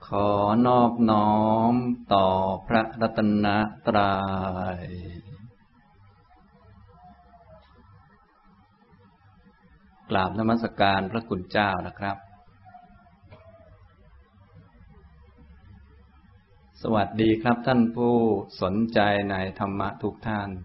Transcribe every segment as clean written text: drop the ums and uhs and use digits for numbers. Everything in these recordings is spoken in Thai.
ขอนอบน้อมต่อพระรัตนตรัยกราบนมัสการพระคุณเจ้านะครับสวัสดีครับท่านผู้สนใจในธรรมะทุกท่าน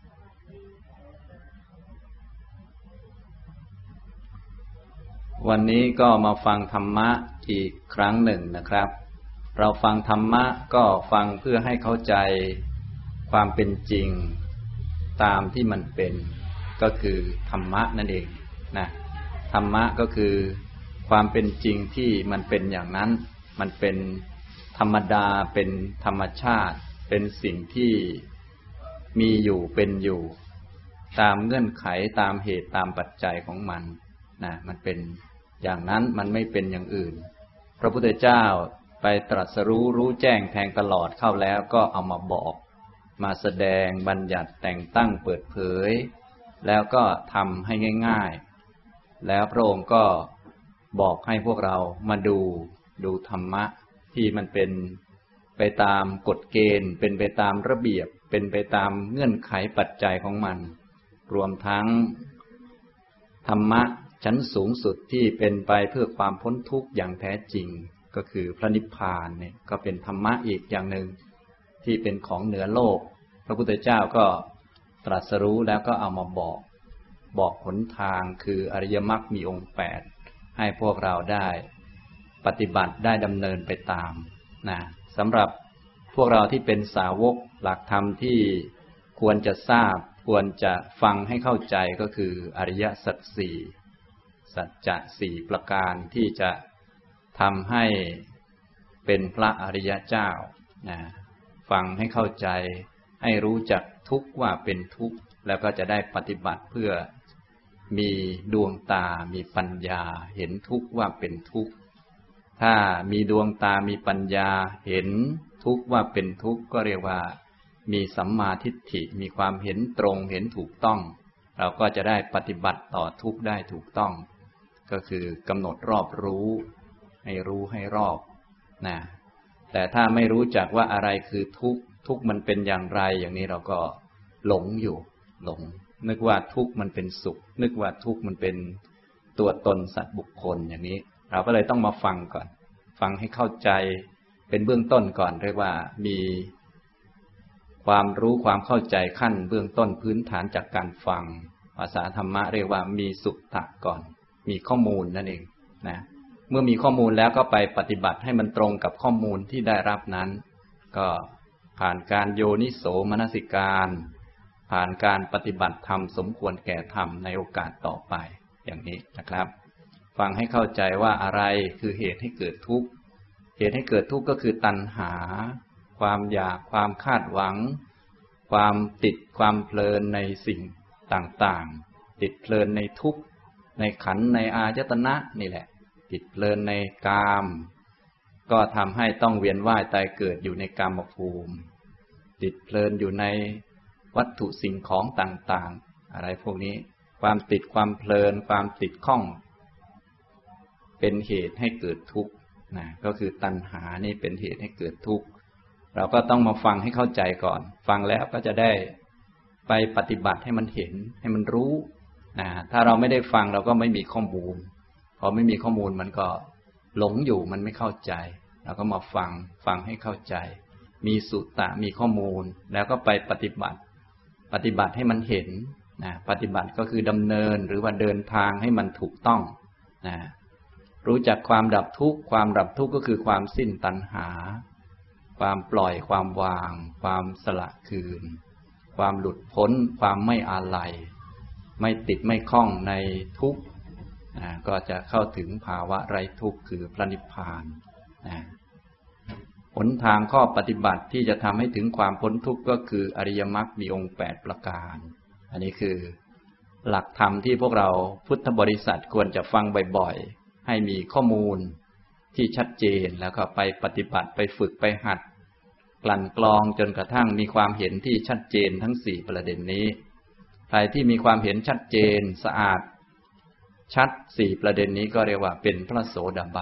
วันนี้ก็มาฟังธรรมะอีกครั้งหนึ่งนะครับเราฟังธรรมะก็ฟังเพื่อให้เข้าใจความเป็นจริงตามที่มันเป็นก็คือธรรมะนั่นเองนะธรรมะก็คือความเป็นจริงที่มันเป็นอย่างนั้นมันเป็นธรรมดาเป็นธรรมชาติเป็นสิ่งที่มีอยู่เป็นอยู่ตามเงื่อนไขตามเหตุตามปัจจัยของมันนะมันเป็นอย่างนั้นมันไม่เป็นอย่างอื่นพระพุทธเจ้าไปตรัสรู้แจ้งแทงตลอดเข้าแล้วก็เอามาบอกมาแสดงบัญญัติแต่งตั้งเปิดเผยแล้วก็ทำให้ง่ายๆแล้วพระองค์ก็บอกให้พวกเรามาดูธรรมะที่มันเป็นไปตามกฎเกณฑ์เป็นไปตามระเบียบเป็นไปตามเงื่อนไขปัจจัยของมันรวมทั้งธรรมะชั้นสูงสุดที่เป็นไปเพื่อความพ้นทุกข์อย่างแท้จริงก็คือพระนิพพานเนี่ยก็เป็นธรรมะอีกอย่างหนึ่งที่เป็นของเหนือโลกพระพุทธเจ้าก็ตรัสรู้แล้วก็เอามาบอกหนทางคืออริยมรรคมีองค์8ให้พวกเราได้ปฏิบัติได้ดำเนินไปตามนะสำหรับพวกเราที่เป็นสาวกหลักธรรมที่ควรจะทราบควรจะฟังให้เข้าใจก็คืออริยสัจสี่สัจจะสี่ประการที่จะทำให้เป็นพระอริยเจ้านะฟังให้เข้าใจให้รู้จักทุกข์ว่าเป็นทุกข์แล้วก็จะได้ปฏิบัติเพื่อมีดวงตามีปัญญาเห็นทุกข์ว่าเป็นทุกข์ถ้ามีดวงตามีปัญญาเห็นทุกข์ว่าเป็นทุกข์ก็เรียกว่ามีสัมมาทิฏฐิมีความเห็นตรงเห็นถูกต้องเราก็จะได้ปฏิบัติต่อทุกข์ได้ถูกต้องก็คือกำหนดรอบรู้ให้รู้ให้รอบนะแต่ถ้าไม่รู้จักว่าอะไรคือทุกข์ทุกข์มันเป็นอย่างไรอย่างนี้เราก็หลงอยู่หลงนึกว่าทุกข์มันเป็นสุขนึกว่าทุกข์มันเป็นตัวตนสัตว์บุคคลอย่างนี้เราก็เลยต้องมาฟังก่อนฟังให้เข้าใจเป็นเบื้องต้นก่อนเรียกว่ามีความรู้ความเข้าใจขั้นเบื้องต้นพื้นฐานจากการฟังภาษาธรรมะเรียกว่ามีสุตตะก่อนมีข้อมูลนั่นเองนะเมื่อมีข้อมูลแล้วก็ไปปฏิบัติให้มันตรงกับข้อมูลที่ได้รับนั้นก็ผ่านการโยนิโสมนสิการผ่านการปฏิบัติธรรมสมควรแก่ธรรมในโอกาสต่อไปอย่างนี้นะครับฟังให้เข้าใจว่าอะไรคือเหตุให้เกิดทุกข์เหตุให้เกิดทุกข์ก็คือตัณหาความอยากความคาดหวังความติดความเพลินในสิ่งต่างๆติดเพลินในทุกข์ในขันธ์ในอายตนะนี่แหละติดเพลินในกามก็ทำให้ต้องเวียนว่ายตายเกิดอยู่ในกามภูมิติดเพลินอยู่ในวัตถุสิ่งของต่างๆอะไรพวกนี้ความติดความเพลินความติดข้องเป็นเหตุให้เกิดทุกข์นะก็คือตัณหานี่เป็นเหตุให้เกิดทุกข์เราก็ต้องมาฟังให้เข้าใจก่อนฟังแล้วก็จะได้ไปปฏิบัติให้มันเห็นให้มันรู้นะถ้าเราไม่ได้ฟังเราก็ไม่มีข้อมูลพอไม่มีข้อมูลมันก็หลงอยู่มันไม่เข้าใจเราก็มาฟังให้เข้าใจมีสุตตะมีข้อมูลแล้วก็ไปปฏิบัติให้มันเห็นนะปฏิบัติก็คือดำเนินหรือว่าเดินทางให้มันถูกต้องนะรู้จักความดับทุกข์ความดับทุกข์ก็คือความสิ้นตัณหาความปล่อยความวางความสละคืนความหลุดพ้นความไม่อาลัยไม่ติดไม่คล้องในทุกข์ก็จะเข้าถึงภาวะไร้ทุกข์คือพระนิพพานหนทางข้อปฏิบัติที่จะทำให้ถึงความพ้นทุกข์ก็คืออริยมรรคมีองค์8ประการอันนี้คือหลักธรรมที่พวกเราพุทธบริษัทควรจะฟังบ่อยๆให้มีข้อมูลที่ชัดเจนแล้วก็ไปปฏิบัติไปฝึกไปหัดกลั่นกรองจนกระทั่งมีความเห็นที่ชัดเจนทั้ง4ประเด็นนี้ใครที่มีความเห็นชัดเจนสะอาดชัด4ประเด็นนี้ก็เรียกว่าเป็นพระโสดาบัน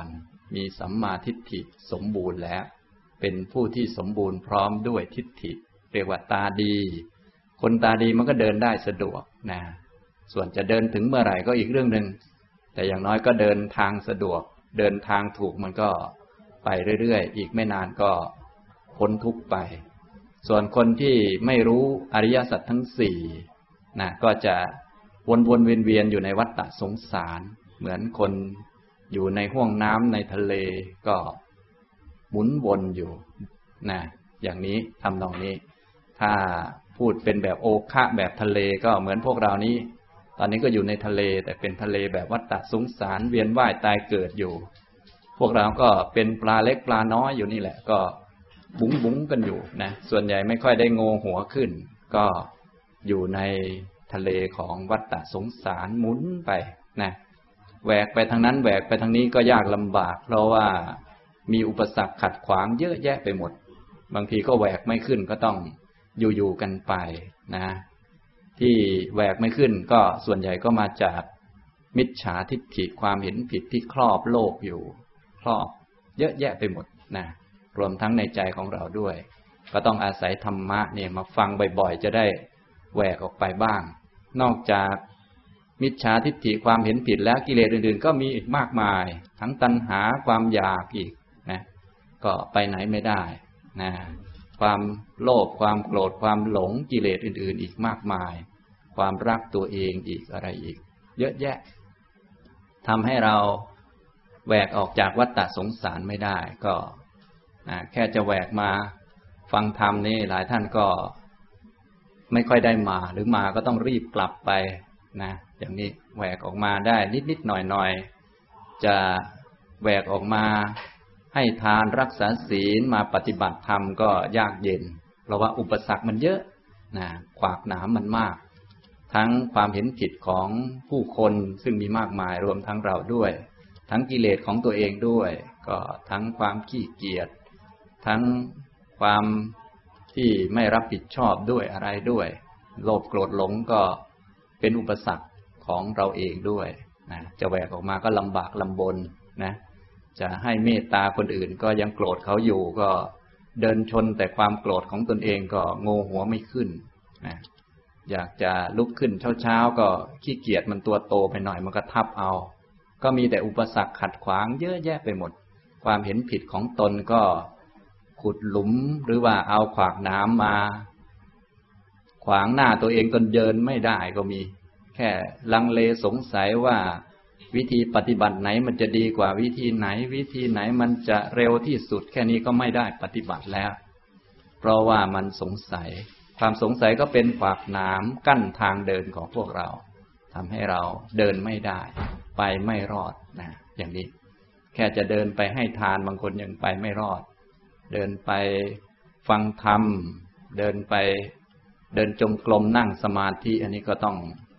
มีสัมมาทิฏฐิสมบูรณ์แล้วเป็นผู้ที่สมบูรณ์พร้อมด้วยทิฏฐิเรียกว่าตาดีคนตาดีมันก็เดินได้สะดวกนะส่วนจะเดินถึงเมื่อไหร่ก็อีกเรื่องนึงแต่อย่างน้อยก็เดินทางสะดวกเดินทางถูกมันก็ไปเรื่อยๆอีกไม่นานก็พ้นทุกข์ไปส่วนคนที่ไม่รู้อริยสัจทั้งสี่นะก็จะวนๆเวียนๆอยู่ในวัฏฏะสงสารเหมือนคนอยู่ในห้วงน้ำในทะเลก็หมุนวนอยู่นะอย่างนี้ทำนองนี้ถ้าพูดเป็นแบบโอคะแบบทะเลก็เหมือนพวกเรานี้ตอนนี้ก็อยู่ในทะเลแต่เป็นทะเลแบบวัฏฏะสงสารเวียนว่ายตายเกิดอยู่พวกเราก็เป็นปลาเล็กปลาน้อยอยู่นี่แหละก็บุ๋งกันอยู่นะส่วนใหญ่ไม่ค่อยได้โงหัวขึ้นก็อยู่ในทะเลของวัฏฏะสงสารหมุนไปนะแหวกไปทางนั้นแหวกไปทางนี้ก็ยากลำบากเพราะว่ามีอุปสรรคขัดขวางเยอะแยะไปหมดบางทีก็แหวกไม่ขึ้นก็ต้องอยู่กันไปนะที่แหวกไม่ขึ้นก็ส่วนใหญ่ก็มาจากมิจฉาทิฏฐิความเห็นผิดที่ครอบโลกอยู่ครอบเยอะแยะไปหมดนะรวมทั้งในใจของเราด้วยก็ต้องอาศัยธรรมะเนี่ยมาฟังบ่อยๆจะได้แหวกออกไปบ้างนอกจากมิจฉาทิฏฐิความเห็นผิดแล้วกิเลสอื่นๆก็มีอีกมากมายทั้งตัณหาความอยากอีกนะก็ไปไหนไม่ได้นะความโลภความโกรธความหลงกิเลสอื่นๆอีกมากมายความรักตัวเองอีกอะไรอีกเยอะแยะทำให้เราแหวกออกจากวัฏฏะสงสารไม่ได้ก็แค่จะแหวกมาฟังธรรมนี่หลายท่านก็ไม่ค่อยได้มาหรือมาก็ต้องรีบกลับไปนะอย่างนี้แหวกออกมาได้นิดๆหน่อยๆจะแหวกออกมาให้ทานรักษาศีลมาปฏิบัติธรรมก็ยากเย็นเพราะว่าอุปสรรคมันเยอะนะขวากหนามมันมากทั้งความเห็นผิดของผู้คนซึ่งมีมากมายรวมทั้งเราด้วยทั้งกิเลสของตัวเองด้วยก็ทั้งความขี้เกียจทั้งความที่ไม่รับผิดชอบด้วยอะไรด้วยโลภโกรธหลงก็เป็นอุปสรรคของเราเองด้วยนะจะแหวกออกมาก็ลำบากลำบนนะจะให้เมตตาคนอื่นก็ยังโกรธเขาอยู่ก็เดินชนแต่ความโกรธของตนเองก็โงหัวไม่ขึ้นนะอยากจะลุกขึ้นเช้าๆก็ขี้เกียจมันตัวโตไปหน่อยมันก็ทับเอาก็มีแต่อุปสรรคขัดขวางเยอะแยะไปหมดความเห็นผิดของตนก็ขุดหลุมหรือว่าเอาขวากน้ำมาขวางหน้าตัวเองจนเดินไม่ได้ก็มีแค่ลังเลสงสัยว่าวิธีปฏิบัติไหนมันจะดีกว่าวิธีไหนวิธีไหนมันจะเร็วที่สุดแค่นี้ก็ไม่ได้ปฏิบัติแล้วเพราะว่ามันสงสัยความสงสัยก็เป็นขวากน้ำกั้นทางเดินของพวกเราทำให้เราเดินไม่ได้ไปไม่รอดนะอย่างนี้แค่จะเดินไปให้ทานบางคนยังไปไม่รอดเดินไปฟังธรรมเดินไปเดินจงกรมนั่งสมาธิอันนี้ก็ต้อง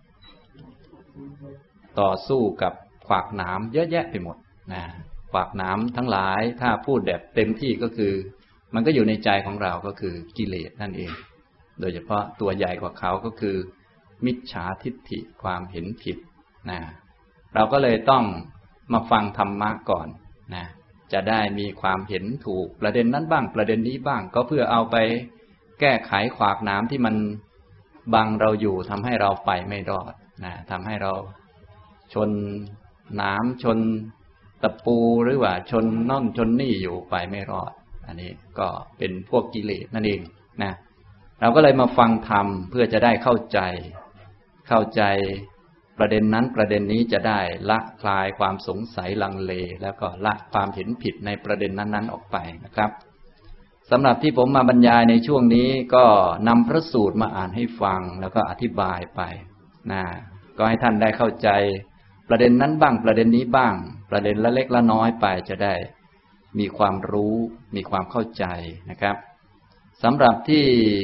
ต่อสู้กับขวากหนามเยอะแยะไปหมดนะขวากหนามทั้งหลายถ้าพูดแบบเต็มที่ก็คือมันก็อยู่ในใจของเราก็คือกิเลสนั่นเองโดยเฉพาะตัวใหญ่กว่าเขาก็คือมิจฉาทิฏฐิความเห็นผิดนะเราก็เลยต้องมาฟังธรรมะก่อนนะจะได้มีความเห็นถูกประเด็นนั้นบ้างประเด็นนี้บ้างก็เพื่อเอาไปแก้ไขขวากหนามที่มันบังเราอยู่ทำให้เราไปไม่รอดนะทำให้เราชนหนามชนตะปูหรือว่าชนน่อนชนนี่อยู่ไปไม่รอดอันนี้ก็เป็นพวกกิเลสนั่นเองนะเราก็เลยมาฟังธรรมเพื่อจะได้เข้าใจประเด็นนั้นประเด็นนี้จะได้ละคลายความสงสัยลังเลแล้วก็ละความเห็นผิดในประเด็นนั้นๆออกไปนะครับสำหรับที่ผมมาบรรยายในช่วงนี้ก็นำพระสูตรมาอ่านให้ฟังแล้วก็อธิบายไปนะก็ให้ท่านได้เข้าใจประเด็นนั้นบ้างประเด็นนี้บ้างประเด็นละเล็กละน้อยไปจะได้มีความรู้มีความเข้าใจนะครับสำหรับที่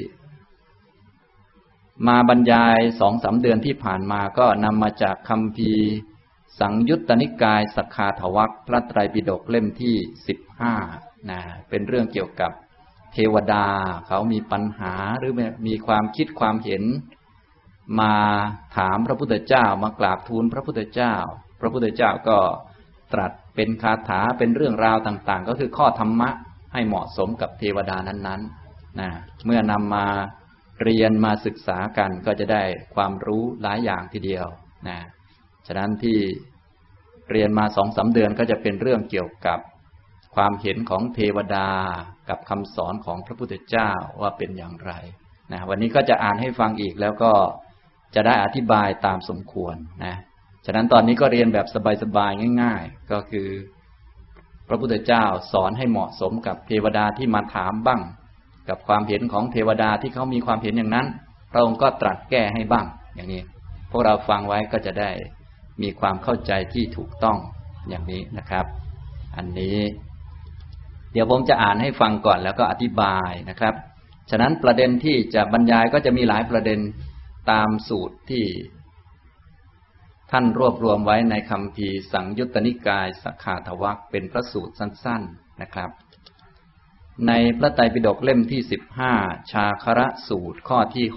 มาบรรยาย 2-3 เดือนที่ผ่านมาก็นำมาจากคัมภีร์สังยุตตนิกายสักขาทวัคพระไตรปิฎกเล่มที่15นะเป็นเรื่องเกี่ยวกับเทวดาเขามีปัญหาหรือมีความคิดความเห็นมาถามพระพุทธเจ้ามากราบทูลพระพุทธเจ้าพระพุทธเจ้าก็ตรัสเป็นคาถาเป็นเรื่องราวต่างๆก็คือข้อธรรมะให้เหมาะสมกับเทวดานั้นๆนะเมื่อนำมาเรียนมาศึกษากันก็จะได้ความรู้หลายอย่างทีเดียวนะฉะนั้นที่เรียนมา 2-3 เดือนก็จะเป็นเรื่องเกี่ยวกับความเห็นของเทวดากับคำสอนของพระพุทธเจ้าว่าเป็นอย่างไรนะวันนี้ก็จะอ่านให้ฟังอีกแล้วก็จะได้อธิบายตามสมควรนะฉะนั้นตอนนี้ก็เรียนแบบสบายๆง่ายๆก็คือพระพุทธเจ้าสอนให้เหมาะสมกับเทวดาที่มาถามบ้างกับความเห็นของเทวดาที่เขามีความเห็นอย่างนั้นพระองค์ก็ตรัสแก้ให้บ้างอย่างนี้พวกเราฟังไว้ก็จะได้มีความเข้าใจที่ถูกต้องอย่างนี้นะครับอันนี้เดี๋ยวผมจะอ่านให้ฟังก่อนแล้วก็อธิบายนะครับฉะนั้นประเด็นที่จะบรรยายก็จะมีหลายประเด็นตามสูตรที่ท่านรวบรวมไว้ในคัมภีร์สังยุตตนิกายสักขาทวรรคเป็นพระสูตรสั้นๆนะครับในพระไตรปิฎกเล่มที่15ชาคระสูตรข้อที่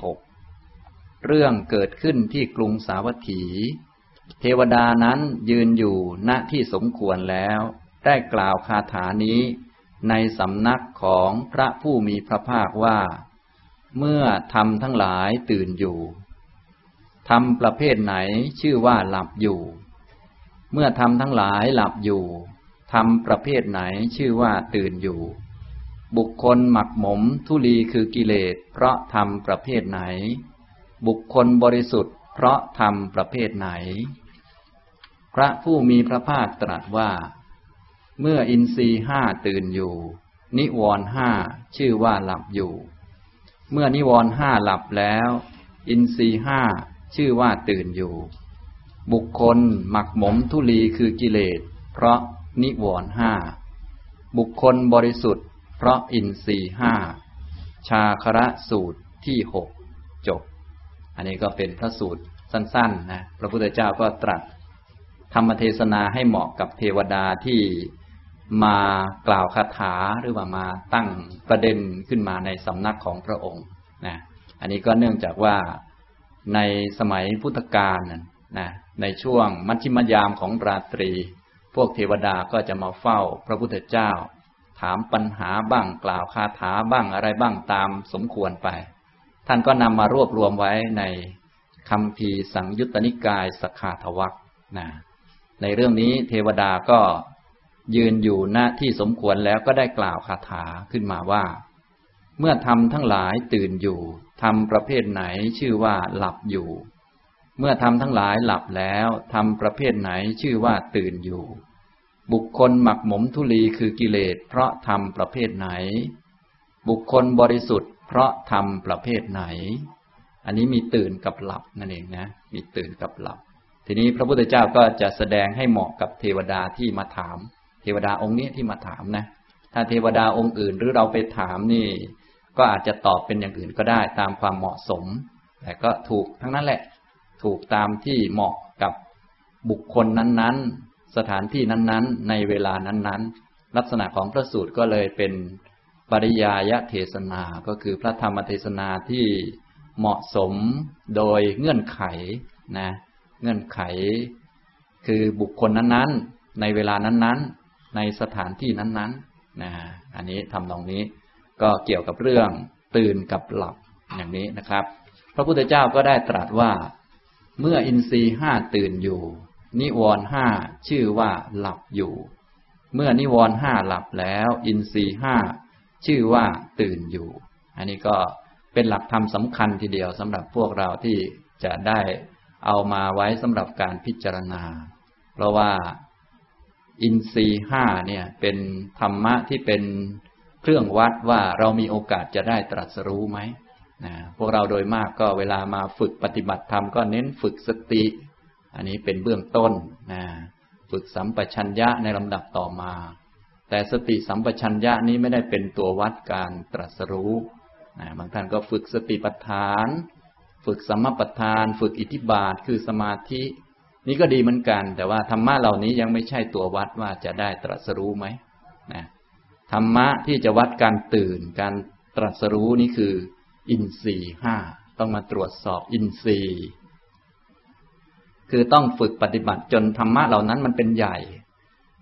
6เรื่องเกิดขึ้นที่กรุงสาวัตถีเทวดานั้นยืนอยู่ณที่สมควรแล้วได้กล่าวคาถานี้ในสำนักของพระผู้มีพระภาคว่าเมื่อธรรมทั้งหลายตื่นอยู่ธรรมประเภทไหนชื่อว่าหลับอยู่เมื่อธรรมทั้งหลายหลับอยู่ธรรมประเภทไหนชื่อว่าตื่นอยู่บุคคลหมักหมมทุลีคือกิเลสเพราะธรรมประเภทไหนบุคคลบริสุทธิ์เพราะธรรมประเภทไหนพระผู้มีพระภาคตรัสว่าเมื่ออินทรีย์ห้าตื่นอยู่นิวรณ์ห้าชื่อว่าหลับอยู่เมื่อนิวรณ์ห้าหลับแล้วอินทรีย์ห้าชื่อว่าตื่นอยู่บุคคลหมักหมมทุลีคือกิเลสเพราะนิวรณ์ห้าบุคคลบริสุทธิ์เพราะอินทรีย์ห้าชาคระสูตรที่6จบอันนี้ก็เป็นพระสูตรสั้นๆนะพระพุทธเจ้าก็ตรัสธรรมเทศนาให้เหมาะกับเทวดาที่มากล่าวคาถาหรือว่ามาตั้งประเด็นขึ้นมาในสำนักของพระองค์นะอันนี้ก็เนื่องจากว่าในสมัยพุทธกาลนะในช่วงมัชฌิมยามของราตรีพวกเทวดาก็จะมาเฝ้าพระพุทธเจ้าถามปัญหาบ้างกล่าวคาถาบ้างอะไรบ้างตามสมควรไปท่านก็นำมารวบรวมไว้ในคัมภีร์สังยุตตนิกายสักขาทวรรคนะในเรื่องนี้เทวดาก็ยืนอยู่ณที่สมควรแล้วก็ได้กล่าวคาถาขึ้นมาว่าเมื่อธรรมทั้งหลายตื่นอยู่ธรรมประเภทไหนชื่อว่าหลับอยู่เมื่อธรรมทั้งหลายหลับแล้วธรรมประเภทไหนชื่อว่าตื่นอยู่บุคคลหมักหมมทุลีคือกิเลสเพราะธรรมประเภทไหนบุคคลบริสุทธิ์เพราะธรรมประเภทไหนอันนี้มีตื่นกับหลับนั่นเองนะมีตื่นกับหลับทีนี้พระพุทธเจ้าก็จะแสดงให้เหมาะกับเทวดาที่มาถามเทวดาองค์นี้ที่มาถามนะถ้าเทวดาองค์อื่นหรือเราไปถามนี่ก็อาจจะตอบเป็นอย่างอื่นก็ได้ตามความเหมาะสมแต่ก็ถูกทั้งนั้นแหละถูกตามที่เหมาะกับบุคคลนั้นๆสถานที่นั้นๆในเวลานั้นๆลักษณะของพระสูตรก็เลยเป็นปริยายเทศนาก็คือพระธรรมเทศนาที่เหมาะสมโดยเงื่อนไขนะเงื่อนไขคือบุคคลนั้นๆในเวลานั้นๆในสถานที่นั้นๆนะอันนี้ทำตรงนี้ก็เกี่ยวกับเรื่องตื่นกับหลับอย่างนี้นะครับพระพุทธเจ้าก็ได้ตรัสว่าเมื่ออินทรีย์ห้าตื่นอยู่นิวรณ์ห้าชื่อว่าหลับอยู่เมื่อนิวรณ์ห้าหลับแล้วอินทรีย์ห้าชื่อว่าตื่นอยู่อันนี้ก็เป็นหลักธรรมสำคัญทีเดียวสำหรับพวกเราที่จะได้เอามาไว้สำหรับการพิจารณาเพราะว่าอินทรีย์ห้าเนี่ยเป็นธรรมะที่เป็นเครื่องวัดว่าเรามีโอกาสจะได้ตรัสรู้ไหมพวกเราโดยมากก็เวลามาฝึกปฏิบัติธรรมก็เน้นฝึกสติอันนี้เป็นเบื้องต้นฝึกสัมปชัญญะในลำดับต่อมาแต่สติสัมปชัญญะนี้ไม่ได้เป็นตัววัดการตรัสรู้บางท่านก็ฝึกสติปัฏฐานฝึกสัมมาปัฏฐานฝึกอิทธิบาทคือสมาธินี่ก็ดีเหมือนกันแต่ว่าธรรมะเหล่านี้ยังไม่ใช่ตัววัดว่าจะได้ตรัสรู้ไหมธรรมะที่จะวัดการตื่นการตรัสรู้นี่คืออินทรีย์ห้าต้องมาตรวจสอบอินทรีย์คือต้องฝึกปฏิบัติจนธรรมะเหล่านั้นมันเป็นใหญ่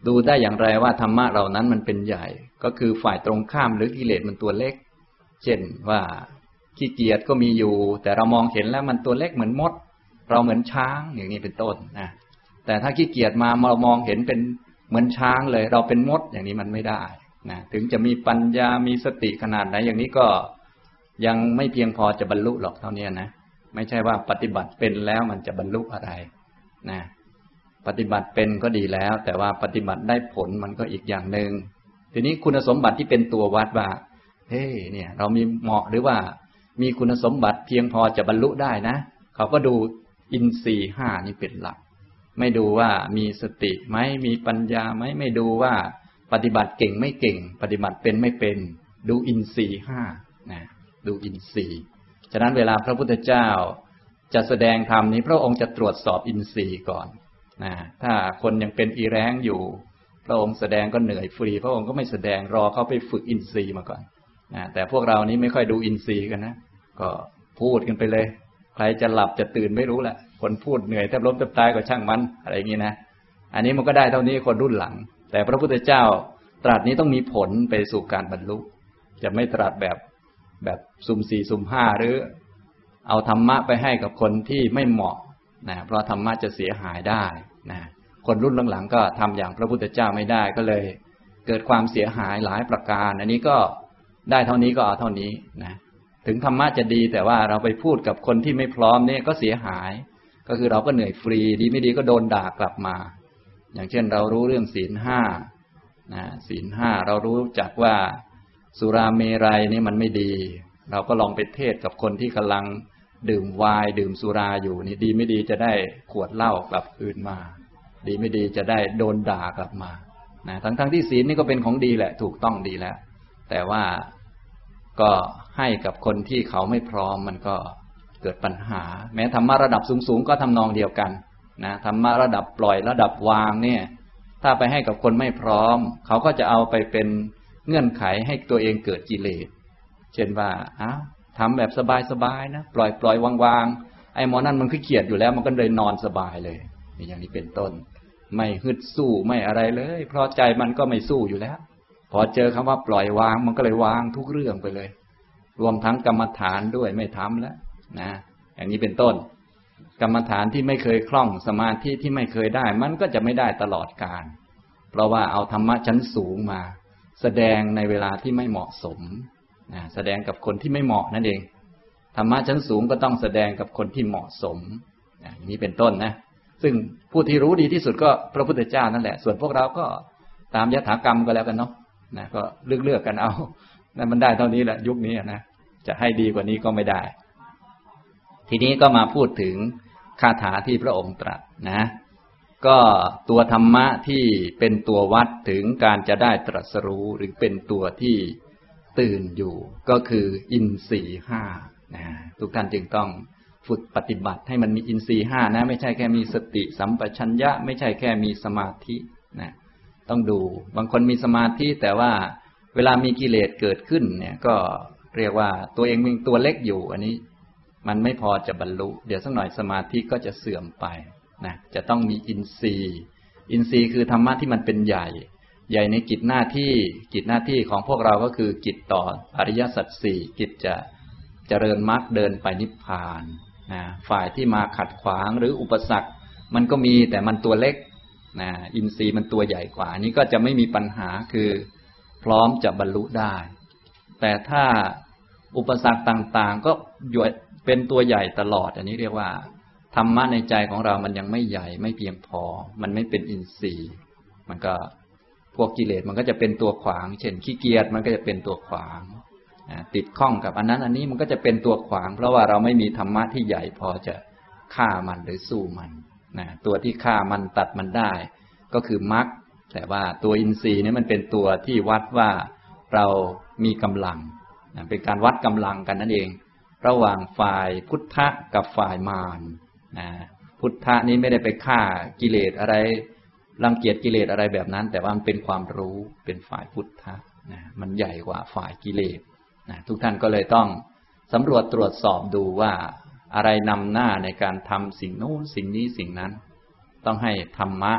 ดูได้อย่างไรว่าธรรมะเหล่านั้นมันเป็นใหญ่ก็คือฝ่ายตรงข้ามหรือกิเลสมันตัวเล็กเช่นว่าขี้เกียจก็มีอยู่แต่เรามองเห็นแล้วมันตัวเล็กเหมือนมดเราเหมือนช้างอย่างนี้เป็นต้นนะแต่ถ้าขี้เกียจมาเรามองเห็นเป็นเหมือนช้างเลยเราเป็นมดอย่างนี้มันไม่ได้นะถึงจะมีปัญญามีสติขนาดไหนอย่างนี้ก็ยังไม่เพียงพอจะบรรลุหรอกเท่านี้นะไม่ใช่ว่าปฏิบัติเป็นแล้วมันจะบรรลุอะไรนะปฏิบัติเป็นก็ดีแล้วแต่ว่าปฏิบัติได้ผลมันก็อีกอย่างหนึ่งทีนี้คุณสมบัติที่เป็นตัววัดว่าเฮ้เนี่ยเรามีเหมาะหรือว่ามีคุณสมบัติเพียงพอจะบรรลุได้นะเขาก็ดูอินทรีย์ห้านี่เป็นหลักไม่ดูว่ามีสติไหมมีปัญญาไหมไม่ดูว่าปฏิบัติเก่งไม่เก่งปฏิบัติเป็นไม่เป็นดูอินทรีย์ห้านะดูอินทรีย์ฉะนั้นเวลาพระพุทธเจ้าจะแสดงธรรมนี้พระองค์จะตรวจสอบอินทรีย์ก่อนนะถ้าคนยังเป็นอีแร้งอยู่พระองค์แสดงก็เหนื่อยฟรีพระองค์ก็ไม่แสดงรอเขาไปฝึกอินทรีย์มาก่อนนะแต่พวกเรานี้ไม่ค่อยดูอินทรีย์กันนะก็พูดกันไปเลยใครจะหลับจะตื่นไม่รู้แหละคนพูดเหนื่อยแทบล้มแทบตายก็ช่างมันอะไรอย่างนี้นะอันนี้มันก็ได้เท่านี้คนรุ่นหลังแต่พระพุทธเจ้าตรัสนี้ต้องมีผลไปสู่การบรรลุจะไม่ตรัสแบบสุ่มสี่สุ่มห้าหรือเอาธรรมะไปให้กับคนที่ไม่เหมาะนะเพราะธรรมะจะเสียหายได้นะคนรุ่นหลังๆก็ทำอย่างพระพุทธเจ้าไม่ได้ก็เลยเกิดความเสียหายหลายประการอันนี้ก็ได้เท่านี้ก็เอาเท่านี้นะถึงธรรมะจะดีแต่ว่าเราไปพูดกับคนที่ไม่พร้อมเนี่ยก็เสียหายก็คือเราก็เหนื่อยฟรีดีไม่ดีก็โดนด่ากลับมาอย่างเช่นเรารู้เรื่องศีลห้านะศีลห้าเรารู้จักว่าสุราเมรัยนี่มันไม่ดีเราก็ลองไปเทศกับคนที่กำลังดื่มไวน์ดื่มสุราอยู่นี่ดีไม่ดีจะได้ขวดเหล้ากลับคืนมาดีไม่ดีจะได้โดนด่ากลับมานะทั้งที่ศีลนี่ก็เป็นของดีแหละถูกต้องดีแล้วแต่ว่าก็ให้กับคนที่เขาไม่พร้อมมันก็เกิดปัญหาแม้ธรรมะระดับสูงๆก็ทำนองเดียวกันนะธรรมะระดับปล่อยระดับวางเนี่ยถ้าไปให้กับคนไม่พร้อมเขาก็จะเอาไปเป็นเงื่อนไขให้ตัวเองเกิดกิเลสเช่นว่าทำแบบสบายๆนะปล่อยวางๆไอ้หมอนั่นมันขี้เกียจอยู่แล้วมันก็เลยนอนสบายเลยอย่างนี้เป็นต้นไม่ฮึดสู้ไม่อะไรเลยเพราะใจมันก็ไม่สู้อยู่แล้วพอเจอคำว่าปล่อยวางมันก็เลยวางทุกเรื่องไปเลยรวมทั้งกรรมฐานด้วยไม่ทำแล้วนะอย่างนี้เป็นต้นกรรมฐานที่ไม่เคยคล่องสมาธิที่ไม่เคยได้มันก็จะไม่ได้ตลอดกาลเพราะว่าเอาธรรมะชั้นสูงมาแสดงในเวลาที่ไม่เหมาะสมนะแสดงกับคนที่ไม่เหมาะนั่นเองธรรมะชั้นสูงก็ต้องแสดงกับคนที่เหมาะสมอย่างนี้เป็นต้นนะซึ่งผู้ที่รู้ดีที่สุดก็พระพุทธเจ้านั่นแหละส่วนพวกเราก็ตามยถากรรมก็แล้วกันเนาะนะก็เลือกกันเอานั่นมันได้เท่านี้แหละยุคนี้นะจะให้ดีกว่านี้ก็ไม่ได้ทีนี้ก็มาพูดถึงคาถาที่พระองค์ตรัสนะก็ตัวธรรมะที่เป็นตัววัดถึงการจะได้ตรัสรู้หรือเป็นตัวที่ตื่นอยู่ก็คืออินทรีย์ห้านะทุกท่านจึงต้องฝึกปฏิบัติให้มันมีอินทรีย์ห้านะไม่ใช่แค่มีสติสัมปชัญญะไม่ใช่แค่มีสมาธินะต้องดูบางคนมีสมาธิแต่ว่าเวลามีกิเลสเกิดขึ้นเนี่ยก็เรียกว่าตัวเองมีตัวเล็กอยู่อันนี้มันไม่พอจะบรรลุเดี๋ยวสักหน่อยสมาธิก็จะเสื่อมไปนะจะต้องมีอินทรีย์อินทรีย์คือธรรมะที่มันเป็นใหญ่ในกิจหน้าที่ของพวกเราก็คือกิจต่ออริยสัจสี่กิจจะเจริญมรรคเดินไปนิพพานนะฝ่ายที่มาขัดขวางหรืออุปสรรคมันก็มีแต่มันตัวเล็กนะอินทรีย์มันตัวใหญ่กว่านี้ก็จะไม่มีปัญหาคือพร้อมจะบรรลุได้แต่ถ้าอุปสรรคต่างๆก็เป็นตัวใหญ่ตลอดอันนี้เรียกว่าธรรมะในใจของเรามันยังไม่ใหญ่ไม่เพียงพอมันไม่เป็นอินทรีย์มันก็พวกกิเลสมันก็จะเป็นตัวขวางเช่นขี้เกียจมันก็จะเป็นตัวขวางติดข้องกับอันนั้นอันนี้มันก็จะเป็นตัวขวางเพราะว่าเราไม่มีธรรมะที่ใหญ่พอจะฆ่ามันหรือสู้มันตัวที่ฆ่ามันตัดมันได้ก็คือมรรคแต่ว่าตัวอินทรีย์นี่มันเป็นตัวที่วัดว่าเรามีกำลังเป็นการวัดกำลังกันนั่นเองระหว่างฝ่ายพุทธะกับฝ่ายมารพุทธะนี้ไม่ได้ไปฆ่ากิเลสอะไรรังเกียจกิเลสอะไรแบบนั้นแต่ว่ามันเป็นความรู้เป็นฝ่ายพุทธะมันใหญ่กว่าฝ่ายกิเลสทุกท่านก็เลยต้องสำรวจตรวจสอบดูว่าอะไรนำหน้าในการทำสิ่งโน้นสิ่งนี้สิ่งนั้นต้องให้ธรรมะ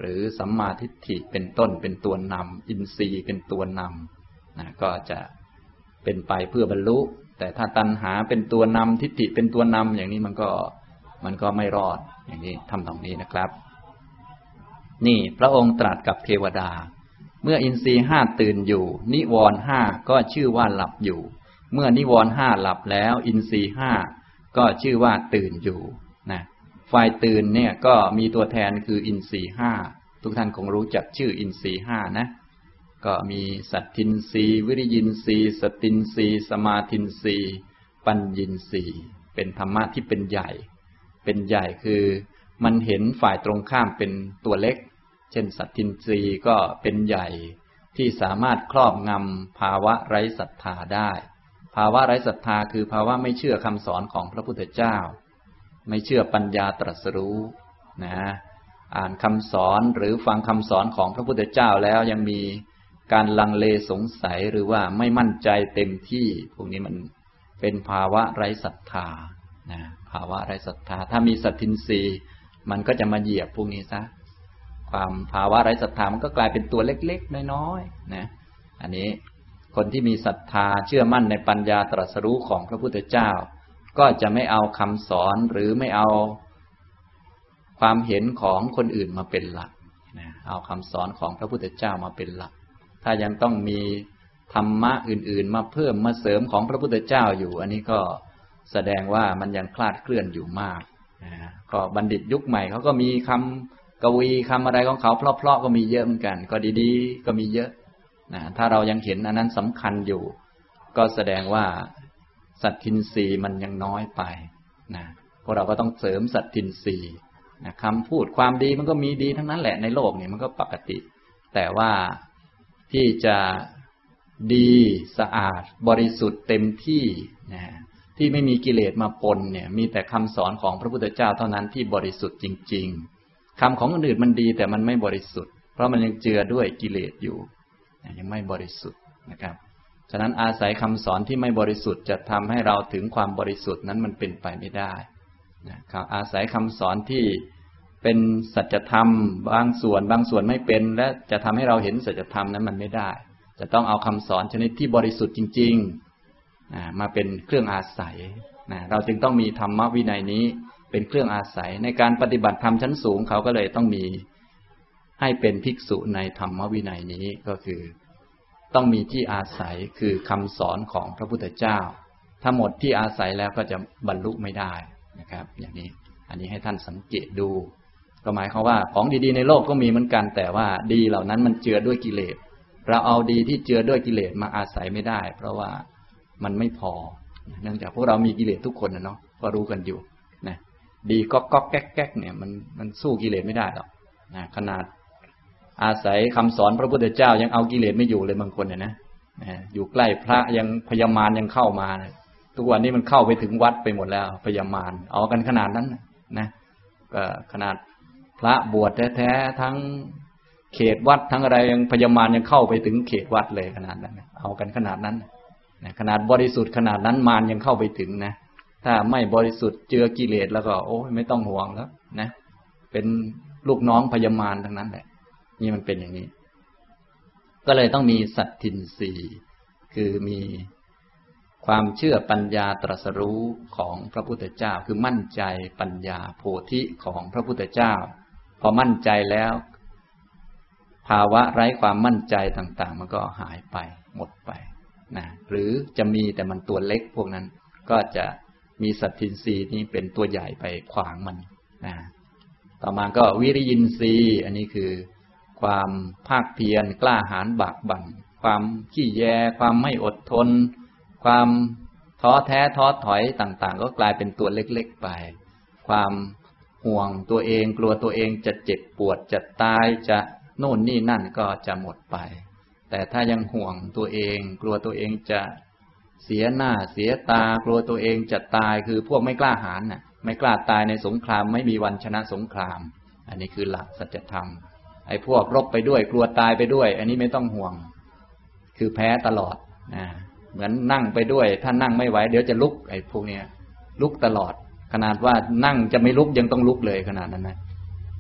หรือสัมมาทิฏฐิเป็นต้นเป็นตัวนำอินทรีย์เป็นตัวนำนะก็จะเป็นไปเพื่อบรรลุแต่ถ้าตัณหาเป็นตัวนำทิฏฐิเป็นตัวนำอย่างนี้มันก็ไม่รอดอย่างนี้ทำตรงนี้นะครับนี่พระองค์ตรัสกับเทวดาเมื่ออินทรีย์ห้าตื่นอยู่นิวรณ์ห้าก็ชื่อว่าหลับอยู่เมื่อนิวรณ์ห้าหลับแล้วอินทรีย์ห้าก็ชื่อว่าตื่นอยู่นะฝ่ายตื่นเนี่ยก็มีตัวแทนคืออินทรีย์ห้าทุกท่านคงรู้จักชื่ออินทรีย์ห้านะก็มีสัตทินทรีย์วิริยินทรีย์สตินทรีย์สมาธินทรีย์ปัญญินทรีย์เป็นธรรมะที่เป็นใหญ่คือมันเห็นฝ่ายตรงข้ามเป็นตัวเล็กเช่นสัตทินทรีย์ก็เป็นใหญ่ที่สามารถครอบงำภาวะไร้ศรัทธาได้ภาวะไร้ศรัทธาคือภาวะไม่เชื่อคำสอนของพระพุทธเจ้าไม่เชื่อปัญญาตรัสรู้นะอ่านคำสอนหรือฟังคำสอนของพระพุทธเจ้าแล้วยังมีการลังเลสงสัยหรือว่าไม่มั่นใจเต็มที่พวกนี้มันเป็นภาวะไร้ศรัทธานะภาวะไร้ศรัทธาถ้ามีสัตทินทรีย์มันก็จะมาเหยียบพวกนี้ซะความภาวะไร้ศรัทธามันก็กลายเป็นตัวเล็กๆน้อยๆนะอันนี้คนที่มีศรัทธาเชื่อมั่นในปัญญาตรัสรู้ของพระพุทธเจ้าก็จะไม่เอาคำสอนหรือไม่เอาความเห็นของคนอื่นมาเป็นหลักนะเอาคำสอนของพระพุทธเจ้ามาเป็นหลักถ้ายังต้องมีธรรมะอื่นๆมาเพิ่มมาเสริมของพระพุทธเจ้าอยู่อันนี้ก็แสดงว่ามันยังคลาดเคลื่อนอยู่มากนะก็บัณฑิตยุคใหม่เขาก็มีคำกวีคำอะไรของเขาเพราะๆก็มีเยอะเหมือนกันก็ดีๆก็มีเยอะนะถ้าเรายังเห็นอันนั้นสำคัญอยู่ก็แสดงว่าสัตทินทรีย์มันยังน้อยไปนะพวกเราก็ต้องเสริมสัตทินทรีย์นะคำพูดความดีมันก็มีดีทั้งนั้นแหละในโลกนี่มันก็ปกติแต่ว่าที่จะดีสะอาดบริสุทธิ์เต็มที่นะที่ไม่มีกิเลสมาปนเนี่ยมีแต่คำสอนของพระพุทธเจ้าเท่านั้นที่บริสุทธิ์จริงๆคำของคนอื่นมันดีแต่มันไม่บริสุทธิ์เพราะมันยังเจือด้วยกิเลสอยู่ยังไม่บริสุทธิ์นะครับฉะนั้นอาศัยคำสอนที่ไม่บริสุทธิ์จะทำให้เราถึงความบริสุทธิ์นั้นมันเป็นไปไม่ได้นะครับอาศัยคำสอนที่เป็นสัจธรรมบางส่วนไม่เป็นและจะทำให้เราเห็นสัจธรรมนั้นมันไม่ได้จะต้องเอาคำสอนชนิดที่บริสุทธิ์จริงๆมาเป็นเครื่องอาศัยเราจึงต้องมีธรรมวินัยนี้เป็นเครื่องอาศัยในการปฏิบัติธรรมชั้นสูงเขาก็เลยต้องมีให้เป็นภิกษุในธรรมวินัยนี้ก็คือต้องมีที่อาศัยคือคำสอนของพระพุทธเจ้าถ้าหมดที่อาศัยแล้วก็จะบรรลุไม่ได้นะครับอย่างนี้อันนี้ให้ท่านสังเกตดูก็หมายความว่าของดีๆในโลกก็มีเหมือนกันแต่ว่าดีเหล่านั้นมันเจือด้วยกิเลสเราเอาดีที่เจือด้วยกิเลสมาอาศัยไม่ได้เพราะว่ามันไม่พอเนื่องจากพวกเรามีกิเลสทุกคนนะเนาะก็รู้กันอยู่นะดีก๊อกแก๊กเนี่ยมันสู้กิเลสไม่ได้หรอกนะขนาดอาศัยคำสอนพระพุทธเจ้ายังเอากิเลสไม่อยู่เลยบางคนเนี่ยนะอยู่ใกล้พระยังพยามารยังเข้ามาทุกวันนี้มันเข้าไปถึงวัดไปหมดแล้วพยามารเอากันขนาดนั้นนะก็ขนาดพระบวชแท้ๆทั้งเขตวัดทั้งอะไรยังพยามารยังเข้าไปถึงเขตวัดเลยขนาดนั้นเอากันขนาดนั้นนะขนาดบริสุทธิ์ขนาดนั้นมารยังเข้าไปถึงนะถ้าไม่บริสุทธิ์เจือกิเลสแล้วก็โอ้ไม่ต้องห่วงแล้วนะเป็นลูกน้องพยามารทั้งนั้นแหละนี่มันเป็นอย่างนี้ก็เลยต้องมีสัตทินทรีย์คือมีความเชื่อปัญญาตรัสรู้ของพระพุทธเจ้าคือมั่นใจปัญญาโพธิของพระพุทธเจ้าพอมั่นใจแล้วภาวะไร้ความมั่นใจต่างๆมันก็หายไปหมดไปนะหรือจะมีแต่มันตัวเล็กพวกนั้นก็จะมีสัตทินทรีย์นี้เป็นตัวใหญ่ไปขวางมันนะต่อมาก็วิริยินทรีย์อันนี้คือความภาคเพียรกล้าหาญบากบั่นความขี้แยความไม่อดทนความท้อแท้ท้อถอยต่างๆก็กลายเป็นตัวเล็กๆไปความห่วงตัวเองกลัวตัวเองจะเจ็บปวดจะตายจะโน่นนี่นั่นก็จะหมดไปแต่ถ้ายังห่วงตัวเองกลัวตัวเองจะเสียหน้าเสียตากลัวตัวเองจะตายคือพวกไม่กล้าหาญน่ะไม่กล้าตายในสงครามไม่มีวันชนะสงครามอันนี้คือหลักสัจธรรมไอ้พวกรบไปด้วยกลัวตายไปด้วยอันนี้ไม่ต้องห่วงคือแพ้ตลอดนะเหมือนนั่งไปด้วยถ้านั่งไม่ไหวเดี๋ยวจะลุกไอ้พวกเนี้ยลุกตลอดขนาดว่านั่งจะไม่ลุกยังต้องลุกเลยขนาดนั้นนะ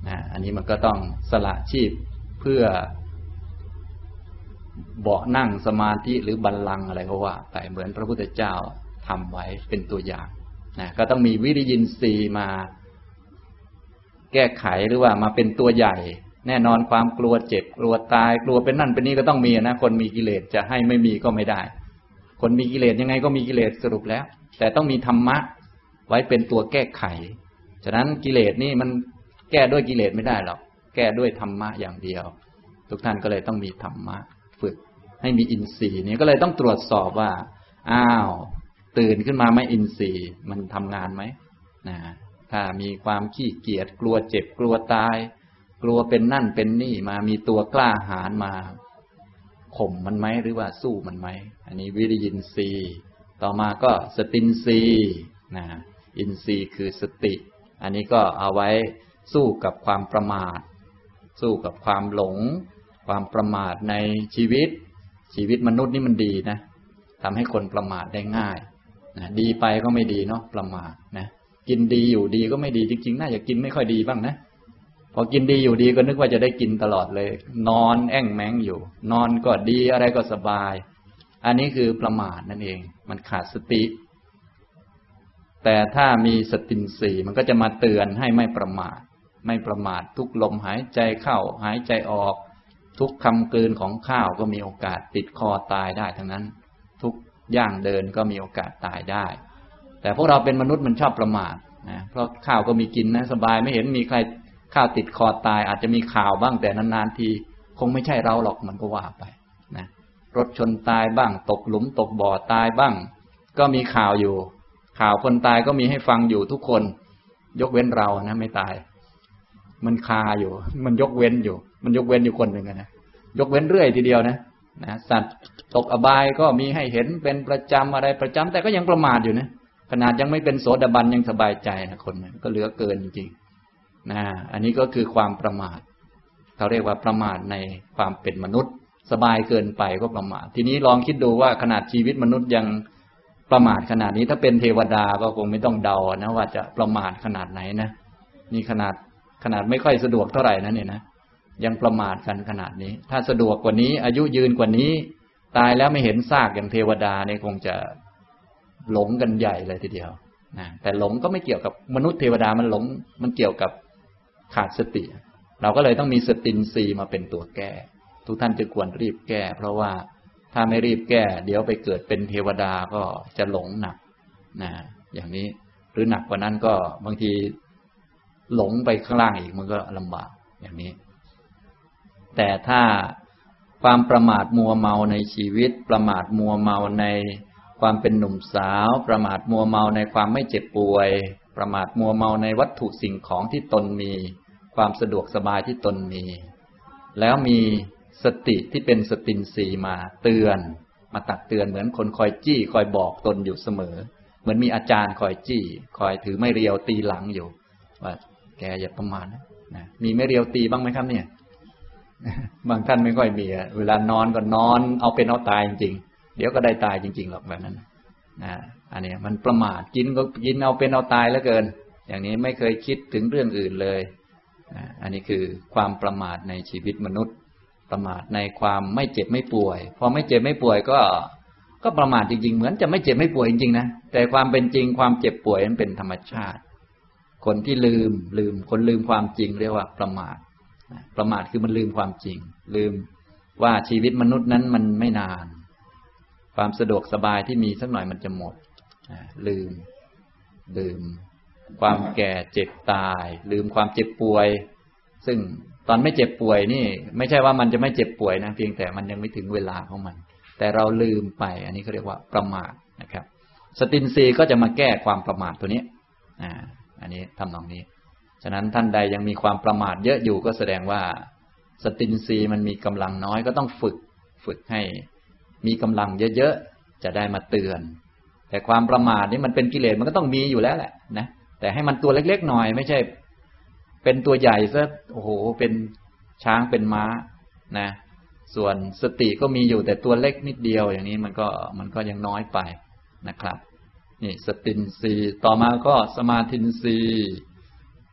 อันนี้มันก็ต้องสละชีพเพื่อเบาะนั่งสมาธิหรือบัลลังก์อะไรก็ว่าไปเหมือนพระพุทธเจ้าทำไว้เป็นตัวอย่างก็ต้องมีวิริยินทรีย์มาแก้ไขหรือว่ามาเป็นตัวใหญ่แน่นอนความกลัวเจ็บกลัวตายกลัวเป็นนั่นเป็นนี่ก็ต้องมีนะคนมีกิเลสจะให้ไม่มีก็ไม่ได้คนมีกิเลสยังไงก็มีกิเลสสรุปแล้วแต่ต้องมีธรรมะไว้เป็นตัวแก้ไขฉะนั้นกิเลสนี่มันแก้ด้วยกิเลสไม่ได้หรอกแก้ด้วยธรรมะอย่างเดียวทุกท่านก็เลยต้องมีธรรมะฝึกให้มีอินทรีย์นี่ก็เลยต้องตรวจสอบว่าตื่นขึ้นมาไม่อินทรีย์มันทำงานไหมถ้ามีความขี้เกียจกลัวเจ็บกลัวตายกลัวเป็นนั่นเป็นนี่มามีตัวกล้าหาญมาข่มมันไหมหรือว่าสู้มันไหมอันนี้วิริยินทรีย์ต่อมาก็สตินทรีย์อินทรีย์คือสติอันนี้ก็เอาไว้สู้กับความประมาทสู้กับความหลงความประมาทในชีวิตมนุษย์นี่มันดีนะทำให้คนประมาทได้ง่ายดีไปก็ไม่ดีเนาะประมาทนะกินดีอยู่ดีก็ไม่ดีจริงๆน่าจะกินไม่ค่อยดีบ้างนะพอกินดีอยู่ดีก็นึกว่าจะได้กินตลอดเลยนอนแอ่งแม้งอยู่นอนก็ดีอะไรก็สบายอันนี้คือประมาทนั่นเองมันขาดสติแต่ถ้ามีสตินทรีย์มันก็จะมาเตือนให้ไม่ประมาททุกลมหายใจเข้าหายใจออกทุกคำกลืนของข้าวก็มีโอกาสติดคอตายได้ทั้งนั้นทุกย่างเดินก็มีโอกาสตายได้แต่พวกเราเป็นมนุษย์มันชอบประมาทเพราะข้าวก็มีกินนะสบายไม่เห็นมีใครข้าวติดคอตายอาจจะมีข่าวบ้างแต่นานๆทีคงไม่ใช่เราหรอกมันก็ว่าไปนะรถชนตายบ้างตกหลุมตกบ่อตายบ้างก็มีข่าวอยู่ข่าวคนตายก็มีให้ฟังอยู่ทุกคนยกเว้นเรานะไม่ตายมันคาอยู่มันยกเว้นอยู่คนหนึ่งนะยกเว้นเรื่อยทีเดียวนะสัตว์ตกอบายก็มีให้เห็นเป็นประจำอะไรประจำแต่ก็ยังประมาทอยู่นะขนาดยังไม่เป็นโสดาบันยังสบายใจนะคนนั้นก็เหลือเกินจริงๆอันนี้ก็คือความประมาทเขาเรียกว่าประมาทในความเป็นมนุษย์สบายเกินไปก็ประมาททีนี้ลองคิดดูว่าขนาดชีวิตมนุษย์ยังประมาทขนาดนี้ถ้าเป็นเทวดาก็คงไม่ต้องเดานะว่าจะประมาทขนาดไหนนะนี่ขนาดไม่ค่อยสะดวกเท่าไหร่นะเนี่ยนะยังประมาทกันขนาดนี้ถ้าสะดวกกว่านี้อายุยืนกว่านี้ตายแล้วไม่เห็นซากอย่างเทวดาเนี่ยคงจะหลงกันใหญ่เลยทีเดียวนะแต่หลงก็ไม่เกี่ยวกับมนุษย์เทวดามันหลงมันเกี่ยวกับขาดสติเราก็เลยต้องมีสตินทรีย์มาเป็นตัวแก้ทุกท่านจะควรรีบแก้เพราะว่าถ้าไม่รีบแก้เดี๋ยวไปเกิดเป็นเทวดาก็จะหลงหนักอย่างนี้หรือหนักกว่านั้นก็บางทีหลงไปข้างล่างอีกมันก็ลำบากอย่างนี้แต่ถ้าความประมาทมัวเมาในชีวิตประมาทมัวเมาในความเป็นหนุ่มสาวประมาทมัวเมาในความไม่เจ็บป่วยประมาทมัวเมาในวัตถุสิ่งของที่ตนมีความสะดวกสบายที่ตนมีแล้วมีสติที่เป็นสตินทรีย์มาเตือนมาตักเตือนเหมือนคนคอยจี้คอยบอกตนอยู่เสมอเหมือนมีอาจารย์คอยจี้คอยถือไม้เรียวตีหลังอยู่ว่าแกอย่าประมาทนะมีไม้เรียวตีบ้างไหมครับเนี่ยบางท่านไม่ค่อยมีเวลานอนก็นอนเอาเป็นเอาตายจริงๆเดี๋ยวก็ได้ตายจริงๆหรอกแบบนั้นอันนี้มันประมาทกินก็กินเอาเป็นเอาตายแล้วเกินอย่างนี้ไม่เคยคิดถึงเรื่องอื่นเลยอันนี้คือความประมาทในชีวิตมนุษย์ประมาทในความไม่เจ็บไม่ป่วยพอไม่เจ็บไม่ป่วยก็ประมาทจริงๆเหมือนจะไม่เจ็บไม่ป่วยจริงๆนะแต่ความเป็นจริงความเจ็บป่วยนั้นเป็นธรรมชาติคนที่ลืมคนลืมความจริงเรียกว่าประมาทคือมันลืมความจริงลืมว่าชีวิตมนุษย์นั้นมันไม่นานความสะดวกสบายที่มีสักหน่อยมันจะหมดลืมความแก่เจ็บตายลืมความเจ็บป่วยซึ่งตอนไม่เจ็บป่วยนี่ไม่ใช่ว่ามันจะไม่เจ็บป่วยนะเพียงแต่มันยังไม่ถึงเวลาของมันแต่เราลืมไปอันนี้เขาเรียกว่าประมาทนะครับสตินทรีย์ก็จะมาแก้ความประมาทตัวนี้อันนี้ทำนองนี้ฉะนั้นท่านใดยังมีความประมาทเยอะอยู่ก็แสดงว่าสตินทรีย์มันมีกำลังน้อยก็ต้องฝึกให้มีกำลังเยอะๆจะได้มาเตือนแต่ความประมาทนี่มันเป็นกิเลสมันก็ต้องมีอยู่แล้วแหละนะแต่ให้มันตัวเล็กๆหน่อยไม่ใช่เป็นตัวใหญ่ซะโอ้โหเป็นช้างเป็นม้านะส่วนสติก็มีอยู่แต่ตัวเล็กนิดเดียวอย่างนี้มันก็ยังน้อยไปนะครับนี่สตินทรีย์ต่อมาก็สมาธินทรีย์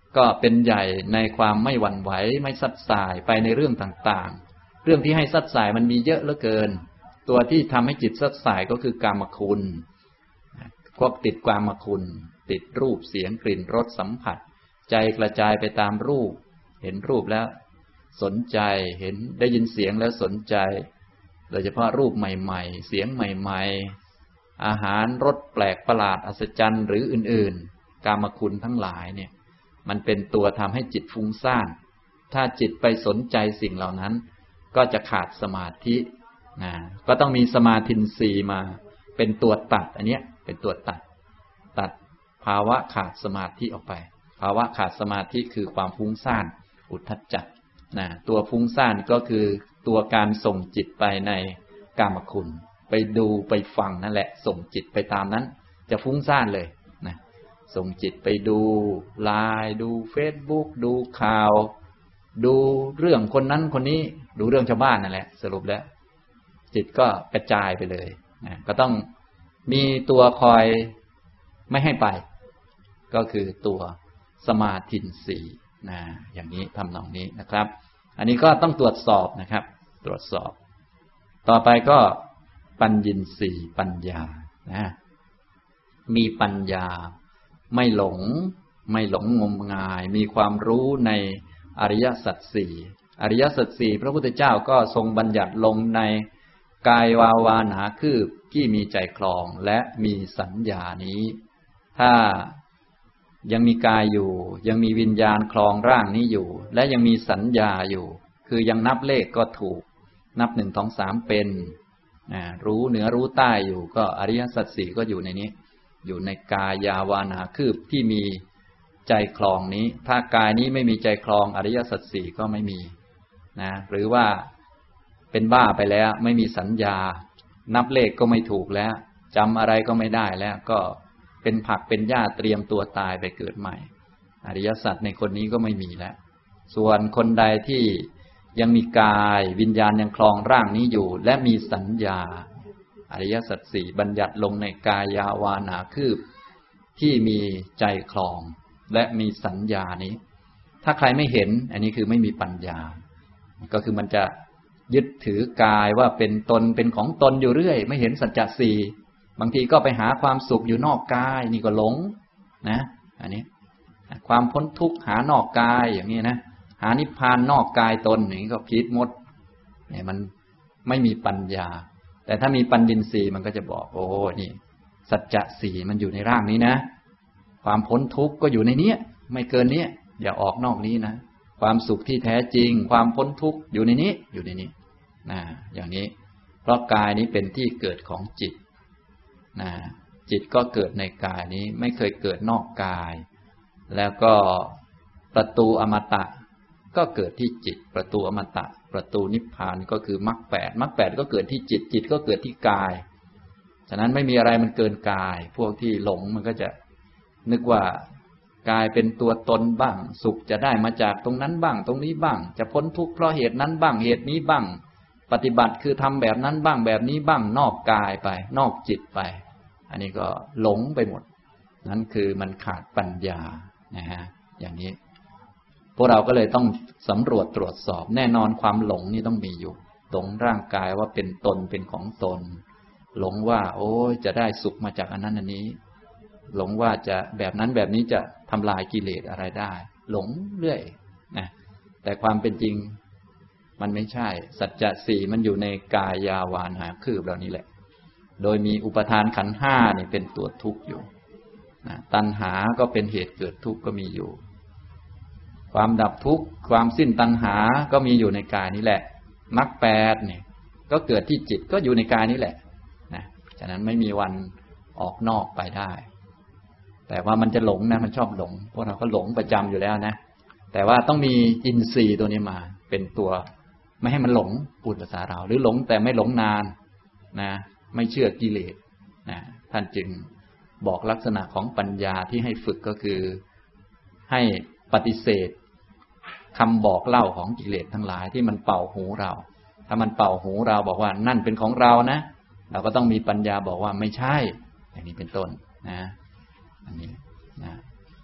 ก็เป็นใหญ่ในความไม่หวั่นไหวไม่ซัดสายไปในเรื่องต่างๆเรื่องที่ให้ซัดสายมันมีเยอะเหลือเกินตัวที่ทำให้จิตซัดสายก็คือกามคุณพวกติดกามคุณติดรูปเสียงกลิ่นรสสัมผัสใจกระจายไปตามรูปเห็นรูปแล้วสนใจเห็นได้ยินเสียงแล้วสนใจโดยเฉพาะรูปใหม่ๆเสียงใหม่ๆอาหารรสแปลกประหลาดอัศจรรย์หรืออื่นๆกามคุณทั้งหลายเนี่ยมันเป็นตัวทำให้จิตฟุ้งซ่านถ้าจิตไปสนใจสิ่งเหล่านั้นก็จะขาดสมาธิก็ต้องมีสมาธินทรีย์มาเป็นตัวตัดอันเนี้ยเป็นตัวตัดภาวะขาดสมาธิออกไปภาวะขาดสมาธิคือความฟุ้งซ่านอุทธัจจะตัวฟุ้งซ่านก็คือตัวการส่งจิตไปในกามคุณไปดูไปฟังนั่นแหละส่งจิตไปตามนั้นจะฟุ้งซ่านเลยนะส่งจิตไปดูไลน์ดูเฟซบุ๊กดูข่าวดูเรื่องคนนั้นคนนี้ดูเรื่องชาวบ้านนั่นแหละสรุปแล้วจิตก็กระจายไปเลยนะก็ต้องมีตัวคอยไม่ให้ไปก็คือตัวสมาธินทรีย์อย่างนี้ทำนองนี้นะครับอันนี้ก็ต้องตรวจสอบนะครับตรวจสอบต่อไปก็ปัญญินทรีย์ปัญญามีปัญญาไม่หลงงมงายมีความรู้ในอริยสัจสี่อริยสัจสี่พระพุทธเจ้าก็ทรงบัญญัติลงในกายวาวานาคืบที่มีใจคลองและมีสัญญานี้ถ้ายังมีกายอยู่ยังมีวิญญาณคลองร่างนี้อยู่และยังมีสัญญาอยู่คือยังนับเลขก็ถูกนับ1 2 3เป็นรู้เหนือรู้ใต้อยู่ก็อริยสัจสี่ก็อยู่ในนี้อยู่ในกายาวานาคืบที่มีใจคลองนี้ถ้ากายนี้ไม่มีใจคลองอริยสัจสี่ก็ไม่มีหรือว่าเป็นบ้าไปแล้วไม่มีสัญญานับเลขก็ไม่ถูกแล้วจำอะไรก็ไม่ได้แล้วก็เป็นผักเป็นหญ้าเตรียมตัวตายไปเกิดใหม่อริยสัจในคนนี้ก็ไม่มีแล้วส่วนคนใดที่ยังมีกายวิญญาณยังคลองร่างนี้อยู่และมีสัญญาอริยสัจสี่บัญญัติลงในกายาวานาคืบที่มีใจคลองและมีสัญญานี้ถ้าใครไม่เห็นอันนี้คือไม่มีปัญญาก็คือมันจะยึดถือกายว่าเป็นตนเป็นของตนอยู่เรื่อยไม่เห็นสัจจะสี่บางทีก็ไปหาความสุขอยู่นอกกายนี่ก็หลงอันนี้ความพ้นทุกข์หานอกกายอย่างนี้นะหานิพพานนอกกายตนอย่างนี้ก็ผิดหมดเนี่ยมันไม่มีปัญญาแต่ถ้ามีปัญญินทรีย์มันก็จะบอกโอ้นี่สัจจะสี่มันอยู่ในร่างนี้นะความพ้นทุกข์ก็อยู่ในนี้ไม่เกินนี้อย่าออกนอกนี้นะความสุขที่แท้จริงความพ้นทุกข์อยู่ในนี้อย่างนี้เพราะกายนี้เป็นที่เกิดของจิตจิตก็เกิดในกายนี้ไม่เคยเกิดนอกกายแล้วก็ประตูอมตะก็เกิดที่จิตประตูอมตะประตูนิพพานก็คือมรรคแปดก็เกิดที่จิตจิตก็เกิดที่กายฉะนั้นไม่มีอะไรมันเกินกายพวกที่หลงมันก็จะนึกว่ากายเป็นตัวตนบ้างสุขจะได้มาจากตรงนั้นบ้างตรงนี้บ้างจะพ้นทุกข์เพราะเหตุนั้นบ้างเหตุนี้บ้างปฏิบัติคือทำแบบนั้นบ้างแบบนี้บ้างนอกกายไปนอกจิตไปอันนี้ก็หลงไปหมดนั่นคือมันขาดปัญญาอย่างนี้พวกเราก็เลยต้องสำรวจตรวจสอบแน่นอนความหลงนี่ต้องมีอยู่หลงร่างกายว่าเป็นตนเป็นของตนหลงว่าโอ้ยจะได้สุขมาจากอันนั้นอันนี้หลงว่าจะแบบนั้นแบบนี้จะทำลายกิเลสอะไรได้หลงเรื่อยแต่ความเป็นจริงมันไม่ใช่สัจจะสี่มันอยู่ในกายาวานาคืบเหล่านี้แหละโดยมีอุปทานขันธ์ห้านี่เป็นตัวทุกข์อยู่ตัณหาก็เป็นเหตุเกิดทุกข์ก็มีอยู่ความดับทุกข์ความสิ้นตัณหาก็มีอยู่ในกายนี้แหละมรรคแปดเนี่ยก็เกิดที่จิตก็อยู่ในกายนี้แหละฉะนั้นไม่มีวันออกนอกไปได้แต่ว่ามันจะหลงนะมันชอบหลงพวกเราก็หลงประจำอยู่แล้วนะแต่ว่าต้องมีอินทรีย์ตัวนี้มาเป็นตัวไม่ให้มันหลงพูดภาษาเราหรือหลงแต่ไม่หลงนานไม่เชื่อกิเลสท่านจึงบอกลักษณะของปัญญาที่ให้ฝึกก็คือให้ปฏิเสธคำบอกเล่าของกิเลสทั้งหลายที่มันเป่าหูเราถ้ามันเป่าหูเราบอกว่านั่นเป็นของเรานะเราก็ต้องมีปัญญาบอกว่าไม่ใช่อย่างนี้เป็นต้นอันนี้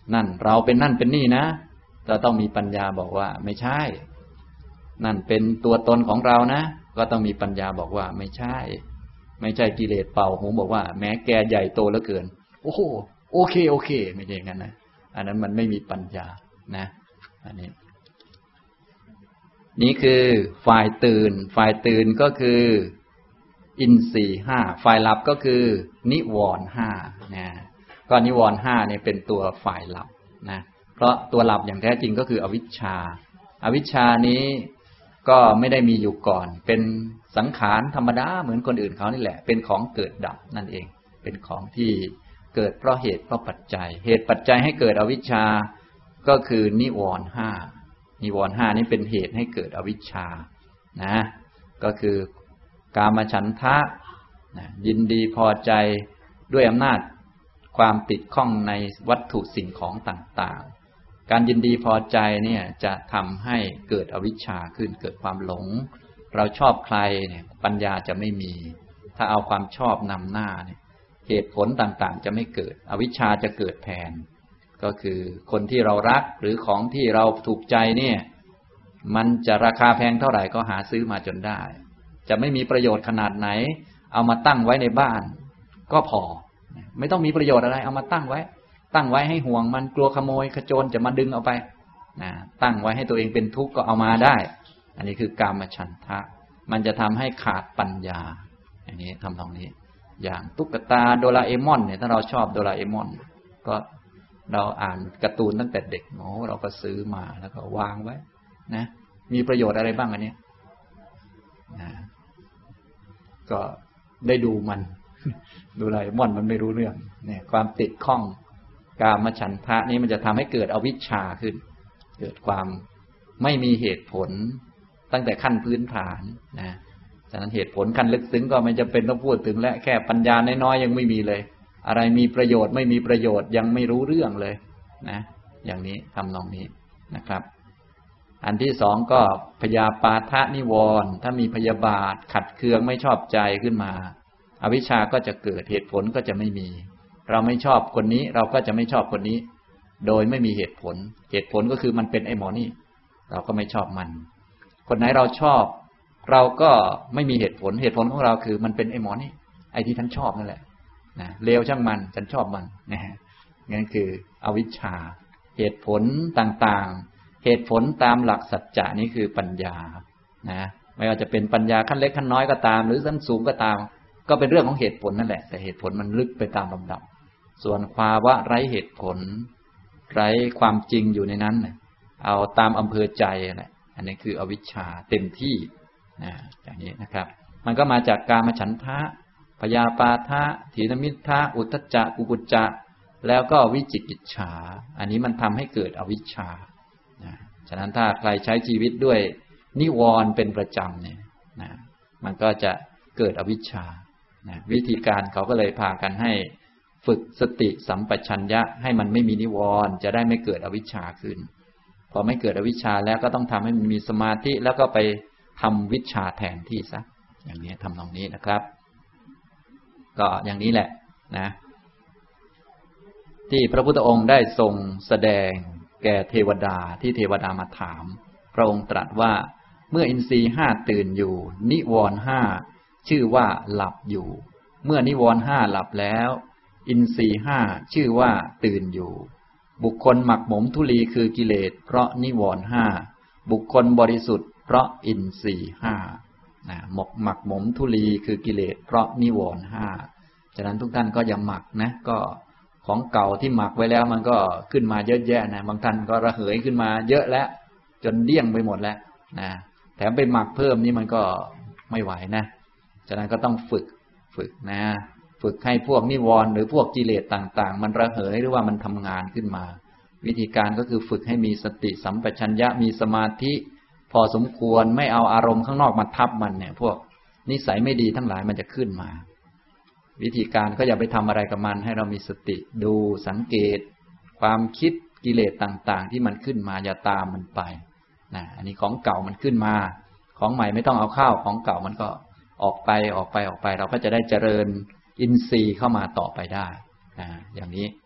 นั่นเราเป็นนั่นเป็นนี่นะเราต้องมีปัญญาบอกว่าไม่ใช่นั่นเป็นตัวตนของเรานะก็ต้องมีปัญญาบอกว่าไม่ใช่ไม่ใช่กิเลสเป่าหูบอกว่าแม้แกใหญ่โตเหลือเกินโอ้โหโอเคไม่ใช่อย่างนั้นนะอันนั้นมันไม่มีปัญญานะอันนี้นี่คือฝ่ายตื่นก็คืออินทรีย์ห้าฝ่ายหลับก็คือนิวรณ์ห้านะก็นิวรณ์ห้าเนี่ยเป็นตัวฝ่ายหลับนะเพราะตัวหลับอย่างแท้จริงก็คืออวิชชาอวิชชานี้ก็ไม่ได้มีอยู่ก่อนเป็นสังขารธรรมดาเหมือนคนอื่นเขานี่แหละเป็นของเกิดดับนั่นเองเป็นของที่เกิดเพราะเหตุเพราะปัจจัยเหตุปัจจัยให้เกิดอวิชชาก็คือนิวรณ์ห้านิวรณ์ห้านี้เป็นเหตุให้เกิดอวิชชานะก็คือกามฉันทะยินดีพอใจด้วยอำนาจความติดข้องในวัตถุสิ่งของต่างๆการยินดีพอใจเนี่ยจะทำให้เกิดอวิชชาขึ้นเกิดความหลงเราชอบใครเนี่ยปัญญาจะไม่มีถ้าเอาความชอบนำหน้าเนี่ยเหตุผลต่างๆจะไม่เกิดอวิชชาจะเกิดแทนก็คือคนที่เรารักหรือของที่เราถูกใจเนี่ยมันจะราคาแพงเท่าไหร่ก็หาซื้อมาจนได้จะไม่มีประโยชน์ขนาดไหนเอามาตั้งไว้ในบ้านก็พอไม่ต้องมีประโยชน์อะไรเอามาตั้งไว้ให้ห่วงมันกลัวขโมยขโจรจะมาดึงเอาไปตั้งไว้ให้ตัวเองเป็นทุกข์ก็เอามาได้อันนี้คือกามฉันทะมันจะทำให้ขาดปัญญาอย่างนี้ทำตรงนี้อย่างตุ๊กตาโดราเอมอนเนี่ยถ้าเราชอบโดราเอมอนก็เราอ่านการ์ตูนตั้งแต่เด็กเราก็ซื้อมาแล้วก็วางไว้นะมีประโยชน์อะไรบ้างอันนี้นะก็ได้ดูมันโดราเอมอนมันไม่รู้เรื่องเนี่ยความติดข้องกามฉันทะนี้มันจะทำให้เกิดอวิชชาขึ้นเกิดความไม่มีเหตุผลตั้งแต่ขั้นพื้นฐานนะฉะนั้นเหตุผลขั้นลึกซึ้งก็ไม่จำเป็นต้องพูดถึงและแค่ปัญญาน้อยๆยังไม่มีเลยอะไรมีประโยชน์ไม่มีประโยชน์ยังไม่รู้เรื่องเลยนะอย่างนี้ทำนองนี้นะครับอันที่สองก็พยาปาทะนิวรณ์ถ้ามีพยาบาทขัดเคืองไม่ชอบใจขึ้นมาอวิชชาก็จะเกิดเหตุผลก็จะไม่มีเราไม่ชอบคนนี้เราก็จะไม่ชอบคนนี้โดยไม่มีเหตุผลก็คือมันเป็นไอ้หมอนี่เราก็ไม่ชอบมันคนไหนเราชอบเราก็ไม่มีเหตุผลของเราคือมันเป็นไอ้หมอนี่ไอ้ที่ท่านชอบนั่นแหละนะเลวช่างมันฉันชอบมันนะงั้นคืออวิชชาเหตุผลต่างๆเหตุผลตามหลักสัจจะนี้คือปัญญานะไม่ว่าจะเป็นปัญญาขั้นเล็กขั้นน้อยก็ตามหรือขั้นสูงก็ตามก็เป็นเรื่องของเหตุผลนั่นแหละแต่เหตุผลมันลึกไปตามลำดับส่วนภาวะไร้เหตุผลไร้ความจริงอยู่ในนั้นเอาตามอำเภอใจแหละอันนี้คืออวิชชาเต็มที่อย่างนี้นะครับมันก็มาจากกามฉันทะพยาปาทะถีนมิทธะอุทธัจจะกุกุจจะแล้วก็วิจิกิจฉาอันนี้มันทำให้เกิดอวิชชาฉะนั้นถ้าใครใช้ชีวิตด้วยนิวรณ์เป็นประจำเนี่ยมันก็จะเกิดอวิชชาวิธีการเขาก็เลยพากันให้ฝึกสติสัมปชัญญะให้มันไม่มีนิวรณ์จะได้ไม่เกิดอวิชชาขึ้นพอไม่เกิดอวิชชาแล้วก็ต้องทำให้มันมีสมาธิแล้วก็ไปทำวิชชาแทนที่ซะอย่างนี้ทำตรงนี้นะครับก็อย่างนี้แหละนะที่พระพุทธองค์ได้ทรงแสดงแก่เทวดาที่เทวดามาถามพระองค์ตรัสว่าเมื่ออินทรีย์ห้าตื่นอยู่นิวรณ์ห้าชื่อว่าหลับอยู่เมื่อนิวรณ์ห้าหลับแล้วอินทรีย์ห้าชื่อว่าตื่นอยู่บุคคลหมักหมมทุลีคือกิเลสเพราะนิวรณ์ห้าบุคคลบริสุทธิ์เพราะอินทรีย์ห้าหมักหมมทุลีคือกิเลสเพราะนิวรณ์ห้าฉะนั้นทุกท่านก็อย่าหมักนะก็ของเก่าที่หมักไว้แล้วมันก็ขึ้นมาเยอะแยะนะบางท่านก็ระเหยขึ้นมาเยอะแล้วจนเดี้ยงไปหมดแล้วนะแถมไปหมักเพิ่มนี่มันก็ไม่ไหวนะฉะนั้นก็ต้องฝึกนะฝึกให้พวกนิวรณ์หรือพวกกิเลสต่างๆมันระเหยหรือว่ามันทำงานขึ้นมาวิธีการก็คือฝึกให้มีสติสัมปชัญญะมีสมาธิพอสมควรไม่เอาอารมณ์ข้างนอกมาทับมันเนี่ยพวกนิสัยไม่ดีทั้งหลายมันจะขึ้นมาวิธีการก็อย่าไปทำอะไรกับมันให้เรามีสติดูสังเกตความคิดกิเลสต่างๆที่มันขึ้นมาอย่าตามมันไปอันนี้ของเก่ามันขึ้นมาของใหม่ไม่ต้องเอาเข้าของเก่ามันก็ออกไปเราก็จะได้เจริญอินทรีย์เข้ามาต่อไปได้อย่างนี้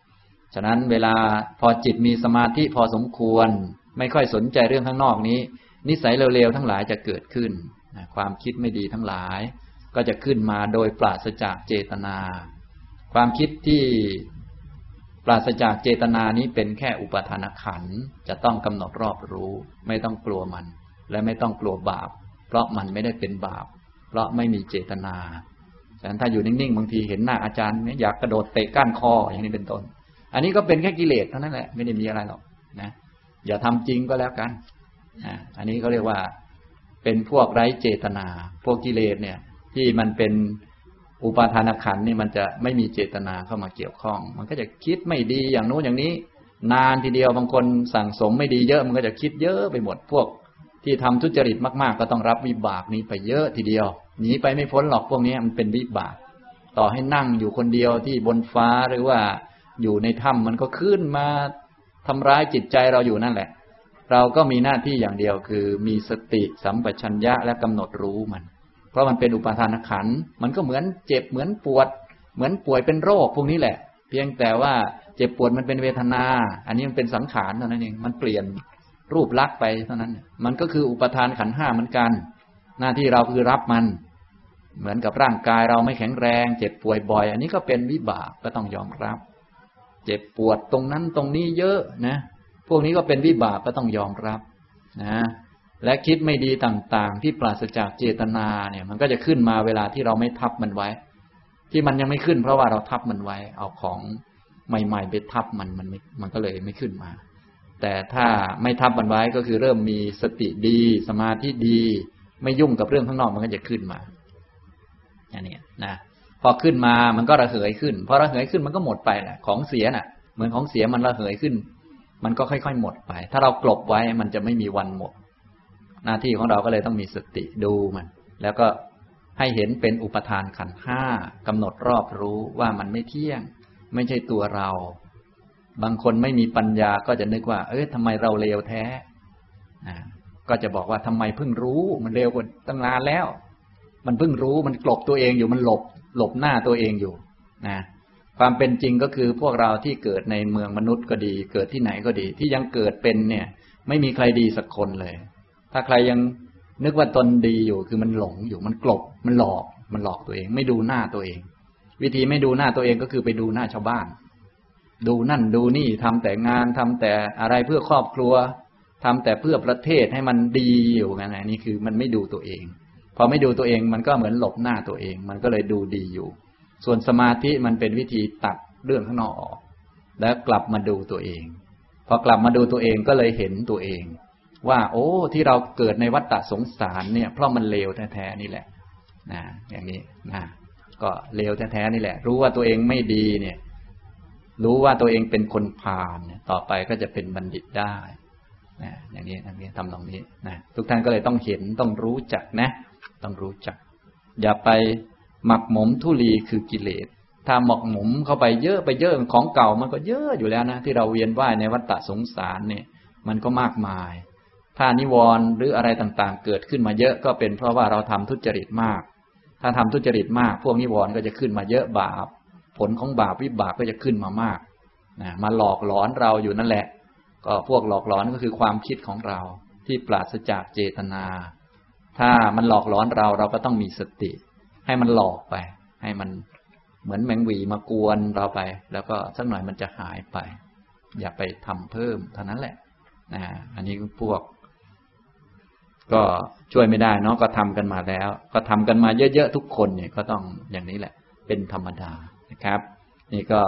ฉะนั้นเวลาพอจิตมีสมาธิพอสมควรไม่ค่อยสนใจเรื่องข้างนอกนี้นิสัยเร็วๆทั้งหลายจะเกิดขึ้นความคิดไม่ดีทั้งหลายก็จะขึ้นมาโดยปราศจากเจตนาความคิดที่ปราศจากเจตนานี้เป็นแค่อุปาทานขันธ์จะต้องกำหนดรอบรู้ไม่ต้องกลัวมันและไม่ต้องกลัวบาปเพราะมันไม่ได้เป็นบาปเพราะไม่มีเจตนาฉะนั้นถ้าอยู่นิ่งๆบางทีเห็นหน้าอาจารย์อยากกระโดดเตะก้านคออย่างนี้เป็นต้นอันนี้ก็เป็นแค่กิเลสเท่านั้นแหละไม่ได้มีอะไรหรอกนะอย่าทำจริงก็แล้วกันอันนี้เขาเรียกว่าเป็นพวกไร้เจตนาพวกกิเลสเนี่ยที่มันเป็นอุปาทานขันธ์นี่มันจะไม่มีเจตนาเข้ามาเกี่ยวข้องมันก็จะคิดไม่ดีอย่างโน้นอย่างนี้นานทีเดียวบางคนสั่งสมไม่ดีเยอะมันก็จะคิดเยอะไปหมดพวกที่ทำทุจริตมากๆก็ต้องรับวิบากนี้ไปเยอะทีเดียวหนีไปไม่พ้นหรอกพวกนี้มันเป็นวิบากต่อให้นั่งอยู่คนเดียวที่บนฟ้าหรือว่าอยู่ในถ้ำมันก็ขึ้นมาทำร้ายจิตใจเราอยู่นั่นแหละเราก็มีหน้าที่อย่างเดียวคือมีสติสัมปชัญญะและกำหนดรู้มันเพราะมันเป็นอุปาทานขันธ์มันก็เหมือนเจ็บเหมือนปวดเหมือนป่วยเป็นโรคพวกนี้แหละเพียงแต่ว่าเจ็บปวดมันเป็นเวทนาอันนี้มันเป็นสังขารเท่านั้นเองมันเปลี่ยนรูปลักษณ์ไปเท่านั้นมันก็คืออุปาทานขันธ์ห้าเหมือนกันหน้าที่เราคือรับมันเหมือนกับร่างกายเราไม่แข็งแรงเจ็บป่วยบ่อยอันนี้ก็เป็นวิบากก็ต้องยอมรับเจ็บปวดตรงนั้นตรงนี้เยอะนะพวกนี้ก็เป็นวิบากก็ต้องยอมรับนะและคิดไม่ดีต่างๆที่ปราศจากเจตนาเนี่ยมันก็จะขึ้นมาเวลาที่เราไม่ทับมันไว้ที่มันยังไม่ขึ้นเพราะว่าเราทับมันไว้เอาของใหม่ๆไปทับมันก็เลยไม่ขึ้นมาแต่ถ้าไม่ทับมันไว้ก็คือเริ่มมีสติดีสมาธิดีไม่ยุ่งกับเรื่องข้างนอกมันก็จะขึ้นมาอย่างนี้นะพอขึ้นมามันก็ระเหยขึ้นพอระเหยขึ้นมันก็หมดไปแหละของเสียน่ะเหมือนของเสียมันระเหยขึ้นมันก็ค่อยๆหมดไปถ้าเรากลบไว้มันจะไม่มีวันหมดหน้าที่ของเราก็เลยต้องมีสติดูมันแล้วก็ให้เห็นเป็นอุปทานขันธ์ห้ากำหนดรอบรู้ว่ามันไม่เที่ยงไม่ใช่ตัวเราบางคนไม่มีปัญญาก็จะนึกว่าทำไมเราเลวแท้ก็จะบอกว่าทำไมเพิ่งรู้มันเลวกว่าตั้งนานแล้วมันเพิ่งรู้มันกลบตัวเองอยู่มันหลบหน้าตัวเองอยู่นะความเป็นจริงก็คือพวกเราที่เกิดในเมืองมนุษย์ก็ดีเกิดที่ไหนก็ดีที่ยังเกิดเป็นเนี่ยไม่มีใครดีสักคนเลยถ้าใครยังนึกว่าตนดีอยู่คือมันหลงอยู่มันกลบมันหลอกตัวเองไม่ดูหน้าตัวเองวิธีไม่ดูหน้าตัวเองก็คือไปดูหน้าชาวบ้านดูนั่นดูนี่ทำแต่งานทำแต่อะไรเพื่อครอบครัวทำแต่เพื่อประเทศให้มันดีอยู่ไงนี่คือมันไม่ดูตัวเองพอไม่ดูตัวเองมันก็เหมือนหลบหน้าตัวเองมันก็เลยดูดีอยู่ส่วนสมาธิมันเป็นวิธีตัดเรื่องข้างนอกออกแล้วกลับมาดูตัวเองพอกลับมาดูตัวเองก็เลยเห็นตัวเองว่าโอ้ที่เราเกิดในวัฏฏะสงสารเนี่ยเพราะมันเลวแท้ๆนี่แหละนะอย่างนี้นะก็เลวแท้ๆนี่แหละรู้ว่าตัวเองไม่ดีเนี่ยรู้ว่าตัวเองเป็นคนพาลเนี่ยต่อไปก็จะเป็นบัณฑิตได้นะอย่างนี้ทำตรงนี้นะทุกท่านก็เลยต้องเห็นต้องรู้จักนะต้องรู้จักอย่าไปหมักหมมทุลีคือกิเลสถ้าหมักหมมเข้าไปเยอะของเก่ามันก็เยอะอยู่แล้วนะที่เราเวียนว่ายในวัฏฏะสงสารเนี่ยมันก็มากมายถ้านิวรณ์หรืออะไรต่างๆเกิดขึ้นมาเยอะก็เป็นเพราะว่าเราทำทุจริตมากถ้าทำทุจริตมากพวกนิวรณ์ก็จะขึ้นมาเยอะบาปผลของบาปวิบากก็จะขึ้นมามากนะมาหลอกหลอนเราอยู่นั่นแหละก็พวกหลอกหลอนก็คือความคิดของเราที่ปราศจากเจตนาถ้ามันหลอกหลอนเราก็ต้องมีสติให้มันหลอกไปให้มันเหมือนแมงหวีมากวนเราไปแล้วก็สักหน่อยมันจะหายไปอย่าไปทำเพิ่มเท่านั้นแหละนะอันนี้พวกก็ช่วยไม่ได้เนาะก็ทำกันมาแล้วก็ทำกันมาเยอะๆทุกคนเนี่ยก็ต้องอย่างนี้แหละเป็นธรรมดานะครับนี่ก็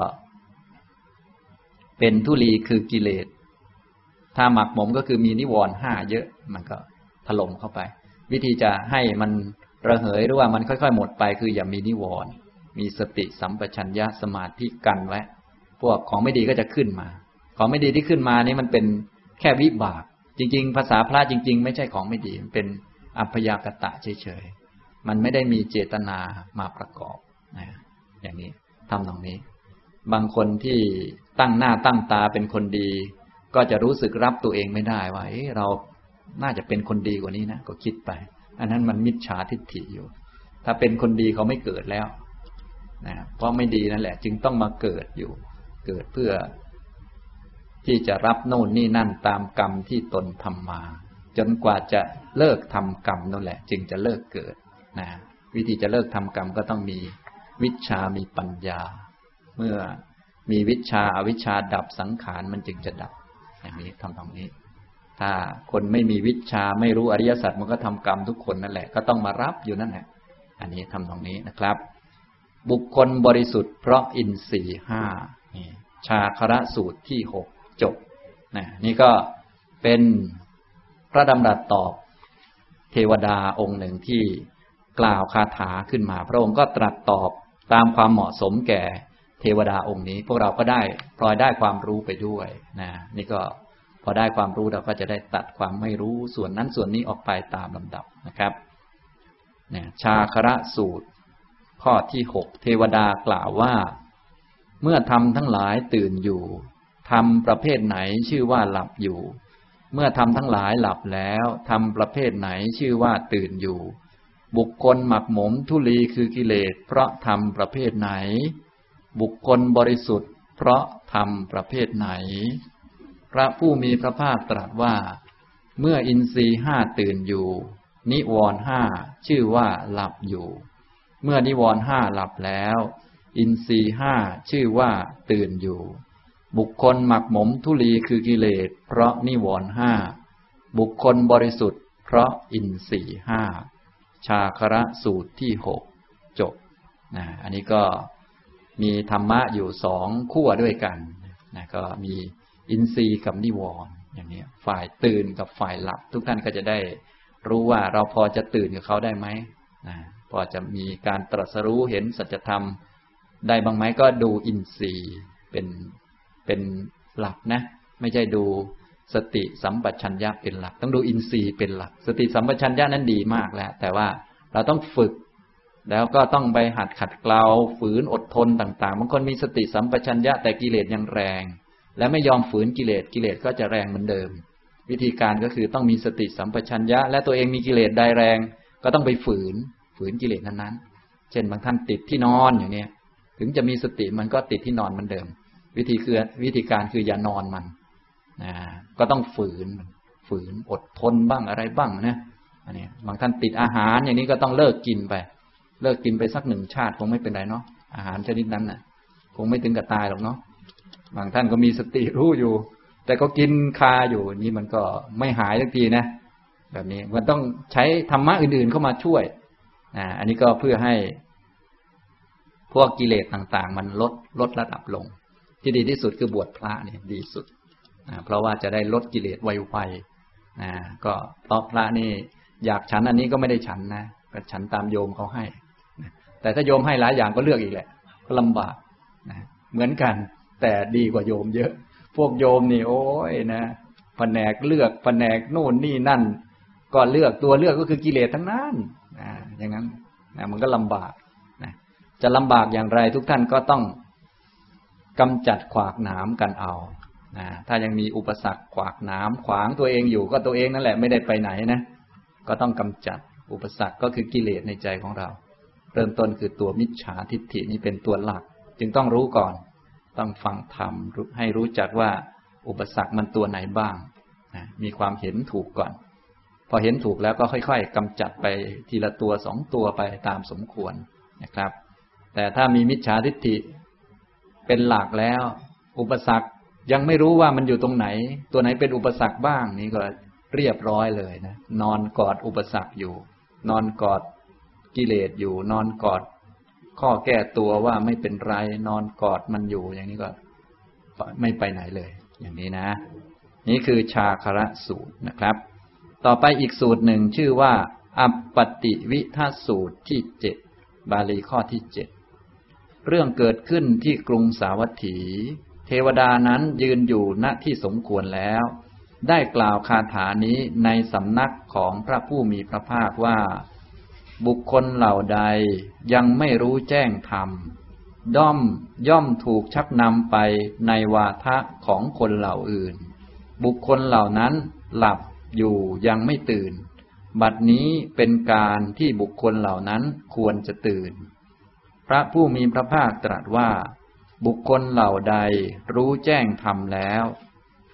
เป็นทุลีคือกิเลสถ้าหมักหมมก็คือมีนิวรณ์5เยอะมันก็ถล่มเข้าไปวิธีจะให้มันระเหยหรือว่ามันค่อยๆหมดไปคืออย่ามีนิวรณ์มีสติสัมปชัญญะสมาธิกันไว้พวกของไม่ดีก็จะขึ้นมาของไม่ดีที่ขึ้นมานี่มันเป็นแค่วิบากจริงๆภาษาพระจริงๆไม่ใช่ของไม่ดีมันเป็นอัพยากตะเฉยๆมันไม่ได้มีเจตนามาประกอบนะอย่างนี้ทำตรงนี้บางคนที่ตั้งหน้าตั้งตาเป็นคนดีก็จะรู้สึกรับตัวเองไม่ได้ว่าเราน่าจะเป็นคนดีกว่านี้นะก็คิดไปอันนั้นมันมิจฉาทิฏฐิอยู่ถ้าเป็นคนดีเขาไม่เกิดแล้วนะเพราะไม่ดีนั่นแหละจึงต้องมาเกิดอยู่เกิดเพื่อที่จะรับโน่นนี่นั่นตามกรรมที่ตนทำมาจนกว่าจะเลิกทำกรรมนั่นแหละจึงจะเลิกเกิดนะวิธีจะเลิกทำกรรมก็ต้องมีวิชชามีปัญญาเมื่อมีวิชชาอวิชชาดับสังขารมันจึงจะดับอย่างนี้ทำตรงนี้ถ้าคนไม่มีวิชชาไม่รู้อริยสัจมันก็ทำกรรมทุกคนนั่นแหละก็ต้องมารับอยู่นั่นแหละอันนี้ทำตรงนี้นะครับบุคคลบริสุทธิ์เพราะอินทรีย์ห้านี่ชาคระสูตรที่6จบนะนี่ก็เป็นพระดำรัสตอบเทวดาองค์หนึ่งที่กล่าวคาถาขึ้นมาพระองค์ก็ตรัสตอบตามความเหมาะสมแก่เทวดาองค์นี้พวกเราก็ได้พลอยได้ความรู้ไปด้วยนะนี่ก็พอได้ความรู้เราก็จะได้ตัดความไม่รู้ส่วนนั้นส่วนนี้ออกไปตามลำดับนะครับเนี่ยชาคระสูตรข้อที่6เทวดากล่าวว่าเมื่อธรรมทั้งหลายตื่นอยู่ธรรมประเภทไหนชื่อว่าหลับอยู่เมื่อธรรมทั้งหลายหลับแล้วธรรมประเภทไหนชื่อว่าตื่นอยู่บุคคลหมักหมมทุลีคือกิเลสเพราะธรรมประเภทไหนบุคคลบริสุทธิ์เพราะธรรมประเภทไหนพระผู้มีพระภาคตรัสว่าเมื่ออินทรีย์ห้าตื่นอยู่นิวรณ์ห้าชื่อว่าหลับอยู่เมื่อนิวรณ์ห้าหลับแล้วอินทรีย์ห้าชื่อว่าตื่นอยู่บุคคลหมักหมมทุลีคือกิเลสเพราะนิวรณ์ห้าบุคคลบริสุทธิ์เพราะอินทรีย์ห้าชาคระสูตรที่6จบนะอันนี้ก็มีธรรมะอยู่2ขั้วด้วยกันนะก็มีอินทรีย์กับนิวรณ์อย่างนี้ฝ่ายตื่นกับฝ่ายหลับทุกท่านก็จะได้รู้ว่าเราพอจะตื่นกับเขาได้ไหมนะพอจะมีการตรัสรู้เห็นสัจธรรมได้บ้างไหมก็ดูอินทรีย์เป็นหลักนะไม่ใช่ดูสติสัมปชัญญะเป็นหลักต้องดูอินทรีย์เป็นหลักสติสัมปชัญญะนั้นดีมากแล้วแต่ว่าเราต้องฝึกแล้วก็ต้องไปหัดขัดเกลาฝืนอดทนต่างๆบางคนมีสติสัมปชัญญะแต่กิเลสยังแรงและไม่ยอมฝืนกิเลสก็จะแรงเหมือนเดิมวิธีการก็คือต้องมีสติสัมปชัญญะและตัวเองมีกิเลสใดแรงก็ต้องไปฝืนกิเลสนั้นๆเช่นบางท่านติดที่นอนอย่างนี้ถึงจะมีสติมันก็ติดที่นอนเหมือนเดิมวิธีการคืออย่านอนมันก็ต้องฝืนอดทนบ้างอะไรบ้างนะอันนี้บางท่านติดอาหารอย่างนี้ก็ต้องเลิกกินไปสัก1 ชาติคงไม่เป็นไรเนาะอาหารชนิดนั้นน่ะคงไม่ถึงกับตายหรอกเนาะบางท่านก็มีสติรู้อยู่แต่ก็กินคาอยู่นี่มันก็ไม่หายสักทีนะแบบนี้มันต้องใช้ธรรมะอื่นๆเข้ามาช่วยอันนี้ก็เพื่อให้พวกกิเลสต่างๆมันลดระดับลงที่ดีที่สุดคือบวชพระเนี่ยดีสุดเพราะว่าจะได้ลดกิเลสไวๆก็เพราะพระนี่อยากฉันอันนี้ก็ไม่ได้ฉันนะก็ฉันตามโยมเขาให้แต่ถ้าโยมให้หลายอย่างก็เลือกอีกแหละก็ลำบากเหมือนกันแต่ดีกว่าโยมเยอะพวกโยมนี่โอ้ยนะแผนกเลือกแผนกโน่นนี่นั่นก็เลือกตัวเลือกก็คือกิเลสทั้งนั้นอย่างนั้นมันก็ลำบากจะลำบากอย่างไรทุกท่านก็ต้องกำจัดขวากหนามกันเอาถ้ายังมีอุปสรรคขวากหนามขวางตัวเองอยู่ก็ตัวเองนั่นแหละไม่ได้ไปไหนนะก็ต้องกำจัดอุปสรรคก็คือกิเลสในใจของเราเริ่มต้นคือตัวมิจฉาทิฏฐินี่เป็นตัวหลักจึงต้องรู้ก่อนต้องฟังธรรมให้รู้จักว่าอุปสรรคมันตัวไหนบ้างมีความเห็นถูกก่อนพอเห็นถูกแล้วก็ค่อยๆกำจัดไปทีละตัว2 ตัวไปตามสมควรนะครับแต่ถ้ามีมิจฉาทิฏฐิเป็นหลักแล้วอุปสรรคยังไม่รู้ว่ามันอยู่ตรงไหนตัวไหนเป็นอุปสรรคบ้างนี่ก็เรียบร้อยเลยนะนอนกอดอุปสรรคอยู่นอนกอดกิเลสอยู่นอนกอดข้อแก้ตัวว่าไม่เป็นไรนอนกอดมันอยู่อย่างนี้ก็ไม่ไปไหนเลยอย่างนี้นะนี่คือชาคระสูตรนะครับต่อไปอีกสูตรหนึ่งชื่อว่าอัปปติวิทัสสูตรที่7บาลีข้อที่7เรื่องเกิดขึ้นที่กรุงสาวัตถีเทวดานั้นยืนอยู่ณที่สมควรแล้วได้กล่าวคาถานี้ในสำนักของพระผู้มีพระภาคว่าบุคคลเหล่าใดยังไม่รู้แจ้งธรรมย่อมถูกชักนำไปในวาทะของคนเหล่าอื่นบุคคลเหล่านั้นหลับอยู่ยังไม่ตื่นบัดนี้เป็นการที่บุคคลเหล่านั้นควรจะตื่นพระผู้มีพระภาคตรัสว่าบุคคลเหล่าใดรู้แจ้งธรรมแล้ว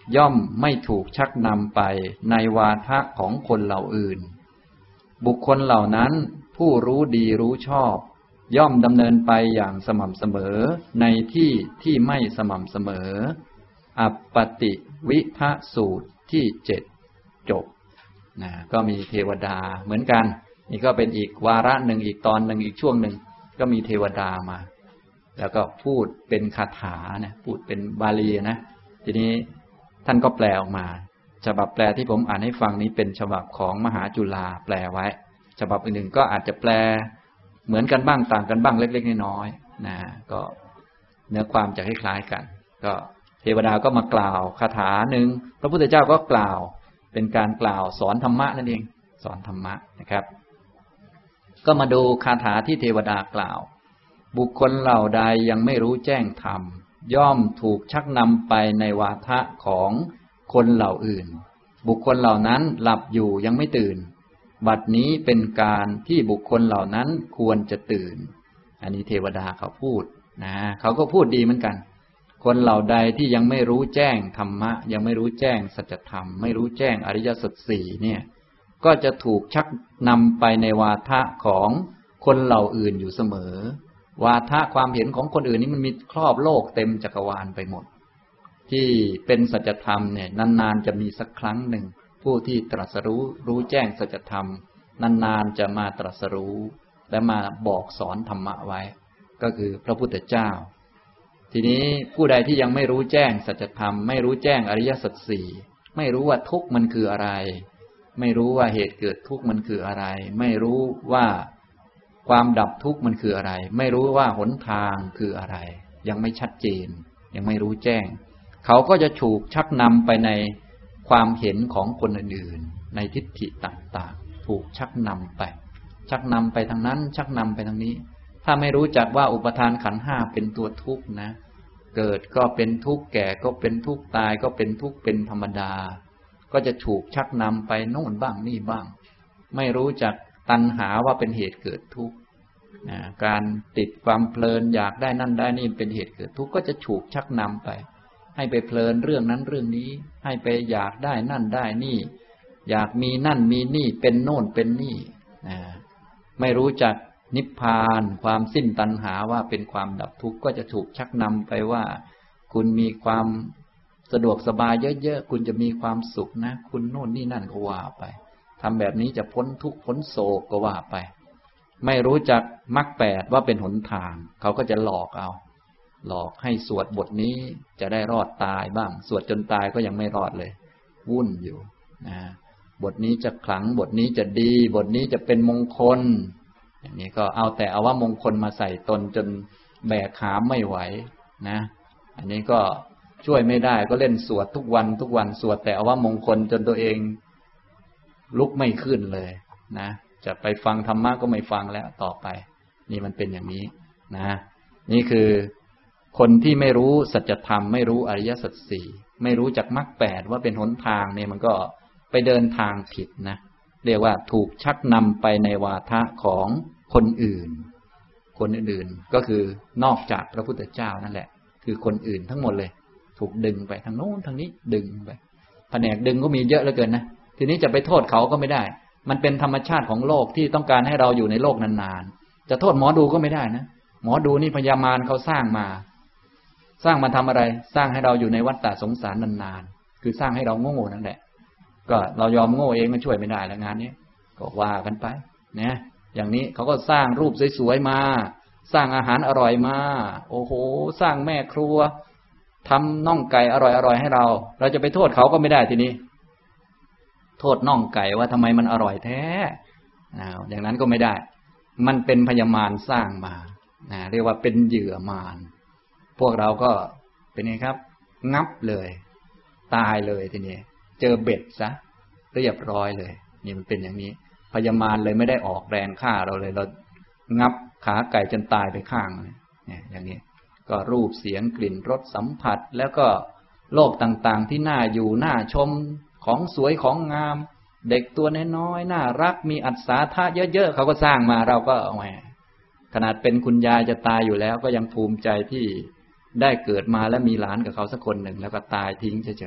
ย่อมไม่ถูกชักนำไปในวาทะของคนเหล่าอื่นบุคคลเหล่านั้นผู้รู้ดีรู้ชอบย่อมดำเนินไปอย่างสม่ำเสมอในที่ที่ไม่สม่ำเสมออัปปติวิภสูตรที่7จบนะก็มีเทวดาเหมือนกันนี่ก็เป็นอีกวาระหนึ่งอีกตอนหนึ่งอีกช่วงหนึ่งก็มีเทวดามาแล้วก็พูดเป็นคาถานะพูดเป็นบาลีนะทีนี้ท่านก็แปลออกมาฉบับแปลที่ผมอ่านให้ฟังนี้เป็นฉบับของมหาจุฬาแปลไว้ฉบับอื่นๆก็อาจจะแปลเหมือนกันบ้างต่างกันบ้างเล็กๆน้อยๆนะก็เนื้อความจะคล้ายๆกันก็เทวดาก็มากล่าวคาถาหนึ่งพระพุทธเจ้าก็กล่าวเป็นการกล่าวสอนธรรมะนั่นเองสอนธรรมะนะครับก็มาดูคาถาที่เทวดากล่าวบุคคลเหล่าใดยังไม่รู้แจ้งธรรมย่อมถูกชักนำไปในวาทะของคนเหล่าอื่นบุคคลเหล่านั้นหลับอยู่ยังไม่ตื่นบัดนี้เป็นการที่บุคคลเหล่านั้นควรจะตื่นอันนี้เทวดาเขาพูดนะเขาก็พูดดีเหมือนกันคนเหล่าใดที่ยังไม่รู้แจ้งธรรมะยังไม่รู้แจ้งสัจธรรมไม่รู้แจ้งอริยสัจสี่เนี่ยก็จะถูกชักนำไปในวาทะของคนเหล่าอื่นอยู่เสมอวาทะความเห็นของคนอื่นนี่มันมีครอบโลกเต็มจักรวาลไปหมดที่เป็นสัจธรรมเนี่ยนานๆจะมีสักครั้งหนึ่งผู้ที่ตรัสรู้แจ้งสัจธรรมนานๆจะมาตรัสรู้และมาบอกสอนธรรมะไว้ก็คือพระพุทธเจ้าทีนี้ผู้ใดที่ยังไม่รู้แจ้งสัจธรรมไม่รู้แจ้งอริยสัจสี่ไม่รู้ว่าทุกข์มันคืออะไรไม่รู้ว่าเหตุเกิดทุกข์มันคืออะไรไม่รู้ว่าความดับทุกข์มันคืออะไรไม่รู้ว่าหนทางคืออะไรยังไม่ชัดเจนยังไม่รู้แจ้งเขาก็จะถูกชักนำไปในความเห็นของคนอื่นๆในทิฏฐิต่างๆถูกชักนำไปทางนั้นชักนำไปทางนี้ถ้าไม่รู้จักว่าอุปทานขันธ์ห้าเป็นตัวทุกข์นะเกิดก็เป็นทุกข์แก่ก็เป็นทุกข์ตายก็เป็นทุกข์เป็นธรรมดาก็จะถูกชักนำไปโน่นบ้างนี่บ้างไม่รู้จักตัณหาว่าเป็นเหตุเกิดทุกข์การติดความเพลินอยากได้นั่นได้นี่เป็นเหตุเกิดทุกข์ก็จะถูกชักนำไปให้ไปเพลินเรื่องนั้นเรื่องนี้ให้ไปอยากได้นั่นได้นี่อยากมีนั่นมีนี่เป็นโน่นเป็นนี่ไม่รู้จักนิพพานความสิ้นตัณหาว่าเป็นความดับทุกข์ก็จะถูกชักนำไปว่าคุณมีความสะดวกสบายเยอะๆคุณจะมีความสุขนะคุณโน่นนี่นั่นก็ว่าไปทำแบบนี้จะพ้นทุกข์พ้นโศกก็ว่าไปไม่รู้จักมรรคแปดว่าเป็นหนทางเขาก็จะหลอกให้สวดบทนี้จะได้รอดตายบ้างสวดจนตายก็ยังไม่รอดเลยวุ่นอยู่บทนี้จะขลังบทนี้จะดีบทนี้จะเป็นมงคลอย่างนี้ก็เอาแต่เอาว่ามงคลมาใส่ตนจนแบกหามไม่ไหวนะอันนี้ก็ช่วยไม่ได้ก็เล่นสวดทุกวันสวดแต่เอาว่ามงคลจนตัวเองลุกไม่ขึ้นเลยนะจะไปฟังธรรมะก็ไม่ฟังแล้วต่อไปนี่มันเป็นอย่างนี้นะนี่คือคนที่ไม่รู้สัจธรรมไม่รู้อริยสัจสี่ไม่รู้จักมรรคแปดว่าเป็นหนทางเนี่ยมันก็ไปเดินทางผิดนะเรียกว่าถูกชักนำไปในวาทะของคนอื่นก็คือนอกจากพระพุทธเจ้านั่นแหละคือคนอื่นทั้งหมดเลยถูกดึงไปทางโน้นทางนี้ดึงไปแผนกดึงก็มีเยอะเหลือเกินนะทีนี้จะไปโทษเขาก็ไม่ได้มันเป็นธรรมชาติของโลกที่ต้องการให้เราอยู่ในโลกนานๆจะโทษหมอดูก็ไม่ได้นะหมอดูนี่พญามารเขาสร้างมาทำอะไรสร้างให้เราอยู่ในวัฏฏะสงสารนานๆคือสร้างให้เราโง่นั่นแหละก็เรายอมโง่เองก็ช่วยไม่ได้แล้วงานนี้ก็ว่ากันไปนะอย่างนี้เขาก็สร้างรูปสวยๆมาสร้างอาหารอร่อยมาโอ้โหสร้างแม่ครัวทำน่องไก่อร่อยๆให้เราจะไปโทษเขาก็ไม่ได้ทีนี้โทษน่องไก่ว่าทำไมมันอร่อยแท้อย่างนั้นก็ไม่ได้มันเป็นพญามารสร้างมาเรียกว่าเป็นเหยื่อมารพวกเราก็เป็นไงครับงับเลยตายเลยทีนี้เจอเบ็ดซะเรียบร้อยเลยนี่มันเป็นอย่างนี้พญามารเลยไม่ได้ออกแรงฆ่าเราเลยเรางับขาไก่จนตายไปข้างเนี่ยอย่างนี้ก็รูปเสียงกลิ่นรสสัมผัสแล้วก็โลกต่างๆที่น่าอยู่น่าชมของสวยของงามเด็กตัวน้อยๆน่ารักมีอัศธาเยอะๆเขาก็สร้างมาเราก็แหมขนาดเป็นคุณยายจะตายอยู่แล้วก็ยังภูมิใจที่ได้เกิดมาและมีหลานกับเขาสักคนหนึ่งแล้วก็ตายทิ้งเฉย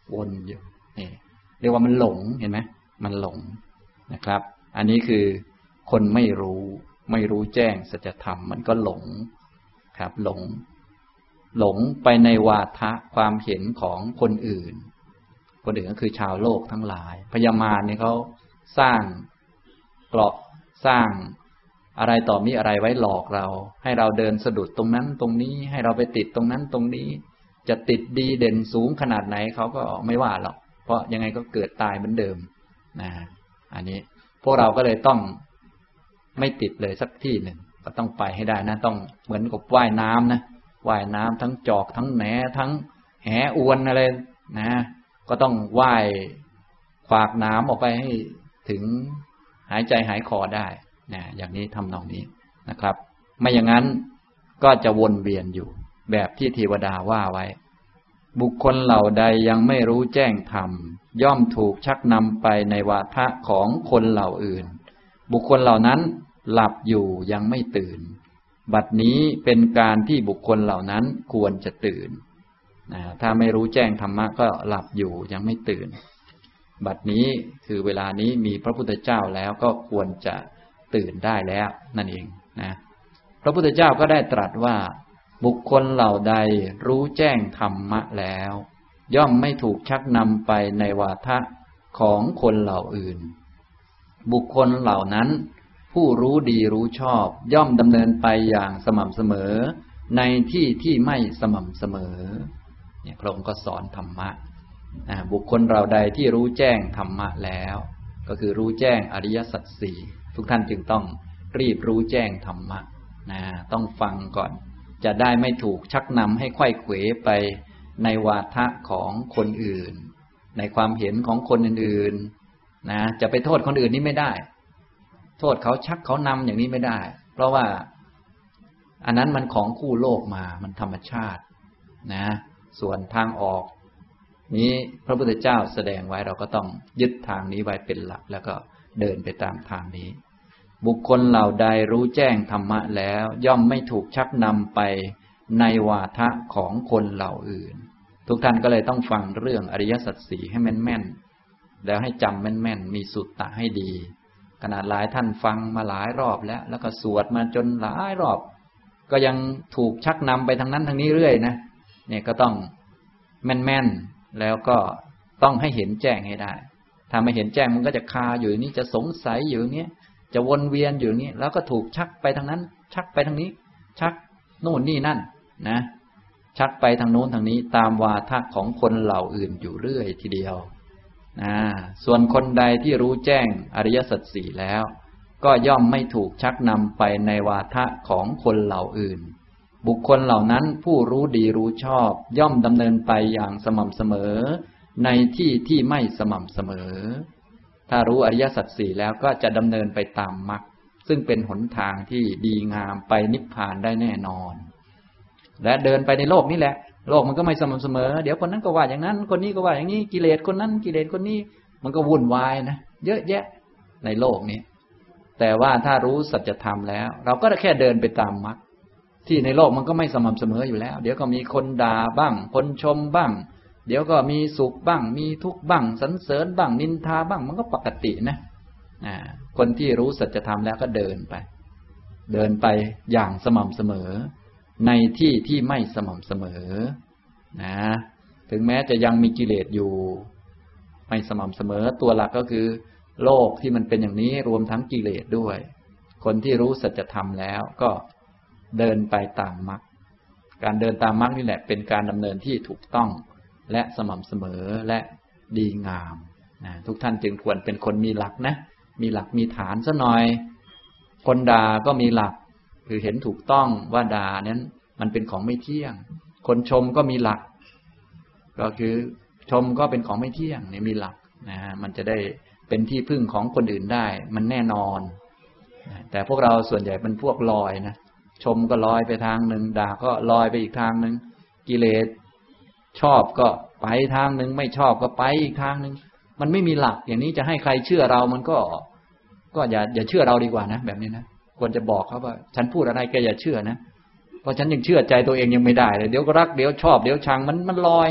วนอยู่นี่เรียกว่ามันหลงเห็นไหมมันหลงนะครับอันนี้คือคนไม่รู้แจ้งสัจธรรมมันก็หลงครับหลงไปในวาทะความเห็นของคนอื่นก็คือชาวโลกทั้งหลายพญามารนี่เขาสร้างเกราะสร้างอะไรต่อมีอะไรไว้หลอกเราให้เราเดินสะดุดตรงนั้นตรงนี้ให้เราไปติดตรงนั้นตรงนี้จะติดดีเด่นสูงขนาดไหนเขาก็ไม่ว่าหรอกเพราะยังไงก็เกิดตายเหมือนเดิมนะอันนี้พวกเราก็เลยต้องไม่ติดเลยสักที่หนึ่งก็ต้องไปให้ได้นะต้องเหมือนกับว่ายน้ำนะว่ายน้ำทั้งจอกทั้งแหนทั้งแหอวนอะไรนะก็ต้องว่ายขวากน้ำออกไปให้ถึงหายใจหายคอได้นะอย่างนี้ทำนองนี้นะครับไม่อย่างนั้นก็จะวนเวียนอยู่แบบที่เทวดาว่าไว้บุคคลเหล่าใดยังไม่รู้แจ้งธรรมย่อมถูกชักนำไปในวาทะของคนเหล่าอื่นบุคคลเหล่านั้นหลับอยู่ยังไม่ตื่นบัดนี้เป็นการที่บุคคลเหล่านั้นควรจะตื่นถ้าไม่รู้แจ้งธรรมะก็หลับอยู่ยังไม่ตื่นบัดนี้คือเวลานี้มีพระพุทธเจ้าแล้วก็ควรจะตื่นได้แล้วนั่นเองนะพระพุทธเจ้าก็ได้ตรัสว่าบุคคลเหล่าใดรู้แจ้งธรรมะแล้วย่อมไม่ถูกชักนำไปในวาทะของคนเหล่าอื่นบุคคลเหล่านั้นผู้รู้ดีรู้ชอบย่อมดำเนินไปอย่างสม่ำเสมอในที่ที่ไม่สม่ำเสมอเนี่ยพระองค์ก็สอนธรรมะบุคคลเราใดที่รู้แจ้งธรรมะแล้วก็คือรู้แจ้งอริยสัจสี่ทุกท่านจึงต้องรีบรู้แจ้งธรรมะต้องฟังก่อนจะได้ไม่ถูกชักนำให้ไขว้เขวไปในวาทะของคนอื่นในความเห็นของคนอื่นๆจะไปโทษคนอื่นนี่ไม่ได้โทษเขาชักเขานำอย่างนี้ไม่ได้เพราะว่าอันนั้นมันของคู่โลกมามันธรรมชาติส่วนทางออกนี้พระพุทธเจ้าแสดงไว้เราก็ต้องยึดทางนี้ไว้เป็นหลักแล้วก็เดินไปตามทางนี้บุคคลเหล่าใดรู้แจ้งธรรมะแล้วย่อมไม่ถูกชักนำไปในวาทะของคนเหล่าอื่นทุกท่านก็เลยต้องฟังเรื่องอริยสัจสี่ให้แม่นๆแล้วให้จำแม่นๆมีสุตตะให้ดีขนาดหลายท่านฟังมาหลายรอบแล้วก็สวดมาจนหลายรอบก็ยังถูกชักนำไปทางนั้นทางนี้เรื่อยนะเนี่ยก็ต้องแม่นๆแล้วก็ต้องให้เห็นแจ้งให้ได้ถ้าไม่เห็นแจ้งมันก็จะคาอยู่นี่จะสงสัยอยู่นี้จะวนเวียนอยู่นี้แล้วก็ถูกชักไปทางนั้นชักไปทางนี้ชักโน่นนี่นั่นนะชักไปทางโน้นทางนี้ตามวาทะของคนเหล่าอื่นอยู่เรื่อยทีเดียวส่วนคนใดที่รู้แจ้งอริยสัจสี่แล้วก็ย่อมไม่ถูกชักนำไปในวาทะของคนเหล่าอื่นบุคคลเหล่านั้นผู้รู้ดีรู้ชอบย่อมดำเนินไปอย่างสม่ำเสมอในที่ที่ไม่สม่ำเสมอถ้ารู้อริยสัจสี่แล้วก็จะดำเนินไปตามมรรคซึ่งเป็นหนทางที่ดีงามไปนิพพานได้แน่นอนและเดินไปในโลกนี้แหละโลกมันก็ไม่สม่ำเสมอเดี๋ยวคนนั้นก็ว่าอย่างนั้นคนนี้ก็ว่าอย่างนี้กิเลสคนนั้นกิเลสคนนี้มันก็วุ่นวายนะเยอะแยะในโลกนี้แต่ว่าถ้ารู้สัจธรรมแล้วเราก็แค่เดินไปตามมรรคที่ในโลกมันก็ไม่สม่ำเสมออยู่แล้วเดี๋ยวก็มีคนด่าบ้างคนชมบ้างเดี๋ยวก็มีสุขบ้างมีทุกข์บ้างสรรเสริญบ้างนินทาบ้างมันก็ปกตินะคนที่รู้สัจธรรมแล้วก็เดินไปอย่างสม่ำเสมอในที่ที่ไม่สม่ำเสมอถึงแม้จะยังมีกิเลสอยู่ไม่สม่ำเสมอตัวหลักก็คือโลกที่มันเป็นอย่างนี้รวมทั้งกิเลสด้วยคนที่รู้สัจธรรมแล้วก็เดินไปตามมรรคการเดินตามมรรคนี่แหละเป็นการดำเนินที่ถูกต้องและสม่ำเสมอและดีงามทุกท่านจึงควรเป็นคนมีหลักนะมีหลักมีฐานซะหน่อยคนด่าก็มีหลักคือเห็นถูกต้องว่าด่านั้นมันเป็นของไม่เที่ยงคนชมก็มีหลักก็คือชมก็เป็นของไม่เที่ยงเนี่ยมีหลักมันจะได้เป็นที่พึ่งของคนอื่นได้มันแน่นอนแต่พวกเราส่วนใหญ่เป็นพวกลอยนะชมก็ลอยไปทางหนึ่งด่าก็ลอยไปอีกทางหนึ่งกิเลสชอบก็ไปทางหนึ่งไม่ชอบก็ไปอีกทางหนึ่งมันไม่มีหลักอย่างนี้จะให้ใครเชื่อเรามันก็อย่าเชื่อเราดีกว่านะแบบนี้นะควรจะบอกเขาว่าฉันพูดอะไรแกอย่าเชื่อนะเพราะฉันยังเชื่อใจตัวเองยังไม่ได้เลยเดี๋ยวก็รักเดี๋ยวชอบเดี๋ยวชังมันลอยไง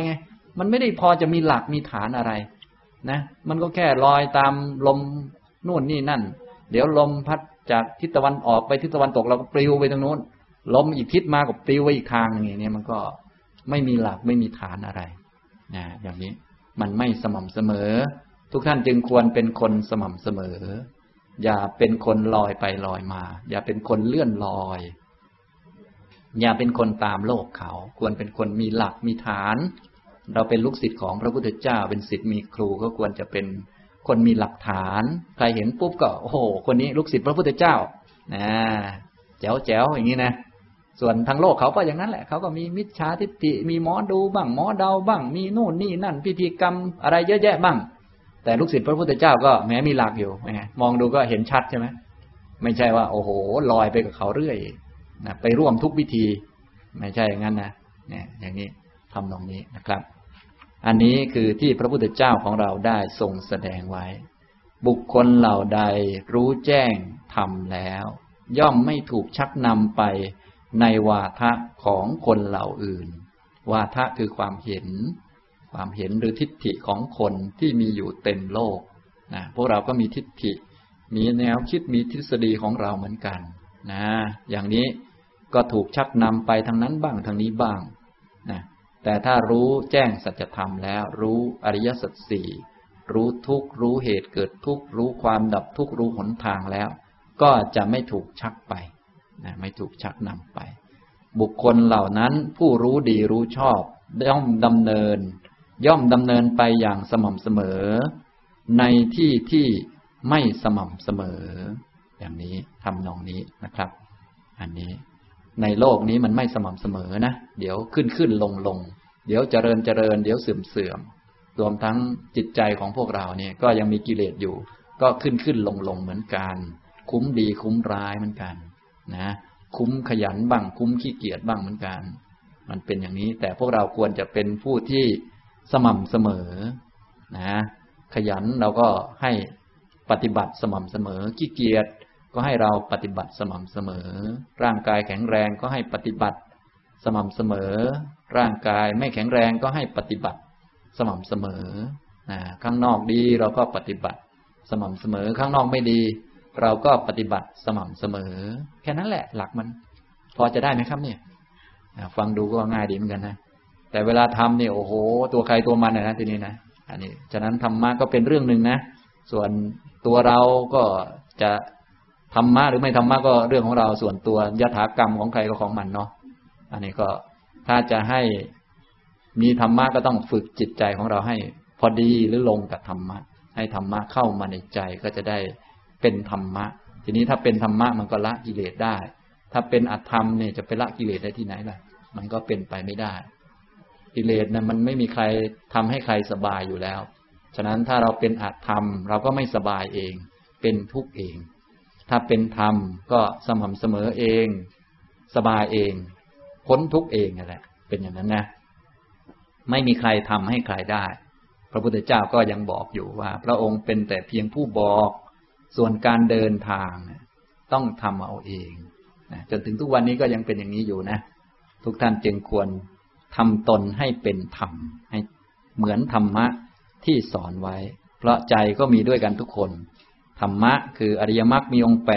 มันไม่ได้พอจะมีหลักมีฐานอะไรนะมันก็แค่ลอยตามลมนู่นนี่นั่นเดี๋ยวลมพัดจากทิศตะวันออกไปทิศตะวันตกเราก็ปลิวไปทางโน้นลมอีกทิศมาก็ปลิวไปอีกทางอย่างนี้มันก็ไม่มีหลักไม่มีฐานอะไรนะอย่างนี้มันไม่สม่ำเสมอทุกท่านจึงควรเป็นคนสม่ำเสมออย่าเป็นคนลอยไปลอยมาอย่าเป็นคนเลื่อนลอยอย่าเป็นคนตามโลกเขาควรเป็นคนมีหลักมีฐานเราเป็นลูกศิษย์ของพระพุทธเจ้าเป็นศิษย์มีครูก็ควรจะเป็นคนมีหลักฐานใครเห็นปุ๊บก็โอ้โหคนนี้ลูกศิษย์พระพุทธเจ้านะแจ๋วแจ๋วอย่างนี้นะส่วนทางโลกเขาก็อย่างนั้นแหละเขาก็มีมิจฉาทิฏฐิมีหมอดูบ้างหมอเดาบ้างมีนู่นนี่นั่นพิธีกรรมอะไรเยอะแยะบ้างแต่ลูกศิษย์พระพุทธเจ้าก็แม้มีหลักอยู่มองดูก็เห็นชัดใช่ไหมไม่ใช่ว่าโอ้โหลอยไปกับเขาเรื่อยนะไปร่วมทุกวิธีไม่ใช่อย่างนั้นนะเนี่ยอย่างนี้ทำตรงนี้นะครับอันนี้คือที่พระพุทธเจ้าของเราได้ทรงแสดงไว้บุคคลเหล่าใดรู้แจ้งธรรมแล้วย่อมไม่ถูกชักนำไปในวาทะของคนเหล่าอื่นวาทะคือความเห็นหรือทิฏฐิของคนที่มีอยู่เต็มโลกนะพวกเราก็มีทิฏฐิมีแนวคิดมีทฤษฎีของเราเหมือนกันนะอย่างนี้ก็ถูกชักนำไปทางนั้นบ้างทางนี้บ้างนะแต่ถ้ารู้แจ้งสัจธรรมแล้วรู้อริยสัจสี่รู้ทุกข์รู้เหตุเกิดทุกข์รู้ความดับทุกข์รู้หนทางแล้วก็จะไม่ถูกชักไปนะไม่ถูกชักนำไปบุคคลเหล่านั้นผู้รู้ดีรู้ชอบย่อมดำเนินไปอย่างสม่ำเสมอในที่ที่ไม่สม่ำเสมออย่างนี้ทำนองนี้นะครับอันนี้ในโลกนี้มันไม่สม่ำเสมอนะเดี๋ยวขึ้นลงเดี๋ยวเจริญเดี๋ยวเสื่อมรวมทั้งจิตใจของพวกเราเนี่ยก็ยังมีกิเลสอยู่ก็ขึ้นลงเหมือนกันคุ้มดีคุ้มร้ายเหมือนกันนะคุ้มขยันบ้างคุ้มขี้เกียจบ้างเหมือนกันมันเป็นอย่างนี้แต่พวกเราควรจะเป็นผู้ที่สม่ำเสมอนะขยันเราก็ให้ปฏิบัติสม่ำเสมอขี้เกียจก็ให้เราปฏิบัติสม่ำเสมอร่างกายแข็งแรงก็ให้ปฏิบัติสม่ำเสมอร่างกายไม่แข็งแรงก็ให้ปฏิบัติสม่ำเสมอข้างนอกดีเราก็ปฏิบัติสม่ำเสมอข้างนอกไม่ดีเราก็ปฏิบัติสม่ำเสมอแค่นั้นแหละหลักมันพอจะได้ไหมครับเนี่ยฟังดูก็ง่ายดีเหมือนกันนะแต่เวลาทำเนี่ยโอ้โหตัวใครตัวมันนะทีนี้นะอันนี้ฉะนั้นธรรมะก็เป็นเรื่องหนึ่งนะส่วนตัวเราก็จะธรรมะหรือไม่ธรรมะก็เรื่องของเราส่วนตัวยถากรรมของใครก็ของมันเนาะอันนี้ก็ถ้าจะให้มีธรรมะก็ต้องฝึกจิตใจของเราให้พอดีหรือลงกับธรรมะให้ธรรมะเข้ามาในใจก็จะได้เป็นธรรมะทีนี้ถ้าเป็นธรรมะมันก็ละกิเลสได้ถ้าเป็นอธรรมเนี่ยจะไปละกิเลสได้ที่ไหนล่ะมันก็เป็นไปไม่ได้กิเลสนะมันไม่มีใครทำให้ใครสบายอยู่แล้วฉะนั้นถ้าเราเป็นอธรรมเราก็ไม่สบายเองเป็นทุกข์เองถ้าเป็นธรรมก็สม่ำเสมอเองสบายเองพ้นทุกข์เองนั่นแหละเป็นอย่างนั้นนะไม่มีใครทำให้ใครได้พระพุทธเจ้าก็ยังบอกอยู่ว่าพระองค์เป็นแต่เพียงผู้บอกส่วนการเดินทางต้องทำเอาเองจนถึงทุกวันนี้ก็ยังเป็นอย่างนี้อยู่นะทุกท่านจึงควรทำตนให้เป็นธรรมให้เหมือนธรรมะที่สอนไว้เพราะใจก็มีด้วยกันทุกคนธรรมะคืออริยมรรคมีองค์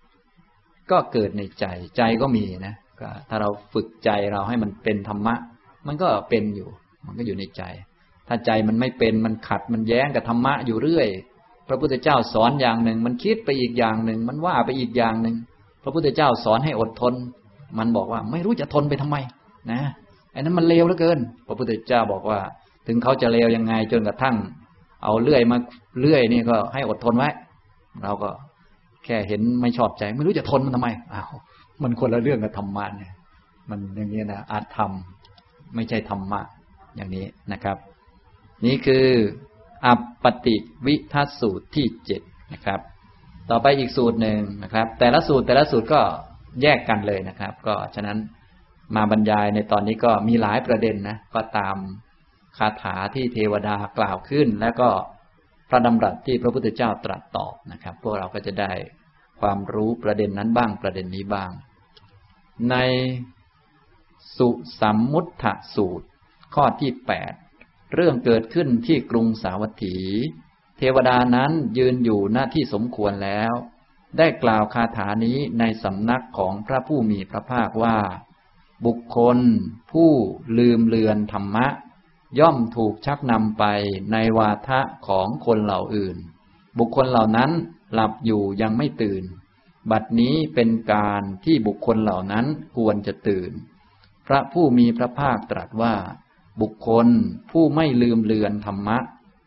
8ก็เกิดในใจก็มีนะก็ถ้าเราฝึกใจเราให้มันเป็นธรรมะมันก็เป็นอยู่มันก็อยู่ในใจถ้าใจมันไม่เป็นมันขัดมันแย้งกับธรรมะอยู่เรื่อยพระพุทธเจ้าสอนอย่างหนึ่งมันคิดไปอีกอย่างหนึ่งมันว่าไปอีกอย่างหนึ่งพระพุทธเจ้าสอนให้อดทนมันบอกว่าไม่รู้จะทนไปทำไมนะไอ้นั้นมันเลวเหลือเกินพระพุทธเจ้าบอกว่าถึงเขาจะเลวยังไงจนกระทั่งเอาเลื่อยมาเลื่อยนี่ก็ให้อดทนไว้เราก็แค่เห็นไม่ชอบใจไม่รู้จะทนมันทำไมอ้าวมันคนละเรื่องกับธรรมะเนี่ยมันอย่างนี้นะอาจทำไม่ใช่ธรรมะอย่างนี้นะครับนี่คืออัปปติวิทัสสูตรที่7นะครับต่อไปอีกสูตรหนึ่งนะครับแต่ละสูตรก็แยกกันเลยนะครับก็ฉะนั้นมาบรรยายในตอนนี้ก็มีหลายประเด็นนะก็ตามคาถาที่เทวดากล่าวขึ้นแล้วก็พระดำรัสที่พระพุทธเจ้าตรัสตอบนะครับพวกเราก็จะได้ความรู้ประเด็นนั้นบ้างประเด็นนี้บ้างในสุสัมมุทธสูตรข้อที่8 เรื่องเกิดขึ้นที่กรุงสาวัตถีเทวดานั้นยืนอยู่หน้าที่สมควรแล้วได้กล่าวคาถานี้ในสำนักของพระผู้มีพระภาคว่าบุคคลผู้ลืมเลือนธรรมะย่อมถูกชักนำไปในวาทะของคนเหล่าอื่นบุคคลเหล่านั้นหลับอยู่ยังไม่ตื่นบัดนี้เป็นการที่บุคคลเหล่านั้นควรจะตื่นพระผู้มีพระภาคตรัสว่าบุคคลผู้ไม่ลืมเลือนธรรมะ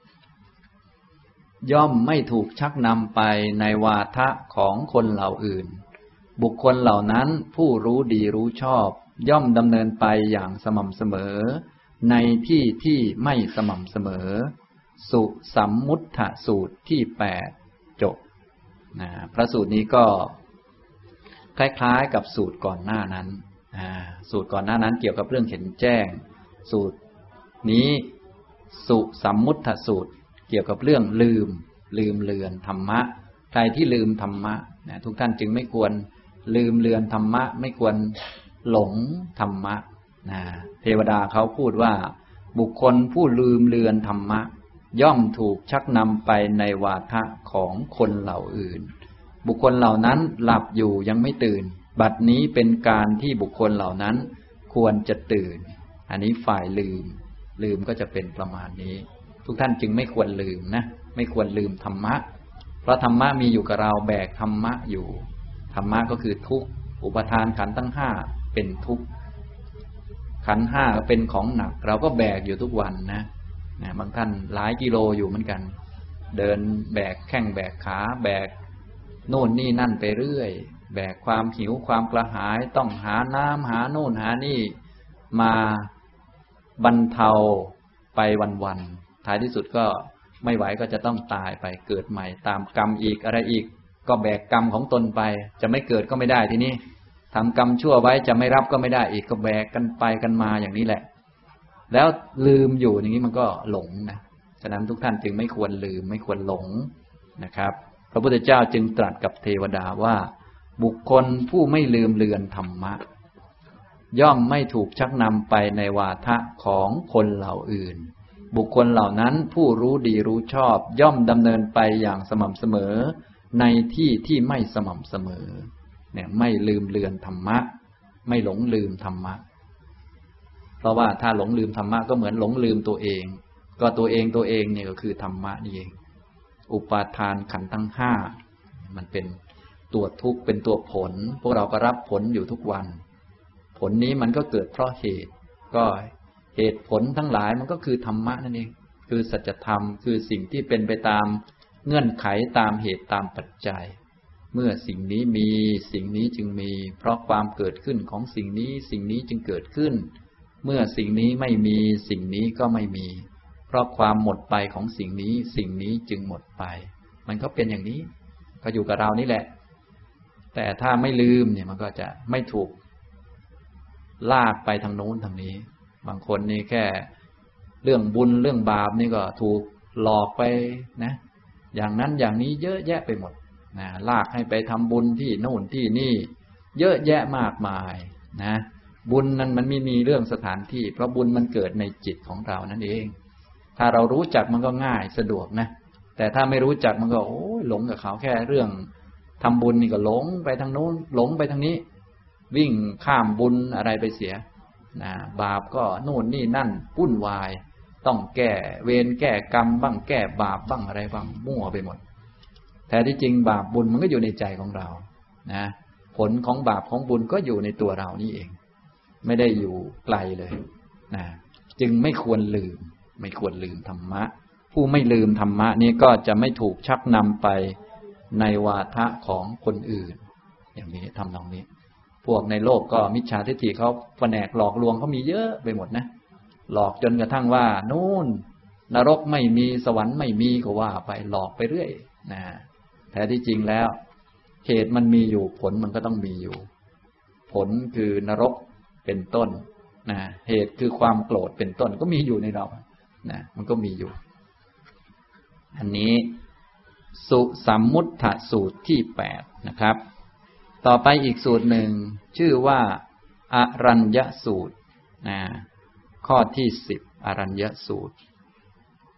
ย่อมไม่ถูกชักนำไปในวาทะของคนเหล่าอื่นบุคคลเหล่านั้นผู้รู้ดีรู้ชอบย่อมดำเนินไปอย่างสม่ำเสมอในที่ที่ไม่สม่ำเสมอสุสัมมุตถสูตรที่8จบพระสูตรนี้ก็คล้ายๆกับสูตรก่อนหน้านั้นสูตรก่อนหน้านั้นเกี่ยวกับเรื่องเห็นแจ้งสูตรนี้สุสัมมุตถสูตรเกี่ยวกับเรื่องลืมเลือนธรรมะใครที่ลืมธรรมะทุกท่านจึงไม่ควรลืมเลือนธรรมะไม่ควรหลงธรรมะเทวดาเขาพูดว่าบุคคลผู้ลืมเลือนธรรมะย่อมถูกชักนำไปในวาทะของคนเหล่าอื่นบุคคลเหล่านั้นหลับอยู่ยังไม่ตื่นบัดนี้เป็นการที่บุคคลเหล่านั้นควรจะตื่นอันนี้ฝ่ายลืมก็จะเป็นประมาณนี้ทุกท่านจึงไม่ควรลืมนะไม่ควรลืมธรรมะเพราะธรรมะมีอยู่กับเราแบกธรรมะอยู่ธรรมะก็คือทุกข์อุปทานขันธ์ทั้งห้าเป็นทุกข์ขันธ์ห้าเป็นของหนักเราก็แบกอยู่ทุกวันนะบางท่านหลายกิโลอยู่เหมือนกันเดินแบกแข้งแบกขาแบกโน่นนี่นั่นไปเรื่อยแบกความหิวความกระหายต้องหาน้ำหาโน่นหานี่มาบรรเทาไปวันๆท้ายที่สุดก็ไม่ไหวก็จะต้องตายไปเกิดใหม่ตามกรรมอีกอะไรอีกก็แบกกรรมของตนไปจะไม่เกิดก็ไม่ได้ทีนี้ทำกรรมชั่วไว้จะไม่รับก็ไม่ได้อีกก็แบกกันไปกันมาอย่างนี้แหละแล้วลืมอยู่อย่างนี้มันก็หลงนะฉะนั้นทุกท่านจึงไม่ควรลืมไม่ควรหลงนะครับพระพุทธเจ้าจึงตรัสกับเทวดาว่าบุคคลผู้ไม่ลืมเลือนธรรมะย่อมไม่ถูกชักนำไปในวาทะของคนเหล่าอื่นบุคคลเหล่านั้นผู้รู้ดีรู้ชอบย่อมดำเนินไปอย่างสม่ำเสมอในที่ที่ไม่สม่ำเสมอเนี่ยไม่ลืมเลือนธรรมะไม่หลงลืมธรรมะเพราะว่าถ้าหลงลืมธรรมะก็เหมือนหลงลืมตัวเองก็ตัวเองเนี่ยก็คือธรรมะนี่เองอุปาทานขันธ์ทั้งห้ามันเป็นตัวทุกข์เป็นตัวผลพวกเราก็รับผลอยู่ทุกวันผลนี้มันก็เกิดเพราะเหตุก็เหตุผลทั้งหลายมันก็คือธรรมะนั่นเองคือสัจธรรมคือสิ่งที่เป็นไปตามเงื่อนไขตามเหตุตามปัจจัยเมื่อสิ่งนี้มีสิ่งนี้จึงมีเพราะความเกิดขึ้นของสิ่งนี้สิ่งนี้จึงเกิดขึ้นเมื่อสิ่งนี้ไม่มีสิ่งนี้ก็ไม่มีเพราะความหมดไปของสิ่งนี้สิ่งนี้จึงหมดไปมันก็เป็นอย่างนี้ก็อยู่กับเรานี่แหละแต่ถ้าไม่ลืมเนี่ยมันก็จะไม่ถูกลากไปทางโน้นทางนี้บางคนนี่แค่เรื่องบุญเรื่องบาปนี่ก็ถูกหลอกไปนะอย่างนั้นอย่างนี้เยอะแยะไปหมดนะลากให้ไปทำบุญที่โน่นที่นี่เยอะแยะมากมายนะบุญนั้นมันไม่มีเรื่องสถานที่เพราะบุญมันเกิดในจิตของเรานั่นเองถ้าเรารู้จักมันก็ง่ายสะดวกนะแต่ถ้าไม่รู้จักมันก็หลงกับเขาแค่เรื่องทำบุญนี่ก็หลงไปทางโน้นหลงไปทางนี้วิ่งข้ามบุญอะไรไปเสียนะบาปก็โน่นนี่นั่นวุ่นวายต้องแก้เวรแก้กรรมบ้างแก้บาปบ้างอะไรบ้างมั่วไปหมดแท้ที่จริงบาปบุญมันก็อยู่ในใจของเรานะผลของบาปของบุญก็อยู่ในตัวเรานี่เองไม่ได้อยู่ไกลเลยนะจึงไม่ควรลืมธรรมะผู้ไม่ลืมธรรมะนี้ก็จะไม่ถูกชักนำไปในวาทะของคนอื่นอย่างนี้ทำตรงนี้พวกในโลกก็มิจฉาทิฏฐิเขาแผนกหลอกลวงเขามีเยอะไปหมดนะหลอกจนกระทั่งว่านู่นนรกไม่มีสวรรค์ไม่มีก็ว่าไปหลอกไปเรื่อยนะแท้ที่จริงแล้วเหตุมันมีอยู่ผลมันก็ต้องมีอยู่ผลคือนรกเป็นต้นนะเหตุคือความโกรธเป็นต้นก็มีอยู่ในเรานะมันก็มีอยู่อันนี้สุสัมมุตถสูตรที่8นะครับต่อไปอีกสูตรหนึ่งชื่อว่าอรัญญสูตรนะข้อที่10อรัญญสูตร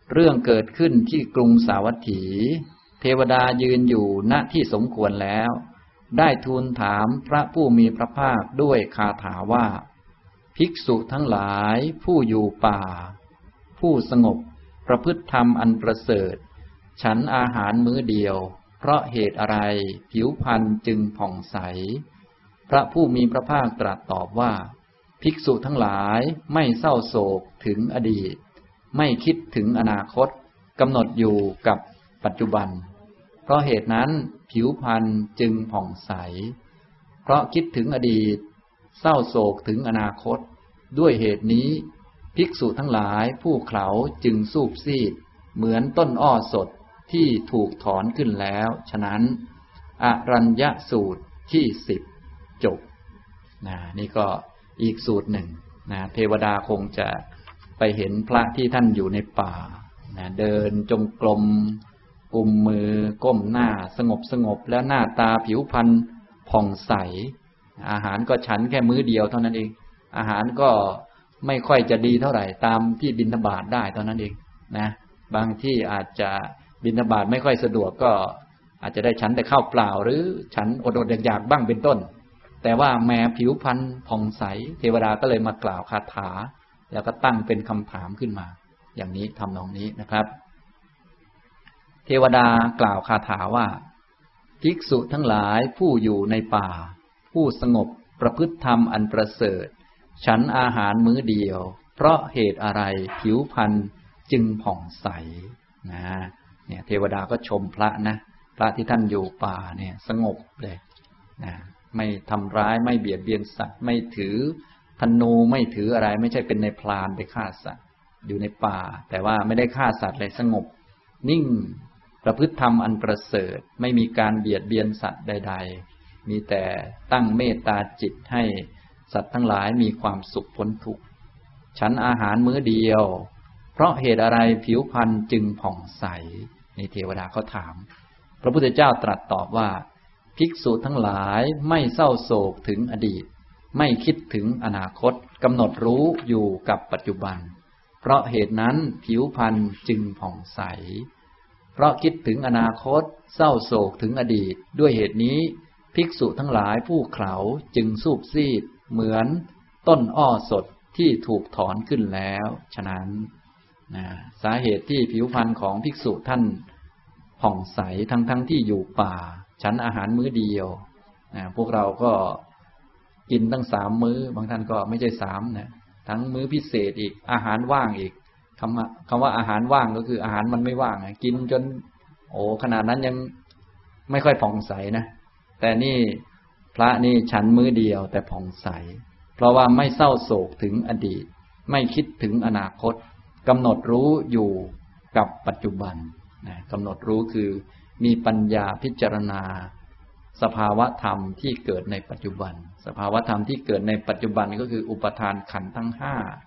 เรื่องเกิดขึ้นที่กรุงสาวัตถีเทวดายืนอยู่ณที่สมควรแล้วได้ทูลถามพระผู้มีพระภาคด้วยคาถาว่าภิกษุทั้งหลายผู้อยู่ป่าผู้สงบประพฤติธรรมอันประเสริฐฉันอาหารมื้อเดียวเพราะเหตุอะไรผิวพรรณจึงผ่องใสพระผู้มีพระภาคตรัสตอบว่าภิกษุทั้งหลายไม่เศร้าโศกถึงอดีตไม่คิดถึงอนาคตกำหนดอยู่กับปัจจุบันเพราะเหตุนั้นผิวพรรณจึงผ่องใสเพราะคิดถึงอดีตเศร้าโศกถึงอนาคตด้วยเหตุนี้ภิกษุทั้งหลายผู้เขาจึงสูบซีดเหมือนต้นอ้อสดที่ถูกถอนขึ้นแล้วฉะนั้นอรัญญสูตรที่10จบนี่ก็อีกสูตรหนึ่งเทวดาคงจะไปเห็นพระที่ท่านอยู่ในป่าเดินจงกรมกุมมือก้มหน้าสงบแล้วหน้าตาผิวพรรณผ่องใสอาหารก็ฉันแค่มื้อเดียวเท่านั้นเองอาหารก็ไม่ค่อยจะดีเท่าไหร่ตามที่บิณฑบาตได้เท่านั้นเองบางที่อาจจะบิณฑบาตไม่ค่อยสะดวกก็อาจจะได้ฉันแต่ข้าวเปล่าหรือฉันอดๆอยากๆบ้างเป็นต้นแต่ว่าแม้ผิวพรรณผ่องใสเทวดาก็เลยมากล่าวคาถาแล้วก็ตั้งเป็นคำถามขึ้นมาอย่างนี้ทำนองนี้นะครับเทวดากล่าวคาถาว่าภิกษุทั้งหลายผู้อยู่ในป่าผู้สงบประพฤติธรรมอันประเสริฐฉันอาหารมื้อเดียวเพราะเหตุอะไรผิวพรรณจึงผ่องใสเนี่ยเทวดาก็ชมพระนะพระที่ท่านอยู่ป่าเนี่ยสงบเลยไม่ทำร้ายไม่เบียดเบียนสัตว์ไม่ถือธนูไม่ถืออะไรไม่ใช่เป็นในพรานไปฆ่าสัตว์อยู่ในป่าแต่ว่าไม่ได้ฆ่าสัตว์เลยสงบนิ่งประพฤติธรรมอันประเสริฐไม่มีการเบียดเบียนสัตว์ใดๆมีแต่ตั้งเมตตาจิตให้สัตว์ทั้งหลายมีความสุขพ้นทุกข์ฉันอาหารมื้อเดียวเพราะเหตุอะไรผิวพรรณจึงผ่องใสนี่เทวดาเขาถามพระพุทธเจ้าตรัสตอบว่าภิกษุทั้งหลายไม่เศร้าโศกถึงอดีตไม่คิดถึงอนาคตกำหนดรู้อยู่กับปัจจุบันเพราะเหตุนั้นผิวพรรณจึงผ่องใสเพราะคิดถึงอนาคตเศร้าโศกถึงอดีตด้วยเหตุนี้ภิกษุทั้งหลายผู้เขาจึงสูบซีดเหมือนต้นอ้อสดที่ถูกถอนขึ้นแล้วฉะนั้นสาเหตุที่ผิวพรรณของภิกษุท่านผ่องใสทั้งที่อยู่ป่าฉันอาหารมื้อเดียวพวกเราก็กินตั้ง3มื้อบางท่านก็ไม่ใช่3ทั้งมื้อพิเศษอีกอาหารว่างอีกคำว่าอาหารว่างก็คืออาหารมันไม่ว่างกินจนขนาดนั้นยังไม่ค่อยผ่องใสนะแต่นี่พระนี่ฉันมื้อเดียวแต่ผ่องใสเพราะว่าไม่เศร้าโศกถึงอดีตไม่คิดถึงอนาคตกำหนดรู้อยู่กับปัจจุบันกำหนดรู้คือมีปัญญาพิจารณาสภาวะธรรมที่เกิดในปัจจุบันสภาวะธรรมที่เกิดในปัจจุบันก็คืออุปทานขันธ์ทั้ง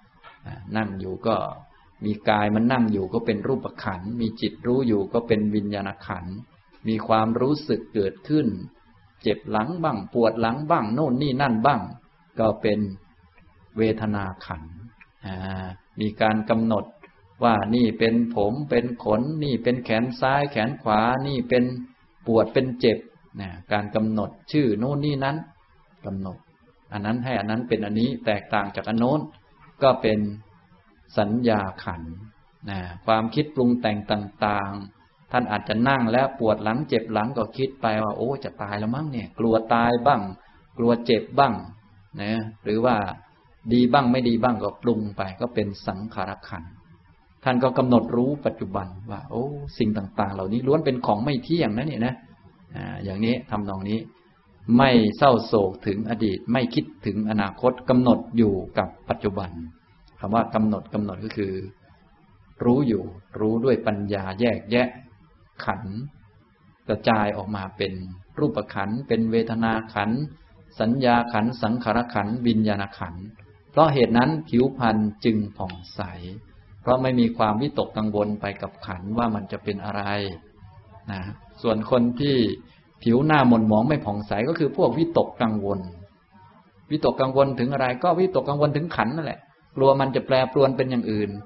5นั่งอยู่ก็มีกายมันนั่งอยู่ก็เป็นรูปขันธ์มีจิตรู้อยู่ก็เป็นวิญญาณขันธ์มีความรู้สึกเกิดขึ้นเจ็บหลังบ้างปวดหลังบ้างโน่นนี่นั่นบ้างก็เป็นเวทนาขันธ์มีการกำหนดว่านี่เป็นผมเป็นขนนี่เป็นแขนซ้ายแขนขวานี่เป็นปวดเป็นเจ็บการกำหนดชื่อโน่นนี่นั้นกำหนดอันนั้นให้อันนั้นเป็นอันนี้แตกต่างจากอันโน้นก็เป็นสัญญาขันธ์ความคิดปรุงแต่งต่างๆท่านอาจจะนั่งแล้วปวดหลังเจ็บหลังก็คิดไปว่าจะตายแล้วมั้งเนี่ยกลัวตายบ้างกลัวเจ็บบ้างหรือว่าดีบ้างไม่ดีบ้างก็ปรุงไปก็เป็นสังขารขันธ์ท่านก็กำหนดรู้ปัจจุบันว่าสิ่งต่างๆเหล่านี้ล้วนเป็นของไม่เที่ยงนะเนี่ยนะอย่างนี้ทำนองนี้ไม่เศร้าโศกถึงอดีตไม่คิดถึงอนาคตกำหนดอยู่กับปัจจุบันคำว่ากำหนดก็คือรู้อยู่รู้ด้วยปัญญาแยกแยะขันธ์กระจายออกมาเป็นรูปขันธ์เป็นเวทนาขันธ์สัญญาขันธ์สังขารขันธ์วิญญาณขันธ์เพราะเหตุนั้นผิวพรรณจึงผ่องใสเพราะไม่มีความวิตกกังวลไปกับขันธ์ว่ามันจะเป็นอะไรส่วนคนที่ผิวหน้าหม่นหมองไม่ผ่องใสก็คือพวกวิตกกังวลวิตกกังวลถึงอะไรก็วิตกกังวลถึงขันธ์นั่นแหละกลัวมันจะแปรปรวนเป็นอย่างอื่น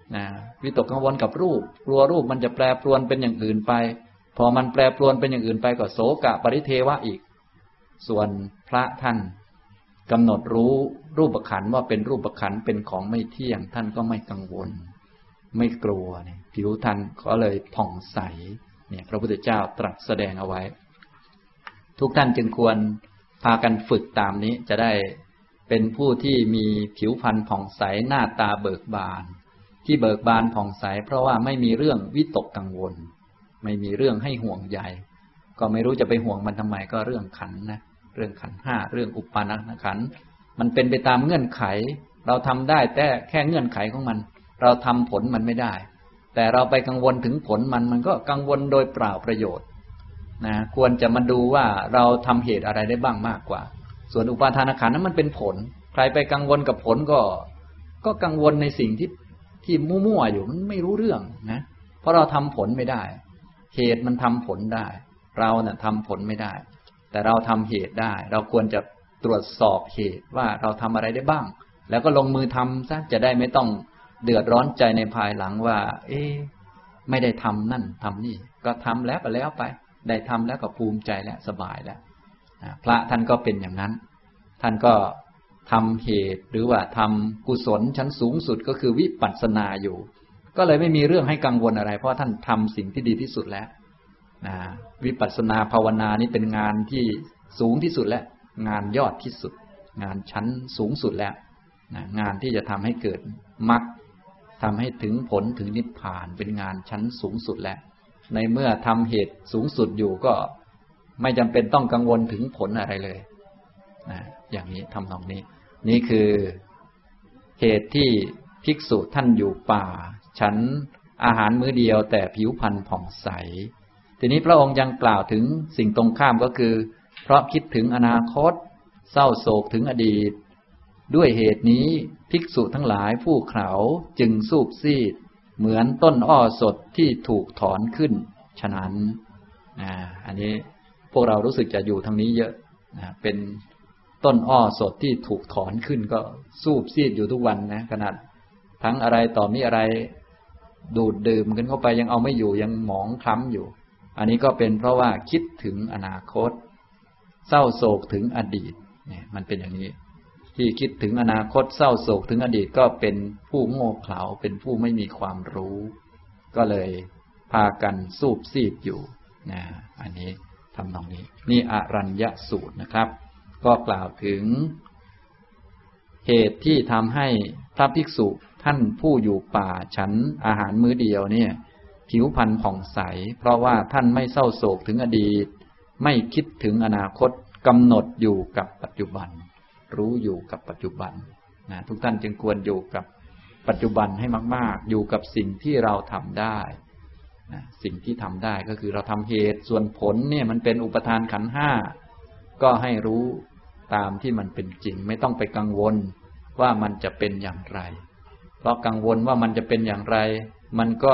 วิตกกังวลกับรูปกลัวรูปมันจะแปรปรวนเป็นอย่างอื่นไปพอมันแปรปรวนเป็นอย่างอื่นไปก็โศกะปริเทวะอีกส่วนพระท่านกำหนดรู้รูปขันธ์ว่าเป็นรูปขันธ์เป็นของไม่เที่ยงท่านก็ไม่กังวลไม่กลัวเนี่ยผิวท่านก็เลยผ่องใสเนี่ยพระพุทธเจ้าตรัสแสดงเอาไว้ทุกท่านจึงควรพากันฝึกตามนี้จะได้เป็นผู้ที่มีผิวพรรณผ่องใสหน้าตาเบิกบานที่เบิกบานผ่องใสเพราะว่าไม่มีเรื่องวิตกกังวลไม่มีเรื่องให้ห่วงใยก็ไม่รู้จะไปห่วงมันทำไมก็เรื่องขันธ์นะเรื่องขันธ์ห้าเรื่องอุปาทานขันธ์มันเป็นไปตามเงื่อนไขเราทำได้แต่แค่เงื่อนไขของมันเราทำผลมันไม่ได้แต่เราไปกังวลถึงผลมันก็กังวลโดยเปล่าประโยชน์นะควรจะมาดูว่าเราทำเหตุอะไรได้บ้างมากกว่าส่วนอุปาทานขันธ์นั้นมันเป็นผลใครไปกังวลกับผลก็กังวลในสิ่งที่มั่วๆอยู่มันไม่รู้เรื่องนะเพราะเราทำผลไม่ได้เหตุมันทำผลได้เราเนี่ยทำผลไม่ได้แต่เราทำเหตุได้เราควรจะตรวจสอบเหตุว่าเราทำอะไรได้บ้างแล้วก็ลงมือทำซะจะได้ไม่ต้องเดือดร้อนใจในภายหลังว่าไม่ได้ทำนั่นทำนี่ก็ทำแล้วก็แล้วไปได้ทำแล้วก็ภูมิใจแล้วสบายแล้วพระท่านก็เป็นอย่างนั้นท่านก็ทำเหตุหรือว่าทำกุศลชั้นสูงสุดก็คือวิปัสสนาอยู่ก็เลยไม่มีเรื่องให้กังวลอะไรเพราะท่านทำสิ่งที่ดีที่สุดแล้ววิปัสสนาภาวนานี้เป็นงานที่สูงที่สุดและงานยอดที่สุดงานชั้นสูงสุดแล้วงานที่จะทำให้เกิดมรรคทำให้ถึงผลถึงนิพพานเป็นงานชั้นสูงสุดแล้วในเมื่อทำเหตุสูงสุดอยู่ก็ไม่จำเป็นต้องกังวลถึงผลอะไรเลยอย่างนี้ทำนองนี้นี่คือเหตุที่ภิกษุท่านอยู่ป่าฉันอาหารมื้อเดียวแต่ผิวพรรณผ่องใสทีนี้พระองค์ยังกล่าวถึงสิ่งตรงข้ามก็คือเพราะคิดถึงอนาคตเศร้าโศกถึงอดีตด้วยเหตุนี้ภิกษุทั้งหลายผู้เขาจึงสูบซีดเหมือนต้นอ้อสดที่ถูกถอนขึ้นฉะนั้นอันนี้พวกเรารู้สึกจะอยู่ทางนี้เยอะเป็นต้นอ้อสดที่ถูกถอนขึ้นก็สูบซีดอยู่ทุกวันนะขนาดทั้งอะไรต่อมีอะไรดูดดื่มกันเข้าไปยังเอาไม่อยู่ยังหมองคล้ำอยู่อันนี้ก็เป็นเพราะว่าคิดถึงอนาคตเศร้าโศกถึงอดีตเนี่ยมันเป็นอย่างนี้ที่คิดถึงอนาคตเศร้าโศกถึงอดีตก็เป็นผู้โง่เขลาเป็นผู้ไม่มีความรู้ก็เลยพากันสูบซีดอยู่นะอันนี้ทำนองนี้นี่อรัญญสูตรนะครับก็กล่าวถึงเหตุที่ทำให้พระภิกษุท่านผู้อยู่ป่าฉันอาหารมื้อเดียวเนี่ยผิวพรรณผ่องใสเพราะว่าท่านไม่เศร้าโศกถึงอดีตไม่คิดถึงอนาคตกำหนดอยู่กับปัจจุบันรู้อยู่กับปัจจุบันนะทุกท่านจึงควรอยู่กับปัจจุบันให้มากๆอยู่กับสิ่งที่เราทำได้นะสิ่งที่ทำได้ก็คือเราทำเหตุส่วนผลเนี่ยมันเป็นอุปทานขันธ์ห้าก็ให้รู้ตามที่มันเป็นจริงไม่ต้องไปกังวลว่ามันจะเป็นอย่างไรเพราะกังวลว่ามันจะเป็นอย่างไรมันก็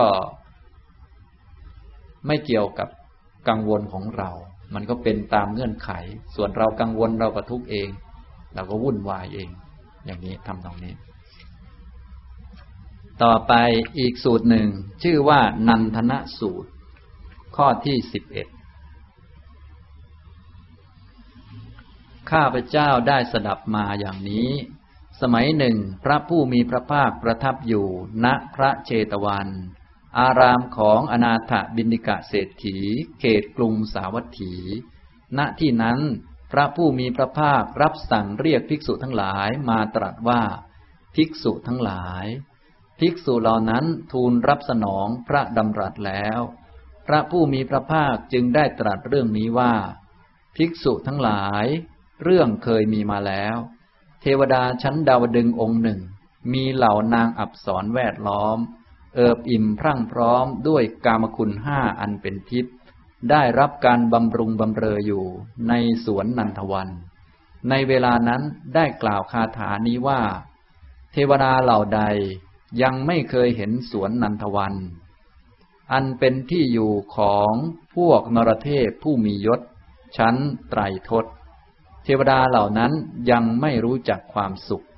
ไม่เกี่ยวกับกังวลของเรามันก็เป็นตามเงื่อนไขส่วนเรากังวลเราก็ทุกข์เองเราก็วุ่นวายเองอย่างนี้ทำตรงนี้ต่อไปอีกสูตรหนึ่งชื่อว่านันทนสูตรข้อที่11ข้าพเจ้าได้สดับมาอย่างนี้สมัยหนึ่งพระผู้มีพระภาคประทับอยู่ณพระเชตวันอารามของอนาถบิณฑิกเศรษฐีเขตกรุงสาวัตถี ณที่นั้นพระผู้มีพระภาครับสั่งเรียกภิกษุทั้งหลายมาตรัสว่าภิกษุทั้งหลายภิกษุเหล่านั้นทูลรับสนองพระดำรัสแล้วพระผู้มีพระภาคจึงได้ตรัสเรื่องนี้ว่าภิกษุทั้งหลายเรื่องเคยมีมาแล้วเทวดาชั้นดาวดึงส์องค์หนึ่งมีเหล่านางอัปสรแวดล้อมเอิบอิ่มพรั่งพร้อมด้วยกามคุณห้าอันเป็นทิพย์ได้รับการบำรุงบำเรออยู่ในสวนนันทวันในเวลานั้นได้กล่าวคาถานี้ว่าเทวดาเหล่าใดยังไม่เคยเห็นสวนนันทวันอันเป็นที่อยู่ของพวกนรเทพผู้มียศชั้นไตรทศเทวดาเหล่านั้นยังไม่รู้จักความสุข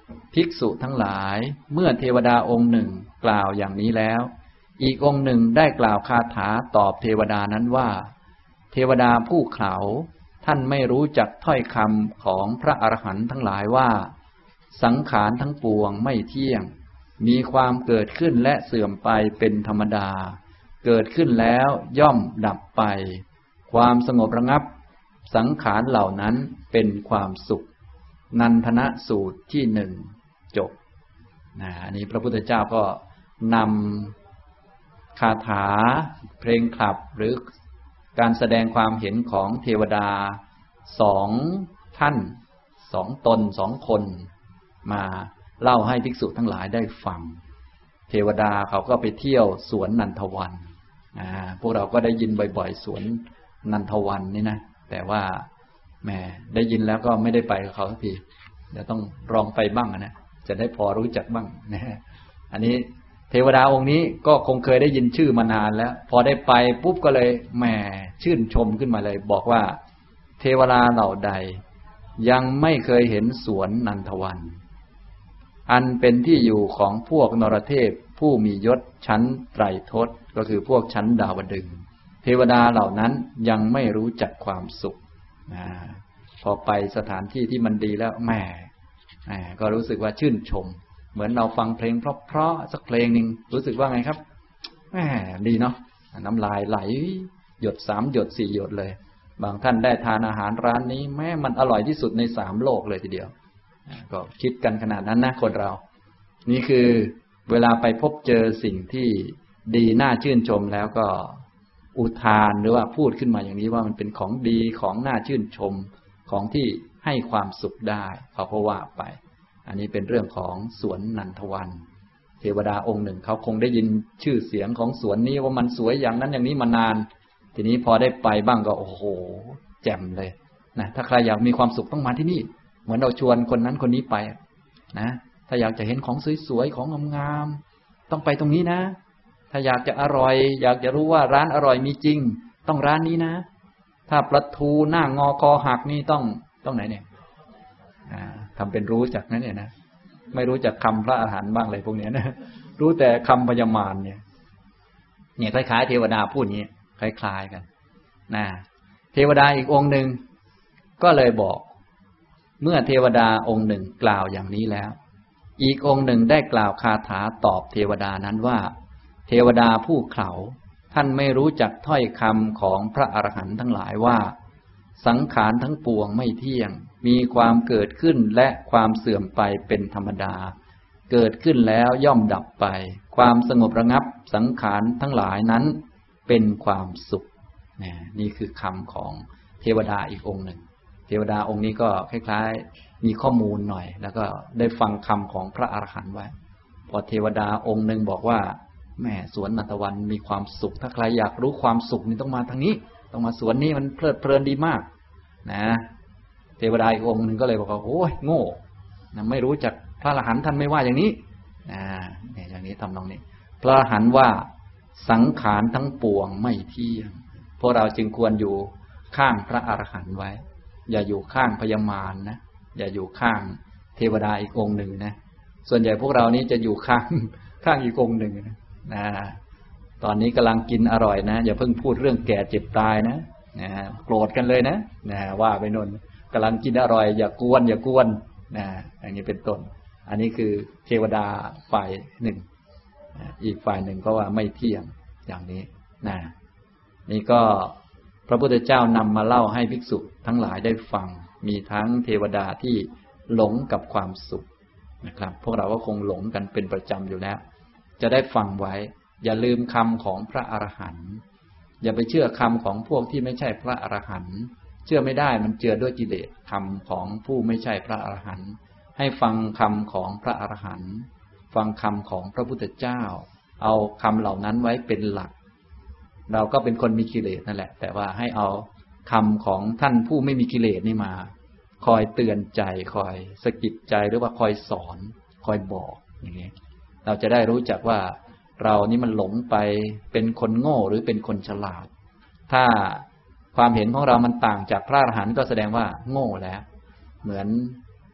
ภิกษุทั้งหลายเมื่อเทวดาองค์หนึ่งกล่าวอย่างนี้แล้วอีกองค์หนึ่งได้กล่าวคาถาตอบเทวดานั้นว่าเทวดาผู้เขลาท่านไม่รู้จักถ้อยคำของพระอรหันต์ทั้งหลายว่าสังขารทั้งปวงไม่เที่ยงมีความเกิดขึ้นและเสื่อมไปเป็นธรรมดาเกิดขึ้นแล้วย่อมดับไปความสงบระงับสังขารเหล่านั้นเป็นความสุขนันทนะสูตรที่หนึ่งจบอันนี้พระพุทธเจ้าก็นำคาถาเพลงขับหรือการแสดงความเห็นของเทวดาสองท่านสองตนสองคนมาเล่าให้ภิกษุทั้งหลายได้ฟังเทวดาเขาก็ไปเที่ยวสวนนันทวันพวกเราก็ได้ยินบ่อยๆสวนนันทวันนี่นะแต่ว่าแหมได้ยินแล้วก็ไม่ได้ไปกับเขาสักทีเดี๋ยวต้องลองไปบ้างนะจะได้พอรู้จักบ้างนะอันนี้เทวดาองค์นี้ก็คงเคยได้ยินชื่อมานานแล้วพอได้ไปปุ๊บก็เลยแหมชื่นชมขึ้นมาเลยบอกว่าเทวดาเหล่าใดยังไม่เคยเห็นสวนนันทวันอันเป็นที่อยู่ของพวกนรเทพผู้มียศชั้นไตรทศก็คือพวกชั้นดาวดึงส์เทวดาเหล่านั้นยังไม่รู้จักความสุขพอไปสถานที่ที่มันดีแล้วแหมก็รู้สึกว่าชื่นชมเหมือนเราฟังเพลงเพราะๆสักเพลงหนึ่งรู้สึกว่าไงครับแหมดีเนาะน้ำลายไหลหยด3 หยด 4 หยดเลยบางท่านได้ทานอาหารร้านนี้แม้มันอร่อยที่สุดใน3 โลกเลยทีเดียวก็คิดกันขนาดนั้นนะคนเรานี่คือเวลาไปพบเจอสิ่งที่ดีน่าชื่นชมแล้วก็อุทานหรือว่าพูดขึ้นมาอย่างนี้ว่ามันเป็นของดีของน่าชื่นชมของที่ให้ความสุขได้เขาก็ว่าไปอันนี้เป็นเรื่องของสวนนันทวันเทวดาองค์หนึ่งเขาคงได้ยินชื่อเสียงของสวนนี้ว่ามันสวยอย่างนั้นอย่างนี้มานานทีนี้พอได้ไปบ้างก็โอ้โหแจ่มเลยนะถ้าใครอยากมีความสุขต้องมาที่นี่เหมือนเราชวนคนนั้นคนนี้ไปนะถ้าอยากจะเห็นของสวยๆของงามๆต้องไปตรงนี้นะถ้าอยากจะอร่อยอยากจะรู้ว่าร้านอร่อยมีจริงต้องร้านนี้นะถ้าปลาทูหน้างอคอหักนี่ต้องไหนเนี่ยทำเป็นรู้จักนั่นเนี่ยนะไม่รู้จักคำพระอาหารบ้างเลยพวกนี้นะรู้แต่คำพยามารเนี่ยคล้ายๆเทวดาพูดนี้คล้ายๆกันนะเทวดาอีกองค์หนึ่งก็เลยบอกเมื่อเทวดาองค์หนึ่งกล่าวอย่างนี้แล้วอีกองค์หนึ่งได้กล่าวคาถาตอบเทวดานั้นว่าเทวดาผู้เขลาท่านไม่รู้จักถ้อยคำของพระอรหันต์ทั้งหลายว่าสังขารทั้งปวงไม่เที่ยงมีความเกิดขึ้นและความเสื่อมไปเป็นธรรมดาเกิดขึ้นแล้วย่อมดับไปความสงบระงับสังขารทั้งหลายนั้นเป็นความสุขนี่คือคำของเทวดาอีกองค์หนึ่งเทวดาองค์นี้ก็คล้ายๆมีข้อมูลหน่อยแล้วก็ได้ฟังคำของพระอรหันต์ไว้พอเทวดาองค์หนึ่งบอกว่าแม่สวนนันทวันมีความสุขถ้าใครอยากรู้ความสุขนี่ต้องมาทางนี้ต้องมาสวนนี้มันเพลิดเพลินดีมากนะเทวดาอีกองค์หนึ่งก็เลยบอกว่าโอ้ยโง่นะไม่รู้จักพระอรหันต์ท่านไม่ว่าอย่างนี้เนี่ยอย่างนี้ทำนองนี้พระอรหันต์ว่าสังขารทั้งปวงไม่เที่ยงพวกเราจึงควรอยู่ข้างพระอรหันต์ไว้อย่าอยู่ข้างพยามารนะอย่าอยู่ข้างเทวดาอีกองค์หนึ่งนะส่วนใหญ่พวกเรานี้จะอยู่ข้างอีกองค์หนึ่งนะตอนนี้กำลังกินอร่อยนะอย่าเพิ่งพูดเรื่องแก่เจ็บตายนะโกรธกันเลยนะว่าไปนนกำลังกินอร่อยอย่ากวนอย่างนี้เป็นต้นอันนี้คือเทวดาฝ่ายหนึ่งอีกฝ่ายหนึ่งก็ว่าไม่เที่ยงอย่างนี้นี่ก็พระพุทธเจ้านำมาเล่าให้ภิกษุทั้งหลายได้ฟังมีทั้งเทวดาที่หลงกับความสุขนะครับพวกเราก็คงหลงกันเป็นประจำอยู่แล้วจะได้ฟังไว้อย่าลืมคำของพระอรหันต์อย่าไปเชื่อคำของพวกที่ไม่ใช่พระอรหันต์เชื่อไม่ได้มันเจือด้วยกิเลสคำของผู้ไม่ใช่พระอรหันต์ให้ฟังคำของพระอรหันต์ฟังคำของพระพุทธเจ้าเอาคำเหล่านั้นไว้เป็นหลักเราก็เป็นคนมีกิเลสนั่นแหละแต่ว่าให้เอาคำของท่านผู้ไม่มีกิเลสนี่มาคอยเตือนใจคอยสะกิดใจหรือว่าคอยสอนคอยบอกอย่างนี้เราจะได้รู้จักว่าเรานี่มันหลงไปเป็นคนโง่หรือเป็นคนฉลาดถ้าความเห็นของเรามันต่างจากพระอรหันต์ก็แสดงว่าโง่แล้วเหมือน